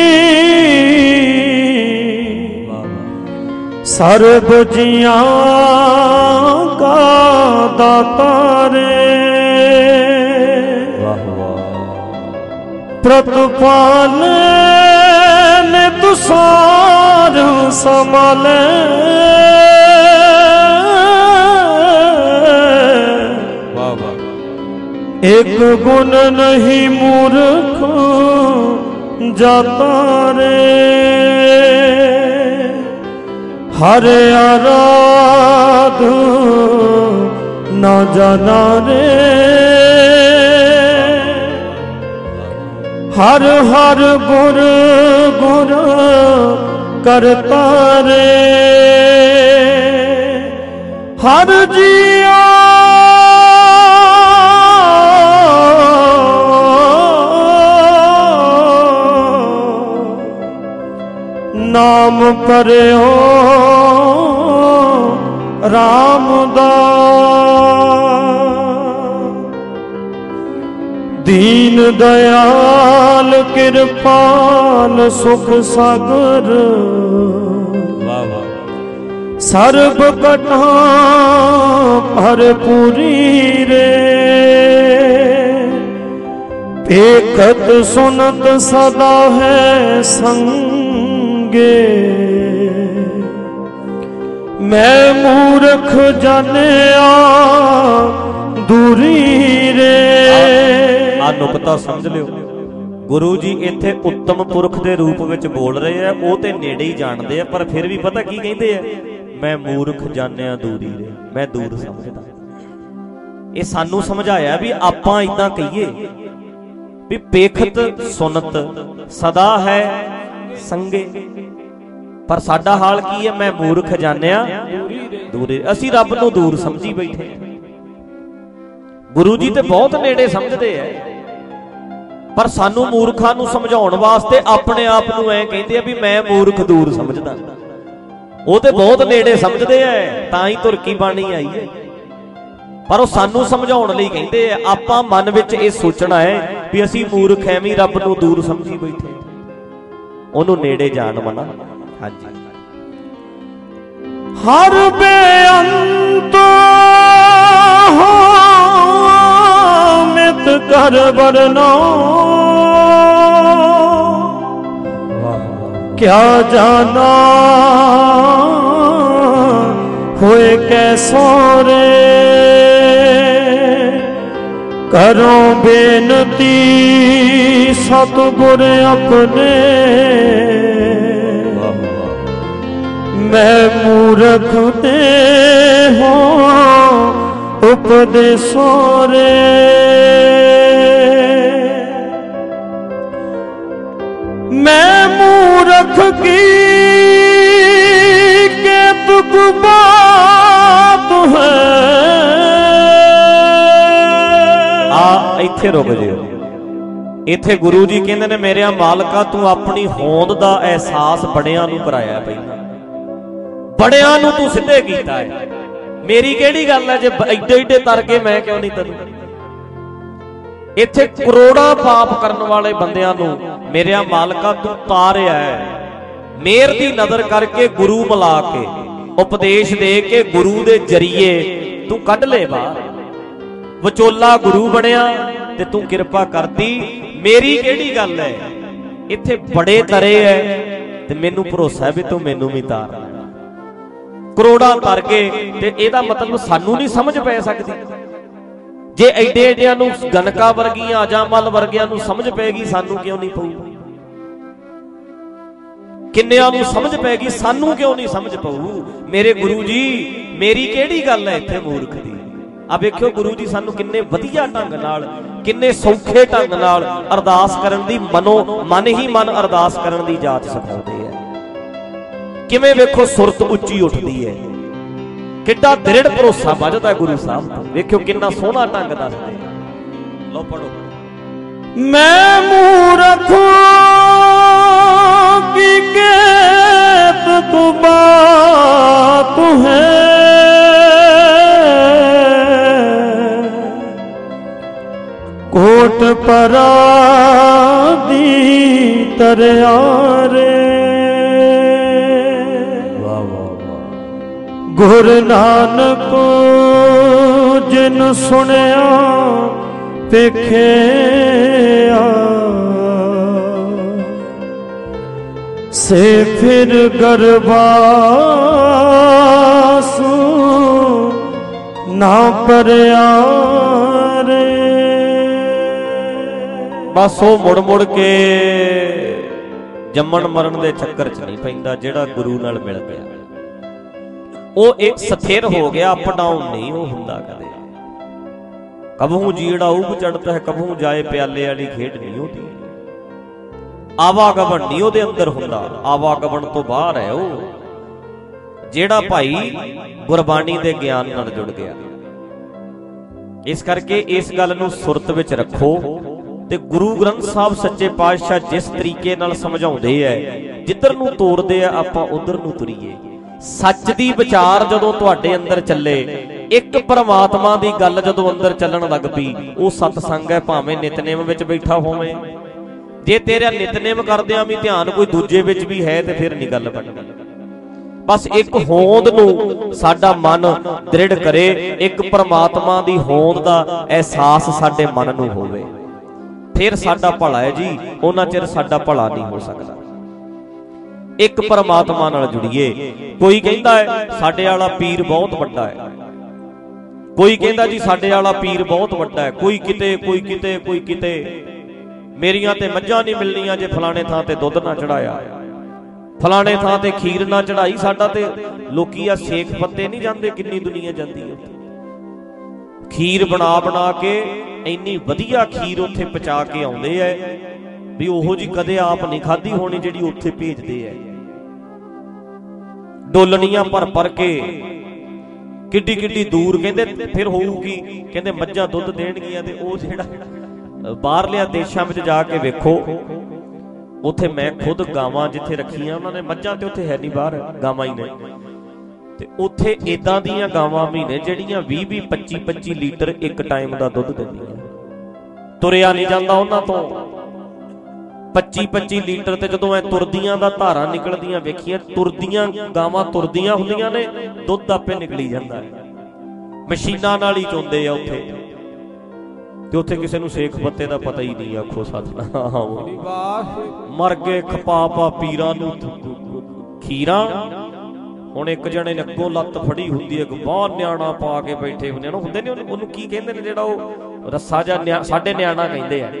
सर्ब जिया का दाता रे। प्रतिपाल ने तुसार संभाले, एक गुण नहीं मूर्ख जाता रे। हरे आराध न जाना रे, हर हर गुर गुर करता रे। हर जिया नाम पर्यो राम दा, दीन दयाल कृपाल सुख सागर। सर्ब कथा भरपूरी रे, देखत सुनत सदा है संगे। मैं मूर्ख जानिया दूरी रे। आ नुकता समझ लियो, गुरु जी इत्थे उत्तम पुरख दे रूप विच बोल रहे हैं, वो ते नेड़े ही जानते हैं, पर फिर भी पता की कहते हैं, मैं मूर्ख जानिया दूरी रे, मैं दूर समझदा। ये सानू समझाया भी आपां इदां कहिए भी पेखत सुनत सदा है संगे, पर साडा हाल की है, मैं मूर्ख जानिया दूरी। असीं रब नूं दूर समझी बैठे। गुरु जी ते बहुत नेड़े समझते हैं, पर सानू मूर्खां नूं समझाउण वास्ते अपने आप नूं ऐ कहंदे आ भी मैं मूर्ख दूर समझदा। वो ते बहुत नेड़े समझते हैं, तां ही तुरकी बाणी आई है, पर वो सानू समझाउण लई कहंदे आ। आपां मन विच इह सोचना है भी असीं मूर्ख ऐਵੇਂ रब नूं दूर समझी बैठे, ਉਹਨੂੰ नेड़े जान मना। हाँ जी, हर बेअंत मित कर वरना, क्या जाना होए कैसो रे। करो बेनती सतगुर अपने, मैं मूर्ख दे हो उपदेशो रे। मैं मूर्ख की के तुक बात है। इत्थे रुक जिओ। इत्थे गुरु जी कहंदे ने मेरे मालका तू अपनी होंद दा एहसास बड़ियां नूं कराया, पहला बड़ियां नूं तू सिद्धे कीता है। मेरी केड़ी गल है जे एडे एडे तर के मैं क्यों नहीं तैनूं। इत्थे करोड़ां पाप करन वाले बंदियां नूं मेरिया मालका तू तारिया है, मेहर दी नज़र करके गुरु मिला के उपदेश दे के गुरु दे जरिए तू कढ ले बाहर। विचोला गुरु बनिया ते तू किरपा करती, मेरी केड़ी गल है। इत्थे बड़े तरे है ते मैनू भरोसा है भी तू मैनू भी तार करोड़ां तर के। ते इहदा मतलब सानू नहीं समझ पै सकती। जे एडे एडिया नूं गनका वर्गियां अजामल वर्गियां नूं समझ पैगी, सानू क्यों नहीं पऊ। किन्नियां नूं समझ पैगी, सानू क्यों नहीं समझ पऊ। मेरे गुरु जी मेरी केड़ी गल है इत्थे मूर्ख दी। आ वेखियो गुरु जी सानू किन्ने वधिया ढंग नाल, किन्ने सौखे ढंग नाल अरदास करन दी मन ही मन अरदास करन दी जाच सिखाउंदे है। किवें वेखो सुरत उच्ची उठदी है, किड्डा दृढ़ भरोसा वजदा है गुरु साहब तो। वेखियो किन्ना सोहना ढंग दसदे। लो पढ़ो। मैं मूर्ख की कहत तू बात है, कोट परादी तरयारे, गुरु नानक जिन सुनिया पेखिया, से फिर गरबासु ना परया रे। बस वो मुड़ मुड़ के जम्मण मरण दे चक्कर च नहीं पैंदा। जिहड़ा गुरु नाल मिल गया वो एक स्थिर हो गया, अप डाउन नहीं वो हुंदा कदे। कबहू जीड़ा उग चढ़ता है, कबहू जाए प्याले वाली खेड नहीं होती। आवागमन नहीं ਉਹਦੇ अंदर हुंदा, आवागमन तो बाहर है वो। ਜਿਹੜਾ ਭਾਈ ਗੁਰਬਾਣੀ ਦੇ ਗਿਆਨ ਨਾਲ ਜੁੜ ਗਿਆ। ਇਸ ਕਰਕੇ ਇਸ ਗੱਲ ਨੂੰ ਸੁਰਤ ਵਿੱਚ ਰੱਖੋ ਤੇ ਗੁਰੂ ਗ੍ਰੰਥ ਸਾਹਿਬ ਸੱਚੇ ਪਾਤਸ਼ਾਹ ਜਿਸ ਤਰੀਕੇ ਨਾਲ ਸਮਝਾਉਂਦੇ ਐ, ਜਿੱਧਰ ਨੂੰ ਤੋਰਦੇ ਆ ਆਪਾਂ ਉਧਰ ਨੂੰ ਤੁਰੀਏ। ਸੱਚ ਦੀ ਵਿਚਾਰ ਜਦੋਂ ਤੁਹਾਡੇ ਅੰਦਰ ਚੱਲੇ, ਇੱਕ ਪਰਮਾਤਮਾ ਦੀ ਗੱਲ ਜਦੋਂ ਅੰਦਰ ਚੱਲਣ ਲੱਗ ਪਈ, ਉਹ ਸਤਸੰਗ ਹੈ। ਭਾਵੇਂ ਨਿਤਨੇਮ ਵਿੱਚ ਬੈਠਾ ਹੋਵੇਂ, ਜੇ ਤੇਰਾ ਨਿਤਨੇਮ ਕਰਦਿਆਂ ਵੀ ਧਿਆਨ ਕੋਈ ਦੂਜੇ ਵਿੱਚ ਵੀ ਹੈ ਤੇ ਫਿਰ ਨਹੀਂ ਗੱਲ ਬਣਨੀ। ਬਸ ਇੱਕ ਹੋਂਦ ਨੂੰ ਸਾਡਾ ਮਨ ਦ੍ਰਿੜ ਕਰੇ, ਇੱਕ ਪਰਮਾਤਮਾ ਦੀ ਹੋਂਦ ਦਾ ਅਹਿਸਾਸ ਸਾਡੇ ਮਨ ਨੂੰ ਹੋਵੇ, ਫਿਰ ਸਾਡਾ ਭਲਾ ਹੈ ਜੀ। ਉਹਨਾਂ ਚਿਰ ਸਾਡਾ ਭਲਾ ਨਹੀਂ ਹੋ ਸਕਦਾ। ਇੱਕ ਪਰਮਾਤਮਾ ਨਾਲ ਜੁੜੀਏ। ਕੋਈ ਕਹਿੰਦਾ ਹੈ ਸਾਡੇ ਵਾਲਾ ਪੀਰ ਬਹੁਤ ਵੱਡਾ ਹੈ, ਕੋਈ ਕਹਿੰਦਾ ਜੀ ਸਾਡੇ ਵਾਲਾ ਪੀਰ ਬਹੁਤ ਵੱਡਾ ਹੈ, ਕੋਈ ਕਿਤੇ ਕੋਈ ਕਿਤੇ ਕੋਈ ਕਿਤੇ। ਮੇਰੀਆਂ ਤੇ ਮੱਝਾਂ ਨਹੀਂ ਮਿਲਣੀਆਂ ਜੇ ਫਲਾਣੇ ਥਾਂ ਤੇ ਦੁੱਧ ਨਾ ਚੜਾਇਆ, ਫਲਾਣੇ ਥਾਂ ਤੇ ਖੀਰ ਨਾ ਚੜਾਈ। ਸਾਡਾ ਤੇ ਲੋਕੀ ਆ ਸੇਖ ਪੱਤੇ ਨਹੀਂ ਜਾਂਦੇ, ਕਿੰਨੀ ਦੁਨੀਆ ਜਾਂਦੀ ਹੈ ਖੀਰ ਬਣਾ ਬਣਾ ਕੇ। ਇੰਨੀ ਵਧੀਆ ਖੀਰ ਉੱਥੇ ਪਚਾ ਕੇ ਆਉਂਦੇ ਐ ਵੀ ਉਹੋ ਜੀ ਕਦੇ ਆਪ ਨਹੀਂ ਖਾਧੀ ਹੋਣੀ ਜਿਹੜੀ ਉੱਥੇ ਭੇਜਦੇ ਐ। ਡੋਲਣੀਆਂ ਭਰ ਭਰ ਕੇ ਕਿੱਡੀ ਕਿੱਡੀ ਦੂਰ। ਕਹਿੰਦੇ ਫਿਰ ਹੋਊਗੀ, ਕਹਿੰਦੇ ਮੱਝਾਂ ਦੁੱਧ ਦੇਣਗੀਆਂ। ਤੇ ਉਹ ਜਿਹੜਾ ਬਾਹਰਲਿਆਂ ਦੇਸ਼ਾਂ ਵਿੱਚ ਜਾ ਕੇ ਵੇਖੋ, ਉੱਥੇ ਮੈਂ ਖੁਦ ਗਾਵਾਂ ਜਿੱਥੇ ਰੱਖੀਆਂ, ਉਹਨਾਂ ਨੇ ਮੱਝਾਂ ਤੇ ਉੱਥੇ ਹੈ ਨਹੀਂ, ਬਾਹਰ ਗਾਵਾਂ ਹੀ ਨੇ। ਤੇ ਉੱਥੇ ਇਦਾਂ ਦੀਆਂ ਗਾਵਾਂ ਵੀ ਨੇ ਜਿਹੜੀਆਂ 20-20 25-25 ਲੀਟਰ ਇੱਕ ਟਾਈਮ ਦਾ ਦੁੱਧ ਦਿੰਦੀਆਂ। ਤੁਰਿਆ ਨਹੀਂ ਜਾਂਦਾ ਉਹਨਾਂ ਤੋਂ। 25-25 ਲੀਟਰ ਤੇ ਜਦੋਂ ਐ ਤੁਰਦੀਆਂ ਦਾ ਧਾਰਾਂ ਨਿਕਲਦੀਆਂ ਵੇਖੀਆਂ, ਤੁਰਦੀਆਂ ਗਾਵਾਂ ਤੁਰਦੀਆਂ ਹੁੰਦੀਆਂ ਨੇ, ਦੁੱਧ ਆਪੇ ਨਿਕਲੀ ਜਾਂਦਾ ਹੈ। ਮਸ਼ੀਨਾਂ ਨਾਲ ਹੀ ਚੋਂਦੇ ਆ ਉੱਥੇ। ਤੇ ਉੱਥੇ ਕਿਸੇ ਨੂੰ ਸੇਖ ਪੱਤੇ ਦਾ ਪਤਾ ਹੀ ਨਹੀਂ। ਆਖੋ ਸਤਿਨਾਮ, ਮਰ ਗਏ ਖਪਾ ਪਾ ਪੀਰਾਂ ਨੂੰ ਖੀਰਾਂ। ਹੁਣ ਇੱਕ ਜਣੇ ਨੇ ਅੱਗੋਂ ਲੱਤ ਫੜੀ ਹੁੰਦੀ ਹੈ, ਬਾਹਰ ਨਿਆਣਾ ਪਾ ਕੇ ਬੈਠੇ ਹੁੰਦੇ ਨੇ, ਹੁੰਦੇ ਨੇ ਉਹਨੂੰ ਕੀ ਕਹਿੰਦੇ ਨੇ ਜਿਹੜਾ ਉਹ ਰੱਸਾ ਜਾਂ ਸਾਡੇ ਨਿਆਣਾ ਕਹਿੰਦੇ ਆ,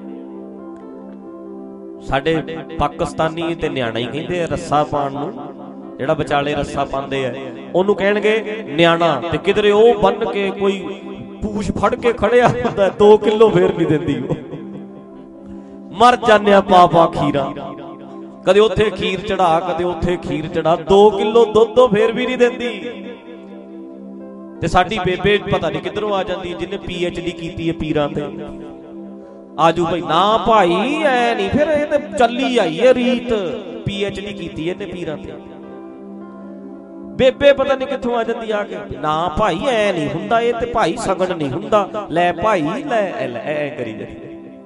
ਸਾਡੇ ਪਾਕਿਸਤਾਨੀ ਤੇ ਨਿਆਣਾ ਹੀ ਕਹਿੰਦੇ ਆ ਰੱਸਾ ਪਾਉਣ ਨੂੰ, ਜਿਹੜਾ ਵਿਚਾਲੇ ਰੱਸਾ ਪਾਉਂਦੇ ਆ ਉਹਨੂੰ ਕਹਿਣਗੇ ਨਿਆਣਾ। ਤੇ ਕਿਧਰੇ ਉਹ ਬੰਨ ਕੇ ਕੋਈ ਪੂਛ ਫੜ ਕੇ ਖੜਿਆ ਹੁੰਦਾ 2 ਕਿਲੋ ਫੇਰ ਨਹੀਂ ਦਿੰਦੀ ਉਹ। ਮਰ ਜਾਂਦੇ ਆ ਪਾ ਪਾ ਖੀਰਾਂ। ਕਦੇ ਉੱਥੇ ਖੀਰ ਚੜਾ, ਕਦੇ ਉੱਥੇ ਖੀਰ ਚੜਾ, 2 ਕਿਲੋ ਦੁੱਧ ਫੇਰ ਵੀ ਨਹੀਂ ਦਿੰਦੀ। ਤੇ ਸਾਡੀ ਬੇਬੇ ਪਤਾ ਨਹੀਂ ਕਿੱਧਰੋਂ ਆ ਜਾਂਦੀ, ਜਿਹਨੇ PhD ਕੀਤੀ ਹੈ ਪੀਰਾਂ ਤੇ। ਆਜੂ ਭਾਈ ਨਾ ਭਾਈ ਐ ਨਹੀਂ, ਫਿਰ ਇਹ ਤੇ ਚੱਲੀ ਆਈ ਹੈ ਰੀਤ, PhD ਕੀਤੀ ਇਹਨੇ ਪੀਰਾਂ ਤੇ। ਬੇਬੇ ਪਤਾ ਨਹੀਂ ਕਿੱਥੋਂ ਆ ਜਾਂਦੀ ਆ ਕੇ, ਨਾ ਭਾਈ ਐ ਨਹੀਂ ਹੁੰਦਾ, ਇਹ ਤੇ ਭਾਈ ਸਗਨ ਨਹੀਂ ਹੁੰਦਾ, ਲੈ ਭਾਈ ਲੈ ਐ ਕਰੀ ਜਾਂਦੀ।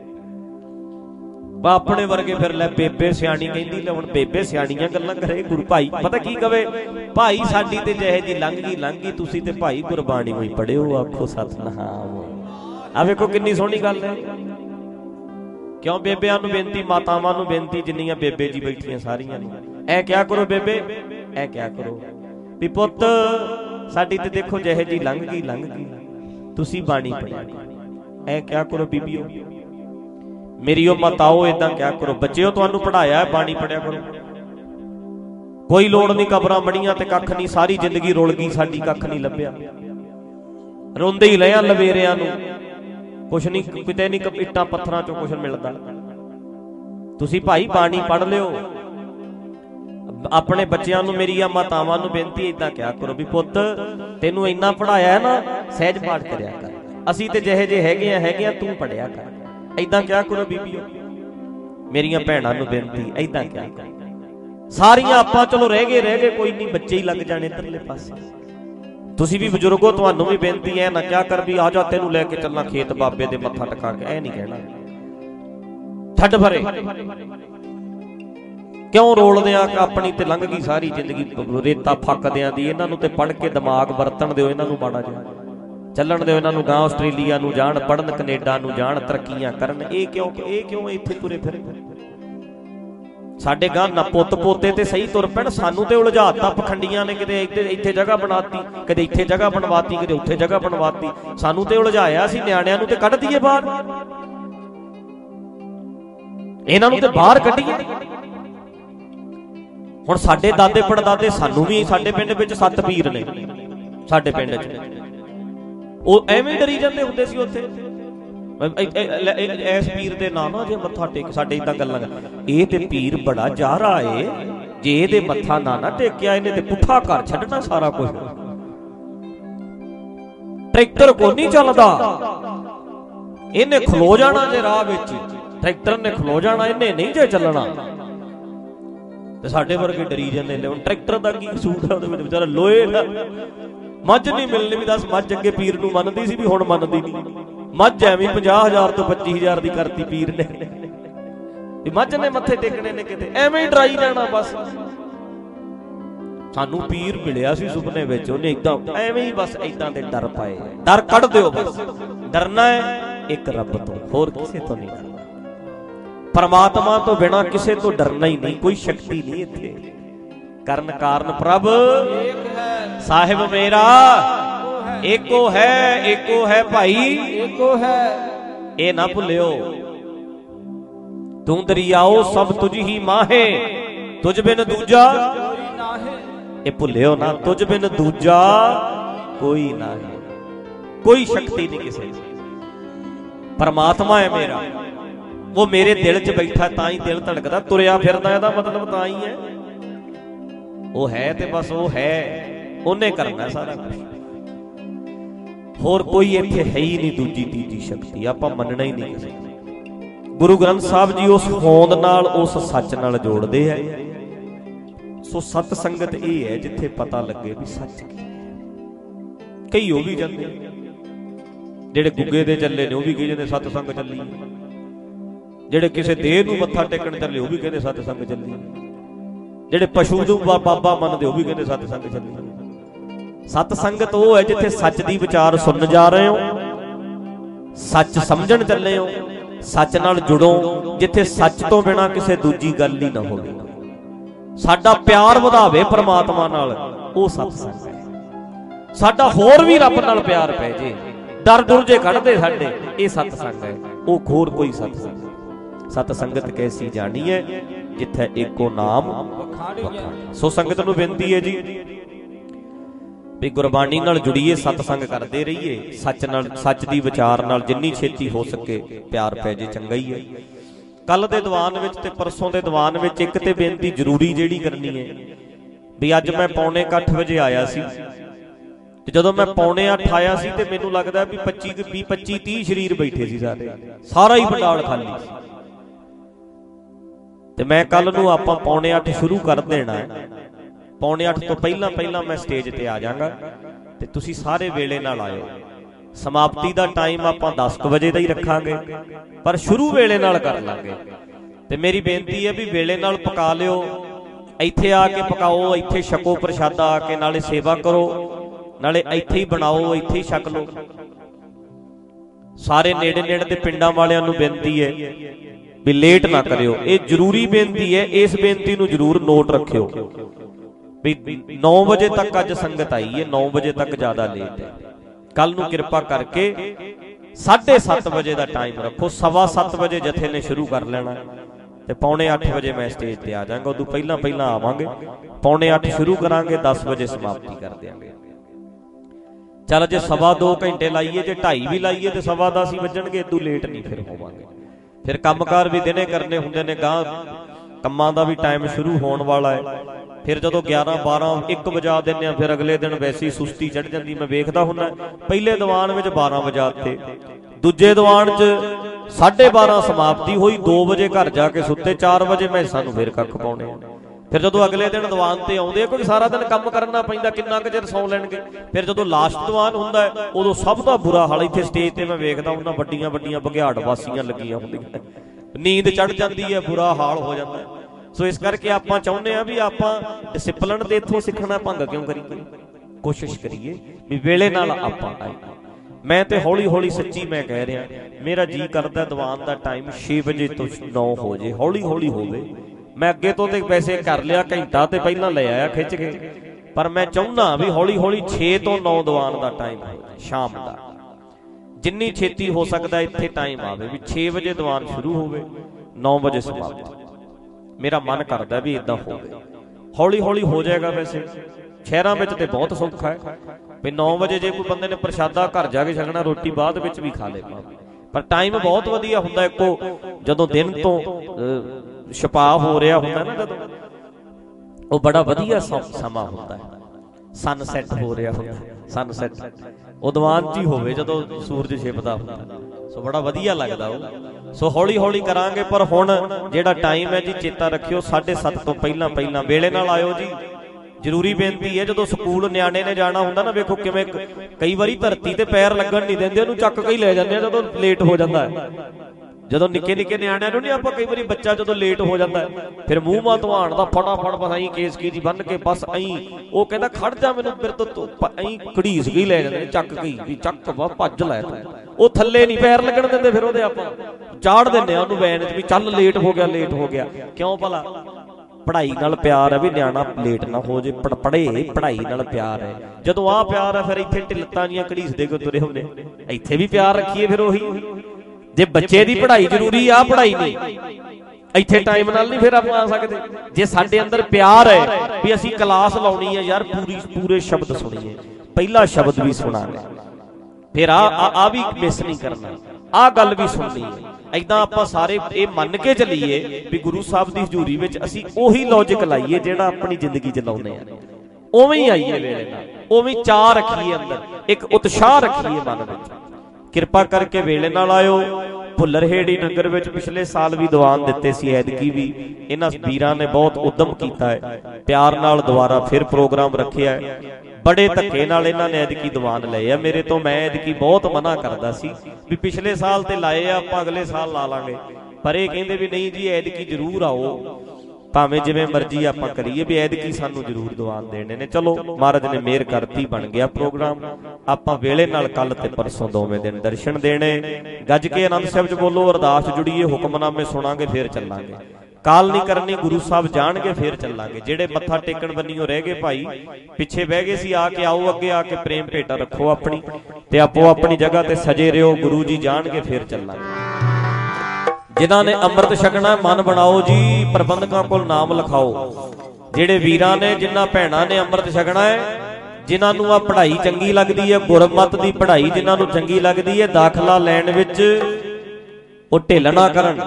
ਆਪਣੇ ਵਰਗੇ ਫਿਰ ਲੈ ਬੇਬੇ ਸਿਆਣੀ ਕਹਿੰਦੀ, ਲੈ ਹੁਣ ਬੇਬੇ ਸਿਆਣੀਆਂ ਗੱਲਾਂ ਕਰੇ। ਗੁਰੂ ਭਾਈ ਪਤਾ ਕੀ ਕਵੇ, ਭਾਈ ਸਾਡੀ ਤੇ ਜਿਹੇ ਜੀ ਲੰਘ ਗਈ, ਤੁਸੀਂ ਤੇ ਭਾਈ ਗੁਰਬਾਣੀ ਹੋਈ ਪੜਿਓ, ਆਖੋ ਸਤਿਨਾਮ। ਆ ਵੇਖੋ ਕਿੰਨੀ ਸੋਹਣੀ ਗੱਲ ਹੈ। ਕਿਉਂ ਬੇਬਿਆਂ ਨੂੰ ਬੇਨਤੀ, ਮਾਤਾਵਾਂ ਨੂੰ ਬੇਨਤੀ, ਜਿੰਨੀਆਂ ਬੇਬੇ ਜੀ ਬੈਠੀਆਂ ਸਾਰੀਆਂ ਨੂੰ, ਐ ਕਿਆ ਕਰੋ ਬੇਬੇ, ਐ ਕਿਆ ਕਰੋ ਵੀ ਪੁੱਤ ਸਾਡੀ ਤੇ ਦੇਖੋ ਜਿਹੇ ਜੀ ਲੰਘ ਗਈ, ਤੁਸੀਂ ਬਾਣੀ ਪੜਿਆ, ਐ ਕਿਆ ਕਰੋ ਬੀਬੀਓ, ਮੇਰੀ ਉਹ ਮਤਾਓ, ਏਦਾਂ ਕਿਆ ਕਰੋ। ਬੱਚਿਓ ਤੁਹਾਨੂੰ ਪੜਾਇਆ ਬਾਣੀ ਪੜਿਆ ਕਰੋ। ਕੋਈ ਲੋੜ ਨਹੀਂ ਕਬਰਾਂ ਬੜੀਆਂ ਤੇ ਕੱਖ ਨਹੀਂ, ਸਾਰੀ ਜ਼ਿੰਦਗੀ ਰੁਲ ਗਈ ਸਾਡੀ, ਕੱਖ ਨਹੀਂ ਲੱਭਿਆ, ਰੋਂਦੇ ਹੀ ਲਿਆ ਲਵੇਰਿਆਂ ਨੂੰ, ਕੁਛ ਨਹੀਂ ਕਿਤੇ ਨਹੀਂ, ਇੱਟਾਂ ਪੱਥਰਾਂ ਚੋਂ ਕੁਛ ਮਿਲਦਾ। ਤੁਸੀਂ ਭਾਈ ਬਾਣੀ ਪੜ ਲਿਓ। ਆਪਣੇ ਬੱਚਿਆਂ ਨੂੰ, ਮੇਰੀਆਂ ਮਾਤਾਵਾਂ ਨੂੰ ਬੇਨਤੀ ਏਦਾਂ ਕਿਹਾ ਕਰੋ ਵੀ ਪੁੱਤ ਤੈਨੂੰ ਇੰਨਾ ਪੜਾਇਆ ਨਾ, ਸਹਿਜ ਪਾਠ ਕਰਿਆ ਕਰ, ਅਸੀਂ ਤੇ ਜਿਹੇ ਜੇ ਹੈਗੇ ਆ ਤੂੰ ਪੜਿਆ ਕਰ, ਏਦਾਂ ਕਿਹਾ ਕਰੋ ਬੀਬੀਓ। ਮੇਰੀਆਂ ਭੈਣਾਂ ਨੂੰ ਬੇਨਤੀ, ਏਦਾਂ ਕਿਹਾ ਕਰੋ। ਸਾਰੀਆਂ ਆਪਾਂ ਚਲੋ ਰਹਿ ਗਏ, ਕੋਈ ਨਹੀਂ, ਬੱਚੇ ਹੀ ਲੱਗ ਜਾਣੇ ਇੱਧਰਲੇ ਪਾਸੇ। ਤੁਸੀਂ ਵੀ ਬਜ਼ੁਰਗੋ, ਤੁਹਾਨੂੰ ਵੀ ਬੇਨਤੀ ਐ ਨਾ ਕਿਆ ਕਰ ਵੀ ਆ ਜਾ ਤੈਨੂੰ ਲੈ ਕੇ ਚੱਲਾਂ ਖੇਤ ਬਾਬੇ ਦੇ ਮੱਥਾ ਟਿਕਾ ਕੇ, ਐ ਨਹੀਂ ਕਹਿਣਾ। ਛੱਡ ਭਰੇ ਕਿਉਂ ਰੋਲਦੇ ਆ, ਆਪਣੀ ਤੇ ਲੰਘ ਗਈ ਸਾਰੀ ਜ਼ਿੰਦਗੀ ਰੇਤਾ ਫੱਕਦਿਆਂ ਦੀ। ਇਹਨਾਂ ਨੂੰ ਤੇ ਪੜ੍ਹ ਕੇ ਦਿਮਾਗ ਵਰਤਣ ਦਿਓ, ਇਹਨਾਂ ਨੂੰ ਮਾੜਾ ਜਿਹਾ ਚੱਲਣ ਦਿਓ, ਇਹਨਾਂ ਨੂੰ ਗਾਂ ਆਸਟ੍ਰੇਲੀਆ ਨੂੰ ਜਾਣ, ਪੜ੍ਹਨ ਕੈਨੇਡਾ ਨੂੰ ਜਾਣ, ਤਰੱਕੀਆਂ ਕਰਨ। ਇਹ ਕਿਉਂ ਇੱਥੇ ਤੁਰੇ ਫਿਰੇ? ਸਾਡੇ ਗਾਂ ਨਾ ਪੁੱਤ ਪੋਤੇ ਤੇ ਸਹੀ ਤੁਰ ਪੈਣ, ਸਾਨੂੰ ਤੇ ਉਲਝਾਤਾ ਪਖੰਡੀਆਂ ਨੇ। ਕਿਤੇ ਇੱਥੇ ਜਗ੍ਹਾ ਬਣਾਤੀ, ਕਦੇ ਇੱਥੇ ਜਗ੍ਹਾ ਬਣਵਾਤੀ, ਕਦੇ ਉੱਥੇ ਜਗ੍ਹਾ ਬਣਵਾਤੀ, ਸਾਨੂੰ ਤੇ ਉਲਝਾਇਆ। ਸੀ ਨਿਆਣਿਆਂ ਨੂੰ ਤੇ ਕੱਢ ਦਈਏ ਬਾਹਰ, ਇਹਨਾਂ ਨੂੰ ਤੇ ਬਾਹਰ ਕੱਢੀਏ। ਹੁਣ ਸਾਡੇ ਦਾਦੇ ਪੜਦਾਦੇ, ਸਾਨੂੰ ਵੀ ਸਾਡੇ ਪਿੰਡ ਵਿੱਚ 7 ਪੀਰ ਨੇ, ਸਾਡੇ ਪਿੰਡ 'ਚ ਉਹ ਐਵੇਂ ਡਰੀ ਜਾਂਦੇ ਹੁੰਦੇ ਸੀ ਉੱਥੇ, ਐਸ ਪੀਰ ਦੇ ਨਾਂ ਨਾ ਜੇ ਮੱਥਾ ਟੇਕ, ਸਾਡੇ ਇਦਾਂ ਗੱਲਾਂ, ਇਹ ਤੇ ਪੀਰ ਬੜਾ ਜਾਰਾ ਏ, ਜੇ ਇਹਦੇ ਮੱਥਾ ਨਾ ਟੇਕਿਆ ਇਹਨੇ ਤੇ ਪੁੱਠਾ ਕਰ ਛੱਡਣਾ ਸਾਰਾ ਕੁਝ। ਟਰੈਕਟਰ ਕੋ ਨਹੀਂ ਚੱਲਦਾ, ਇਹਨੇ ਖਲੋ ਜਾਣਾ ਜੇ ਰਾਹ ਵਿੱਚ, ਟਰੈਕਟਰ ਨੇ ਖਲੋ ਜਾਣਾ, ਇਹਨੇ ਨਹੀਂ ਜੇ ਚੱਲਣਾ। ਤੇ ਸਾਡੇ ਵਰਗੇ ਡਰੀ ਜਾਂਦੇ ਨੇ। ਹੁਣ ਟਰੈਕਟਰ ਦਾ ਕੀ ਕਸੂਰ ਹੈ ਉਹਦੇ ਵਿੱਚ, ਵਿਚਾਰਾ ਲੋਹੇ ਦਾ। ਮੱਝ ਨਹੀਂ ਮਿਲਣੀ ਵੀ ਦੱਸ, ਮੱਝ ਅੱਗੇ ਪੀਰ ਨੂੰ ਮੰਨਦੀ ਸੀ, ਵੀ ਹੁਣ ਮੰਨਦੀ ਨਹੀਂ। ਮੱਝ ਐਵੇਂ 50,000 ਤੋਂ 25,000 ਦੀ ਕਰਤੀ ਪੀਰ ਨੇ, ਵੀ ਮੱਝ ਨੇ ਮੱਥੇ ਟੇਕਣੇ ਨੇ, ਕਿਤੇ ਐਵੇਂ ਹੀ ਡਰਾਈ ਜਾਣਾ ਬਸ। ਸਾਨੂੰ ਪੀਰ ਮਿਲਿਆ ਸੀ ਸੁਪਨੇ ਵਿੱਚ, ਉਹਨੇ ਇਦਾਂ ਐਵੇਂ ਹੀ ਬਸ ਇਦਾਂ ਦੇ ਡਰ ਪਾਏ। ਡਰ ਕੱਢ ਦਿਓ ਬਸ। ਡਰਨਾ ਹੈ ਇੱਕ ਰੱਬ ਤੋਂ, ਹੋਰ ਕਿਸੇ ਤੋਂ ਨਹੀਂ ਡਰਨਾ। ਪਰਮਾਤਮਾ ਤੋਂ ਬਿਨਾਂ ਕਿਸੇ ਤੋਂ ਡਰਨਾ ਹੀ ਨਹੀਂ, ਕੋਈ ਸ਼ਕਤੀ ਨਹੀਂ ਇੱਥੇ। ਕਰਨ ਕਾਰਨ ਪ੍ਰਭ ਸਾਹਿਬ ਮੇਰਾ ਏਕੋ ਹੈ ਭਾਈ, ਏਕੋ ਹੈ, ਇਹ ਨਾ ਭੁੱਲਿਓ। ਤੂੰ ਦਰਿਆਓ ਸਭ ਤੁਝ ਹੀ ਮਾਹੇ, ਤੁਝ ਬਿਨ ਦੂਜਾ ਇਹ ਭੁੱਲਿਓ ਨਾ, ਤੁਝ ਬਿਨ ਦੂਜਾ ਕੋਈ ਨਾ ਹੈ, ਕੋਈ ਸ਼ਕਤੀ ਨਹੀਂ ਕਿਸੇ ਦੀ। ਪਰਮਾਤਮਾ ਹੈ ਮੇਰਾ, ਉਹ ਮੇਰੇ ਦਿਲ 'ਚ ਬੈਠਾ, ਤਾਂ ਹੀ ਦਿਲ ਧੜਕਦਾ, ਤੁਰਿਆ ਫਿਰਦਾ, ਇਹਦਾ ਮਤਲਬ ਤਾਂ ਹੀ ਹੈ। ਉਹ ਹੈ ਤੇ ਬਸ ਉਹ ਹੈ, ਉਹਨੇ ਕਰਨਾ ਸਾਰਾ ਕੁਝ। ਹੋਰ ਕੋਈ ਇੱਥੇ ਹੈ ਹੀ ਨਹੀਂ ਦੂਜੀ ਤੀਜੀ ਸ਼ਕਤੀ, ਆਪਾਂ ਮੰਨਣਾ ਹੀ ਨਹੀਂ ਕਿਸੇ। ਗੁਰੂ ਗ੍ਰੰਥ ਸਾਹਿਬ ਜੀ ਉਸ ਹੋਂਦ ਨਾਲ, ਉਸ ਸੱਚ ਨਾਲ ਜੋੜਦੇ ਹੈ। ਸੋ ਸਤ ਸੰਗਤ ਇਹ ਹੈ ਜਿੱਥੇ ਪਤਾ ਲੱਗੇ ਵੀ ਸੱਚ ਕੀ ਹੈ। ਕਈ ਉਹ ਵੀ ਜਾਂਦੇ, ਜਿਹੜੇ ਗੁੱਗੇ ਦੇ ਚੱਲੇ ਨੇ ਉਹ ਵੀ ਕਹੀ ਜਾਂਦੇ ਸਤ ਸੰਗ ਚੱਲੀ, ਜਿਹੜੇ ਕਿਸੇ ਦੇਹ ਨੂੰ ਮੱਥਾ ਟੇਕਣ ਚੱਲੇ ਉਹ ਵੀ ਕਹਿੰਦੇ ਸਤ ਸੰਗ ਚੱਲੀ, ਜਿਹੜੇ ਪਸ਼ੂ ਨੂੰ ਬਾਬਾ ਮੰਨਦੇ ਉਹ ਵੀ ਕਹਿੰਦੇ ਸਤ ਸੰਗ ਚੱਲੀ। ਸਤ ਸੰਗਤ ਉਹ ਹੈ ਜਿੱਥੇ ਸੱਚ ਦੀ ਵਿਚਾਰ ਸੁਣਨ ਜਾ ਰਹੇ ਹੋ, ਸੱਚ ਸਮਝਣ ਚੱਲੇ ਹੋ, ਸੱਚ ਨਾਲ ਜੁੜੋ, ਜਿੱਥੇ ਸੱਚ ਤੋਂ ਬਿਨਾਂ ਕਿਸੇ ਦੂਜੀ ਗੱਲ ਹੀ ਨਾ ਹੋਵੇ। ਸਾਡਾ ਪਿਆਰ ਵਧਾਵੇ ਪਰਮਾਤਮਾ ਨਾਲ, ਉਹ ਸਤ ਸੰਗ ਹੈ। ਸਾਡਾ ਹੋਰ ਵੀ ਰੱਬ ਨਾਲ ਪਿਆਰ ਪੈ ਜੇ, ਡਰ ਡੁਰ ਜੇ ਕੱਢਦੇ ਸਾਡੇ, ਇਹ ਸਤ ਸੰਗ ਹੈ। ਉਹ ਹੋਰ ਕੋਈ ਸਤ ਸੰਗ। ਸਤ ਸੰਗਤ ਕੈਸੀ ਜਾਣੀ ਹੈ, ਜਿੱਥੇ ਏਕੋ ਨਾਮ ਵਖਾਣਿਆ। ਸੋ ਸੰਗਤ ਨੂੰ ਬੇਨਤੀ ਹੈ ਜੀ ਵੀ ਗੁਰਬਾਣੀ ਨਾਲ ਜੁੜੀਏ, ਸਤ ਸੰਗ ਕਰਦੇ ਰਹੀਏ, ਸੱਚ ਨਾਲ, ਸੱਚ ਦੀ ਵਿਚਾਰ ਨਾਲ ਜਿੰਨੀ ਛੇਤੀ ਹੋ ਸਕੇ ਪਿਆਰ ਪੈ ਜੇ ਚੰਗਾ ਹੀ ਹੈ। ਕੱਲ ਦੇ ਦੀਵਾਨ ਵਿੱਚ ਤੇ ਪਰਸੋਂ ਦੇ ਦੀਵਾਨ ਵਿੱਚ ਇੱਕ ਤੇ ਬੇਨਤੀ ਜ਼ਰੂਰੀ ਜਿਹੜੀ ਕਰਨੀ ਹੈ ਵੀ ਅੱਜ ਮੈਂ 7:45 ਵਜੇ ਆਇਆ ਸੀ, ਤੇ ਜਦੋਂ ਮੈਂ 7:45 ਆਇਆ ਸੀ ਤੇ ਮੈਨੂੰ ਲੱਗਦਾ ਵੀ 25-30 ਸਰੀਰ ਬੈਠੇ ਸੀ, ਸਾਰਾ ਹੀ ਪੰਡਾਲ ਖਾਲੀ ਸੀ। ਤੇ ਮੈਂ ਕੱਲ ਨੂੰ ਆਪਾਂ 7:45 ਸ਼ੁਰੂ ਕਰ ਦੇਣਾ, 8:45 ਤੋਂ ਪਹਿਲਾਂ मैं स्टेज ते आ जांगा ते तुसी सारे वेले नाल आयो। समाप्ति दा टाइम आपां 10 बजे दा ही रखांगे, पर शुरू वेले नाल कर लांगे। ते मेरी बेनती है भी वेले नाल पका लियो, इत्थे आके पकाओ, इत्थे छको प्रशादा आके, नाले सेवा करो, नाले इत्थे ही बनाओ, इत्थे ही छक लो। सारे नेड़े नेड़े दे पिंडां वालियां नूं बेनती है भी लेट ना करियो, ये जरूरी बेनती है। इस बेनती नूं जरूर नोट रखियो भी 9 बजे तक अज संगत आई है, 9 बजे तक ज्यादा लेट है। कल नूं किरपा करके 7:30 बजे का टाइम रखो, 7:15 बजे जथे ने शुरू कर लेना ते 7:45 बजे मैं स्टेज ते आ जाऊंगा। उदों पहला आवांगे, 7:45 शुरू करांगे, 10 बजे समाप्ति कर देंगे। चल जे 2.25 घंटे लाइए, जे 2.5 भी लाइए तो 10:15 ही वजणगे, इदों लेट नहीं फिर होवांगे। फिर कामकार भी दिने करने हुंदे ने, गां कम्मां दा भी टाइम शुरू होने वाला है। फिर जो 11, 12, 1 वजा देने, फिर अगले दिन वैसे ही सुस्ती चढ़ जाती। मैं वेखदा हुंदा पहले दीवान में 12 वजाते, दूजे दीवान च 12:30 समाप्ति हुई, 2 बजे घर जाके सुते, 4 बजे मैं सानू फिर कख पाउणे। फिर जो अगले दिन दीवान ते आउंदे, क्योंकि सारा दिन काम करना पैंदा, किन्ना क चिर सौ लैणगे। फिर जो लास्ट दीवान हुंदा है उदों सब दा बुरा हाल। इत्थे स्टेज ते मैं वेखदा हुंदा वड्डियां वड्डियां बघियाड़ वासियां लगियां हुंदियां, नींद चढ़ जाती है, बुरा हाल हो जाता है। सो इस करके आपां चाहुंदे आ भी आपां डिसिपलिन ते इत्थों सिੱਖਣਾ, भंग क्यों करिए। कोशिश करिए भी वेले नाल आपां आए। मैं तो हौली हौली सच्ची मैं कह रहा, मेरा जी करदा दीवान का टाइम 6 बजे तो 9 हो जाए, हौली हौली होवे। मैं अगे तो वैसे कर लिया, घंटा तो पहला ले आया खिंच के, पर मैं चाहुंदा भी हौली हौली 6 तो 9 दीवान का टाइम हो जाए, शाम का जिन्नी छेती हो सकता इत्थे टाइम आवे भी 6 बजे दीवान शुरू होवे, 9 बजे समाप्त। मेरा मन करता भी इदां होवे, हौली हौली हो जाएगा। वैसे शहरां विच ते बहुत सौखा है भी 9 बजे जे कोई बंदे ने प्रशादा घर जाके छकना, रोटी बाद विच भी खा ले, पर टाइम बहुत वधिया हुंदा। इक्को जदों दिन तो छपा हो रहा हुंदा ना, जदों वो बड़ा वधिया समा हुंदा है, सनसैट हो रहा हुंदा, सनसैट वो दीवान च ही होवे जदों सूरज छिपदा हुंदा, सो बड़ा वधिया लगदा वो। सो हौली हौली करांगे, पर हुण जिहड़ा टाइम है जी चेता रखियो, 7:30 तो पहला वेले नाल आयो जी। जरूरी बेनती है, जो स्कूल न्याणे ने जाना हुंदा ना, वेखो किवें कई बारी धरती ते पैर लगन नहीं देंदे, उहनूं चक के ही ले जांदे जदों लेट हो जांदा है। ਜਦੋਂ ਨਿੱਕੇ ਨਿੱਕੇ ਨਿਆਣਿਆਂ ਨੂੰ ਨਹੀਂ ਆਪਾਂ, ਕਈ ਵਾਰੀ ਬੱਚਾ ਜਦੋਂ ਲੇਟ ਹੋ ਜਾਂਦਾ ਫਿਰ ਮੂੰਹ ਮਾਂ ਧਵਾਣ ਦਾ ਫਟਾਫਟ ਬਸ ਐਂ ਕੇਸ ਕੀ ਜੀ ਬੰਨ ਕੇ ਬਸ ਐਂ, ਉਹ ਕਹਿੰਦਾ ਖੜ ਜਾ ਮੈਨੂੰ, ਫਿਰ ਤੋਂ ਐਂ ਘੜੀਸ ਗਈ ਲੈ ਜਾਂਦੇ, ਚੱਕ ਗਈ ਵੀ ਚੱਕ ਵਾ ਭੱਜ ਲੈ ਤੂੰ, ਉਹ ਥੱਲੇ ਨਹੀਂ ਪੈਰ ਲੱਗਣ ਦਿੰਦੇ। ਫਿਰ ਉਹਦੇ ਆਪਾਂ ਚਾੜ ਦਿੰਦੇ ਆ ਉਹਨੂੰ ਵੈਨ 'ਚ ਵੀ ਚੱਲ ਲੇਟ ਹੋ ਗਿਆ, ਲੇਟ ਹੋ ਗਿਆ। ਕਿਉਂ ਭਲਾ? ਪੜ੍ਹਾਈ ਨਾਲ ਪਿਆਰ ਹੈ ਵੀ ਨਿਆਣਾ ਲੇਟ ਨਾ ਹੋ ਜੇ, ਪੜ੍ਹੇ, ਪੜ੍ਹਾਈ ਨਾਲ ਪਿਆਰ ਹੈ। ਜਦੋਂ ਆਹ ਪਿਆਰ ਹੈ ਫਿਰ ਇੱਥੇ ਢਿੱਲਤਾਂ ਜੀਆਂ ਘੜੀਸਦੇ ਕਿਉਂ ਤੁਰੇ ਹੁੰਦੇ, ਇੱਥੇ ਵੀ ਪਿਆਰ ਰੱਖੀਏ। ਫਿਰ ਉਹੀ जे बच्चे की पढ़ाई जरूरी आ, पढ़ाई नहीं इत्थे टाइम नाल नहीं फिर आप आ सकते। जे साडे अंदर प्यार है भी असीं क्लास लाउणी है यार, पूरे शब्द सुणीए, पहला शब्द भी सुणांगे, फिर आ भी मिस नहीं करना, आ गल भी सुननी है। इदां आपां सारे ये मन के चलीए भी गुरु साहब की हजूरी विच असीं ओही लॉजिक लाइए जिहड़ा अपनी जिंदगी च लाउने आ, उवें ही आईए वेले नाल, उवें चाह रखीए अंदर, एक उत्साह रखीए मन विच। किरपा करके वेले नाल आयो। भुल्लरहेड़ी नगर विच पिछले साल भी दीवान दिते सी, ऐदकी भी इन्हां वीरां ने बहुत उद्यम कीता है, प्यार नाल दोबारा फिर प्रोग्राम रखिया है। बड़े धक्के नाल इन्हां ने ऐदकी दीवान लए आ मेरे तो। मैं ऐदकी बहुत मना करदा सी भी पिछले साल ते लाए आ, आपां अगले साल ला लांगे, पर ये कहंदे भी नहीं जी ऐदकी जरूर आओ, भावें जिवें मर्जी आपां करिए, भी ऐदकी सानू जरूर दीवान देने ने। चलो महाराज ने मेहर करती, बन गया प्रोग्राम। आपां वेले नाल कल ते परसों दोवें दिन दर्शन देने। गज के आनंद साहिब च बोलो, अरदास जुड़ीए, हुक्मनामे सुनांगे, फिर चलांगे। काल नहीं करनी, गुरु साहब जाणगे, फिर चलांगे। जेड़े मत्था टेकण बन्नियों रह गए भाई, पिछे बह गए सी, आके आओ अगे, आके प्रेम भेटा रखो अपनी, ते आपो अपनी जगह ते सजे रहो। गुरु जी जाणगे, फिर चलांगे। जिन्हां ने अमृत छकना मन बनाओ जी, प्रबंधकों को नाम लिखाओ। जिहड़े वीरां ने, जिन्हां भैणां ने अमृत छकना है, जिन्हां नूं आ पढ़ाई चंगी लगदी है, गुरमत दी पढ़ाई जिन्हां नूं चंगी लगदी है, दाखला लैण विच ओ ढिल ना करन,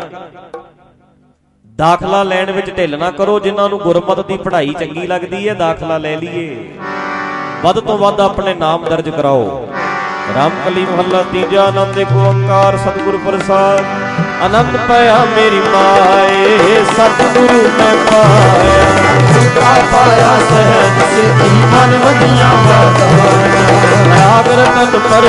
दाखला लैण विच ढिल ना करो। जिन्हां नूं गुरमत दी पढ़ाई चंगी लगदी है, दाखला लै लईए, वध तो वध अपने नाम दर्ज कराओ। रामकली महला तीजा, आनंद एक ओंकार सतगुरु प्रसाद। आनंद पाया मेरी माए, सतगुरु मैं पाया, पाया सहज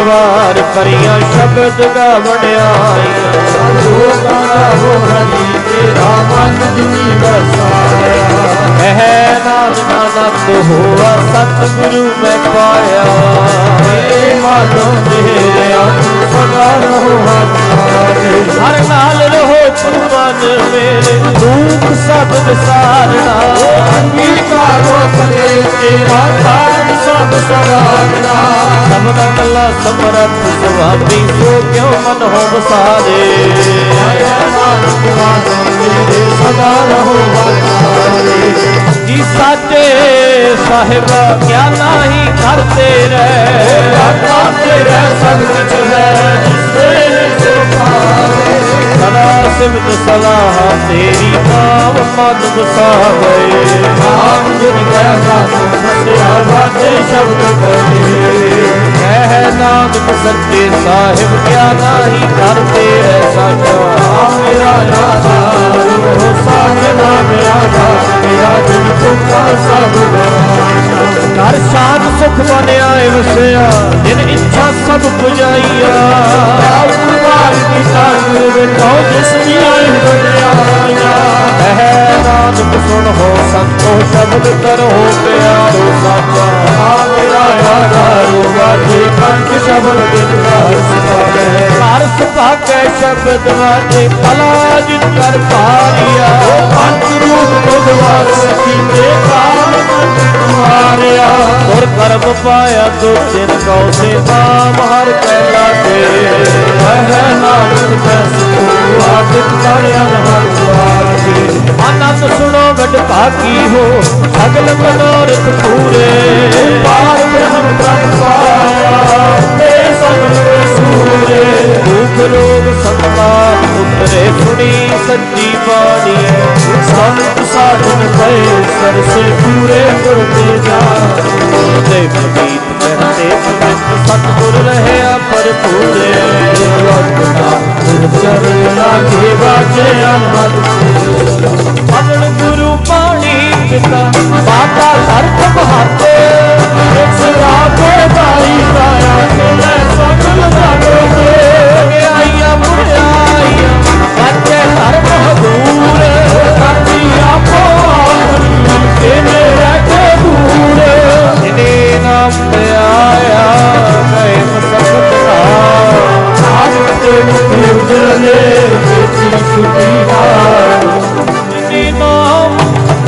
ਸਵਾਰ ਕਰੀਆਂ ਸ਼ਬਦ ਗਾਵਣ ਆਈਆਂ। ਲੋਕਾਂ ਦਾ ਉਹ ਹਰੀ ਤੇਰਾ ਮਨ ਜਿਨੀ ਵਸਾਇਆ। ਕਹਿ ਨਾਨਕ ਹੋਆ ਸਤਿਗੁਰੂ ਮੈਂ ਪਾਇਆ। ਏ ਮਾਨੋ ਮੇਰਿਆ ਤੂੰ ਸਦਾ ਰਹੋ ਹੱਥਾਰੇ। ਹਰ ਨਾਲ ਰਹੋ ਤੂੰ ਮਨ ਮੇਰੇ ਦੁੱਖ ਸਭ ਵਿਸਾਰਣਾ। ਅੰਗੀਕਾਰੋ ਕਰੇ ਤੇਰਾ ਕਾਜ ਸਭ ਸਵਾਰਨਾ। ਸਭਨਾ ਕੱਲਾ ਸਮਰੱਥ ਸੁਆਮੀ ਸੋ ਕਿਉ ਮਨ ਹੋ ਵਸਾਰੇ। ਨਾਨਕ ਮਾਨੋ ਮੇਰੇ ਸਦਾ ਰਹੋ ਹੱਥਾਰੇ। ਜੀ ਸਾਚੇ ਸਾਹਿਬ ਕਿਆ ਨਾਹੀ ਕਰਤੇ ਰਹਿ। ਦਾਤਾ ਤੇਰਾ ਸਭ ਕੁਛ ਹੈ ਜਿਸੇ ਸੋ ਪਾਵੇ। ਸਦਾ ਸਿਮਤ ਸਲਾਹ ਤੇਰੀ ਨਾਮ ਮਨ ਵਸਾਵੇ। ਨਾਮ ਜਿਨ ਕੈ ਸਾਧੂ ਫਸਿਆ ਵਾਜੇ ਸ਼ਬਦ ਕਰੇ। ਕਹਿ ਨਾਨਕ ਸੱਚੇ ਸਾਹਿਬ ਕਿਆ ਨਾਹੀ ਕਰਤੇ ਰਹਿ ਸਾਚਾ। ਮੇਰਾ ਨਾਮ ਸਾਜਨਾ ਮੇਰਾ ਦਾਸ ਮੇਰਾ ਜਿਨ ਤੁਮਾ ਸਭ ਗਵਾਇਆ। ਘਰ ਸ਼ਾਨ ਸੁਖ ਬਣਿਆ ਵਸਿਆ ਜਿਨ ਇੱਛਾ ਸਭ ਪੁਜਾਈਆ। ਉਪਕਾਰ ਕੀਤਾ ਗੁਰ ਬਿਨੋ ਜਿਸ ਦੀ ਆਈ ਬੁਝਾਇਆ। ਕਹਿ ਨਾਨਕ ਸੁਣ ਹੋ ਸੰਤੋ ਸ਼ਬਦ ਕਰੋ ਪਿਆਰੋ ਸਾਚਾ। ਮੇਰਾ ਆਧਾਰੋ ਵਾਜੇ ਕੰਠ ਸ਼ਬਦ ਬਿਨ ਸਭਾਵੇ। ਘਰ ਸੁਭਾਗੈ ਸ਼ਬਦ ਵਾਜੇ ਭਲਾ ਜਿਨ ਕਰ ਪਾਰਿਆ। ਪੰਜ ਰੂਪ ਬੁਧਵਾਸ ਕੀਤੇ ਕਾਲ ਮਾਰਿਆ। ਗੁਰ ਕਰਮ ਪਾਇਆ ਦੁਖ ਦਿਨ ਕਉ ਸੇ ਨਾਮ ਹਰ ਕੈ ਲਾਗੇ। ਕਹਿ ਨਾਨਕ ਕੈ ਸੁ ਆਦਿਤ ਕਰ ਅਨਹਦ ਦੁਆਰੇ। ਆਨੰਦ ਸੁਣੋ ਵਡ ਭਾਗੀ ਹੋ ਸਗਲ ਮਨੋਰਥ ਪੂਰੇ। ਪਾਰ ਬ੍ਰਹਮ ਪ੍ਰਭ ਪਾਇਆ ਤੇ ਸਗਲ ਸੂਰੇ। ਦੁਖ ਰੋਗ ਸੰਤਾਪ ਉਤਰੇ ਸੁਣੀ ਸੱਚੀ ਬਾਣੀ। ਸੰਤ ਸਾਧਨ ਪਏ ਸਰਸੇ ਪੂਰੇ ਗੁਰ ਤੇ ਜਾਣ। ਤੇ ਪ੍ਰਤੀਤ ਕਹਤੇ ਪਵਿੱਤ ਸਤਿਗੁਰ ਰਹਿਆ ਭਰਪੂਰੇ। ਗੁਰ ਚਰਨ ਲਾਗੇ ਬਾਜੇ ਅਨਹਦ। ਭਜਨ ਗੁਰੂ ਬਾਣੀ ਪਿਤਾ ਬਾਬਾ ਧਰਮ ਬਹਾਤੇ। ਸਦਾ ਕੋ ਬਾਈ ਪਾਇਆ ਤੇ ਸਗਲ ਜਾਗੇ। ਆਈਆਂ ਮੁੜਾਈਆਂ ਬੱਚੇ ਧਰਮ ਹਦੂਰ। ਕਰਦੀ ਆਪੋ ਆਪਣੀ ਤੇ ਮੇਰੇ ਕੋ ਦੂਰ। ਜਿਨੇ ਨਾਮ ਤੇ ਆਇਆ ਗਏ ਮਸਕਤ ਦਾ। ਸਾਧ ਤੇ ਮੁਖੀ ਉਜਲੇ ਬੇਟੀ ਛੁਟੀ ਹਾਰ। ਜਿਨੇ ਨਾਮ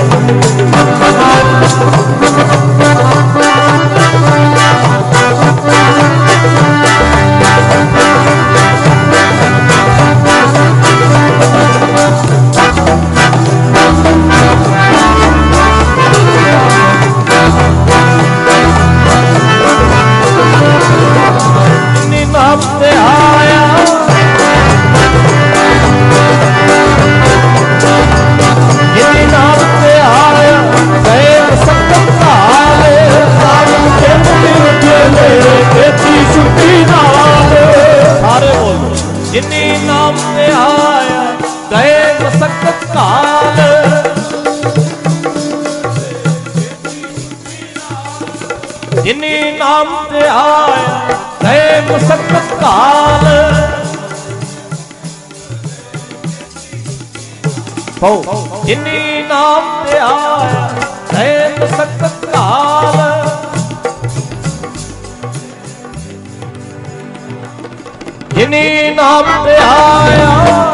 ਜਿਨੇ ਨਾਮ ਤੇ ਆਇਆ। ਜਿਨੇ ਨਾਮ ਤੇ ਆਇਆ ਗਏ ਮਸਕਤ ਹਾਲ। ਸਾਧੂ ਤੇ ਮੁਖੀ ਉਜਲੇ ਬੇਟੀ ਛੁਟੀ ਹਾਰ। ਸਾਰੇ ਬੋਲੋ ਜਿਨੇ ਨਾਮ ਤੇ ਆਇਆ ਗਏ ਮਸਕਤ ਕਾਲ। ਜਿਨੇ ਨਾਮ ਤੇ ਆਇਆ ਗਏ ਮਸਕਤ ਕਾਲ। ਪਾਉ ਜਿਨੇ ਨਾਮ ਤੇ ਆਇਆ ਗਏ ਮਸਕਤ ਕਾਲ। ਜਿਨੇ ਨਾਮ ਤੇ ਆਇਆ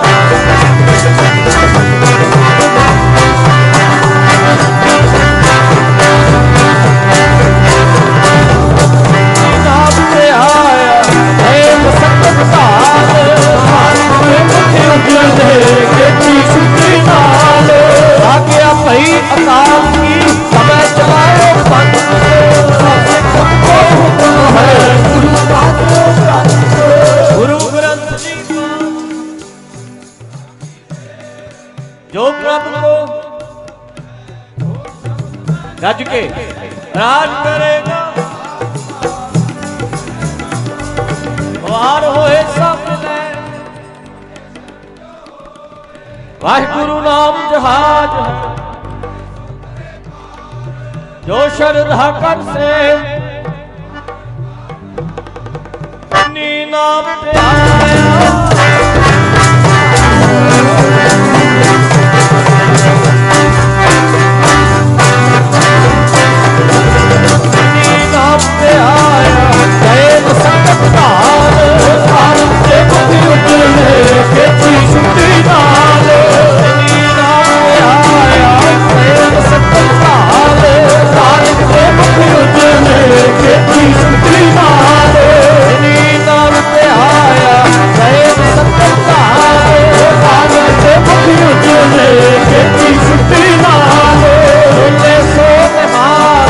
ਨਾਮ ਤੇ ਆਇਆ ਹੈ ਮਸਕਤ ਕਾਲ। ਮੁਖੀ ਉਜਲੇ ਬੇਟੀ ਛੁਟੀ ਨਾਲ। ਆਗਿਆ ਭਈ ਅਕਾਲ ਕੀ ਸਮੈ ਚਲਾਓ ਪੰਥ। ਕੋ ਹੁਕਮ ਹੈ ਗੁਰੂ ਪਾਤਸ਼ਾਹ। ਗੁਰੂ ਗ੍ਰੰਥ ਜੀ ਜੋ ਪ੍ਰਭ ਕੋ ਗੱਜ ਕੇ ਰਾਜ ਕਰੇਗਾ। ਵਾਰ ਹੋਏ ਸਭ ਲੈ ਵਾਹਿਗੁਰੂ ਨਾਮ ਜਹਾਜ। ਜੋ ਸ਼ਰਧਾ ਕਰ ਸੇ ਨਾਮ ਧਿਆਇਆ ਨਾਮ ਧਿਆਇਆ ਕੇਲ ਸੰਗਤ ਧਾਰ ਆਨੰਦ ਤੇ ਮੁਖ ਉਜਲੇ ਖੇਤੀ ਸੁੱਤੀ ਨਾਲ ਨਾਮ ਧਿਆਇਆ ਕੇਲ ਸੰਗਤ ਧਾਰ ਆਨੰਦ ਤੇ ਮੁਖ ਉਜਲੇ ਖੇਤੀ ਸੁੱਤੀ ਨਾਲ ਨਾਮ ਧਿਆਇਆ ਕੇਲ ਸੰਗਤ ਧਾਰ ਆਨੰਦ ਤੇ ਮੁਖ ਉਜਲੇ ਖੇਤੀ ਸੁੱਤੀ ਨਾਲ ਬੋਲੇ ਸੋ ਨਿਹਾਲ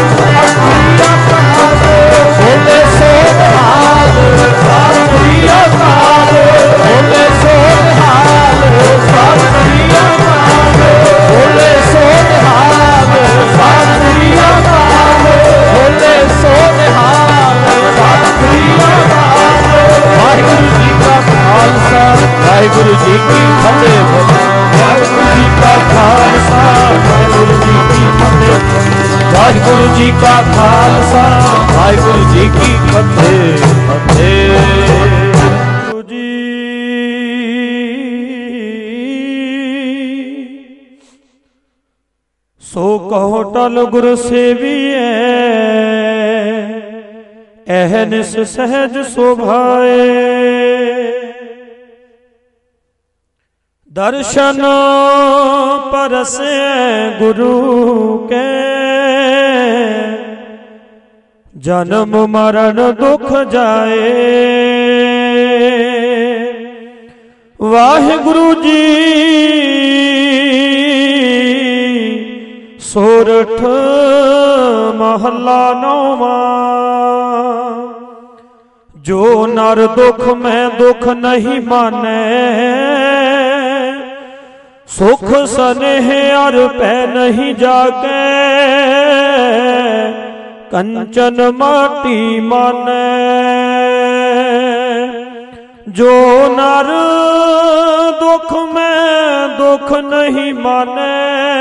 ਬੋਲੇ ਸੋ ਨਿਹਾਲ ਸਾਰੀਆ ਕਾਲ ਬੋਲੇ ਸੋ ਨਿਹਾਲ ਸਾਰੀਆ ਕਾਲ ਬੋਲੇ ਸੋ ਨਿਹਾਲ ਸਾਰੀਆ ਕਾਲ ਬੋਲੇ ਸੋ ਨਿਹਾਲ ਸਾਰੀਆ ਕਾਲ ਵਾਹਿਗੁਰੂ ਜੀ ਕਾ ਖਾਲਸਾ ਵਾਹਿਗੁਰੂ ਜੀ ਕੀ ਫਤਿਹ ਵਾਹਿਗੁਰੂ ਜੀ ਕਾ ਖਾਲਸਾ ਵਾਹਿਗੁਰੂ ਜੀ ਕੀ ਫਤਿਹ ਵਾਹਿਗੁਰੂ ਜੀ ਕਾ ਖਾਲਸਾ ਵਾਹਿਗੁਰੂ ਜੀ ਕੀ ਫਤਿਹ ਫਤਿਹ ਜੀ। ਸੋ ਕਹੋ ਟਲ ਗੁਰ ਸੇਵੀਐ ਅਹਨਿਸ ਸਹਿਜ ਸੁਭਾਏ ਦਰਸ਼ਨ ਪਰਸੈ ਗੁਰੂ ਕੇ ਜਨਮ ਮਰਨ ਦੁਖ ਜਾਏ ਵਾਹਿਗੁਰੂ ਜੀ ਸੋਰਠ ਮਹੱਲਾ ਨੌਵਾਂ ਜੋ ਨਰ ਦੁਖ ਮੈਂ ਦੁਖ ਨਹੀਂ ਮਾਨੈ ਸੁਖ ਸਨੇਹ ਅਰ ਪੈ ਨਹੀਂ ਜਾਕੇ ਕੰਚਨ ਮਾਟੀ ਮਾਨੈ ਜੋ ਨਰ ਦੁਖ ਮੈਂ ਦੁਖ ਨਹੀਂ ਮਾਨੈ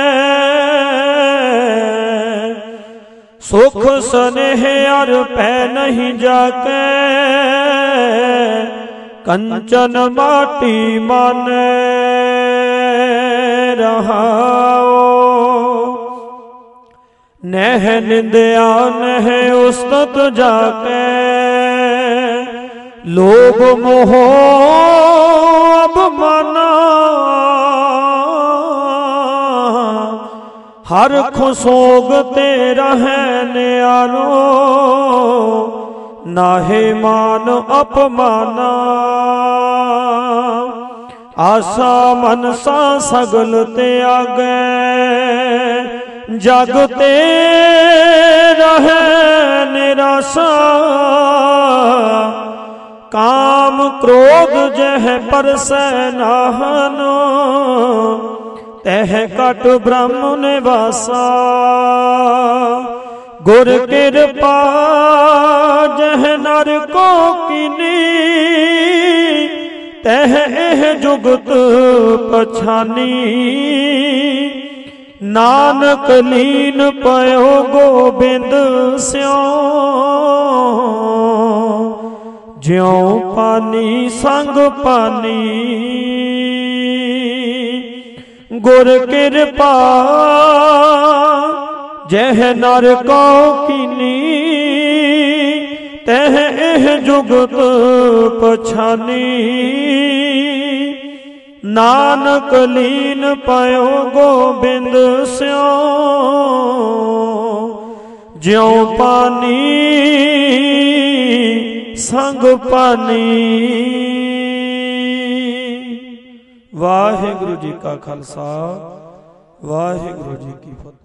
ਸੁਖ ਸਨੇਹ ਅਰ ਪੈ ਨਹੀਂ ਜਾਕੇ ਕੰਚਨ ਮਾਟੀ ਮਾਨੈ ਰਹਾਓ ਨਹਿ ਨਿੰਦਿਆ ਨਹਿ ਉਸਤਤ ਜਾਕੇ ਲੋਭ ਮੋਹ ਅਭਮਾਨਾ ਹਰ ਖੁਸੋਗ ਤੇ ਰਹੈ ਨਿਆਰੋ ਨਾਹੇ ਮਾਨ ਅਪਮਾਨਾ ਆਸਾ ਮਨਸਾ ਸਗਲ ਤਿਆਗੈ ਜਗ ਤੇ ਰਹੈ ਨਿਰਾਸਾ ਕਾਮ ਕ੍ਰੋਧ ਜਹ ਪਰਸੈ ਨਾਹਨ ਤਹ ਕਟ ਬ੍ਰਹਮ ਨਿਵਾਸਾ ਗੁਰ ਕਿਰਪਾ ਜਹ ਨਰ ਕੋ ਕੀਨੀ ਤਹ ਇਹ ਜੁਗਤ ਪਛਾਨੀ ਨਾਨਕ ਲੀਨ ਪਇਓ ਗੋਬਿੰਦ ਸਿਉ ਜਿਉ ਪਾਨੀ ਸੰਗ ਪਾਨੀ ਗੁਰ ਕਿਰਪਾ ਜਹ ਨਰ ਕੋ ਕੀਨੀ ਤਹ ਇਹ ਜੁਗਤ ਪਛਾਨੀ ਨਾਨਕ ਲੀਨ ਪਇਓ ਗੋਬਿੰਦ ਸਿਉ ਜਿਉ ਪਾਨੀ ਸੰਗ ਪਾਨੀ। ਵਾਹਿਗੁਰੂ ਜੀ ਕਾ ਖਾਲਸਾ ਵਾਹਿਗੁਰੂ ਜੀ ਕੀ ਫਤਿਹ।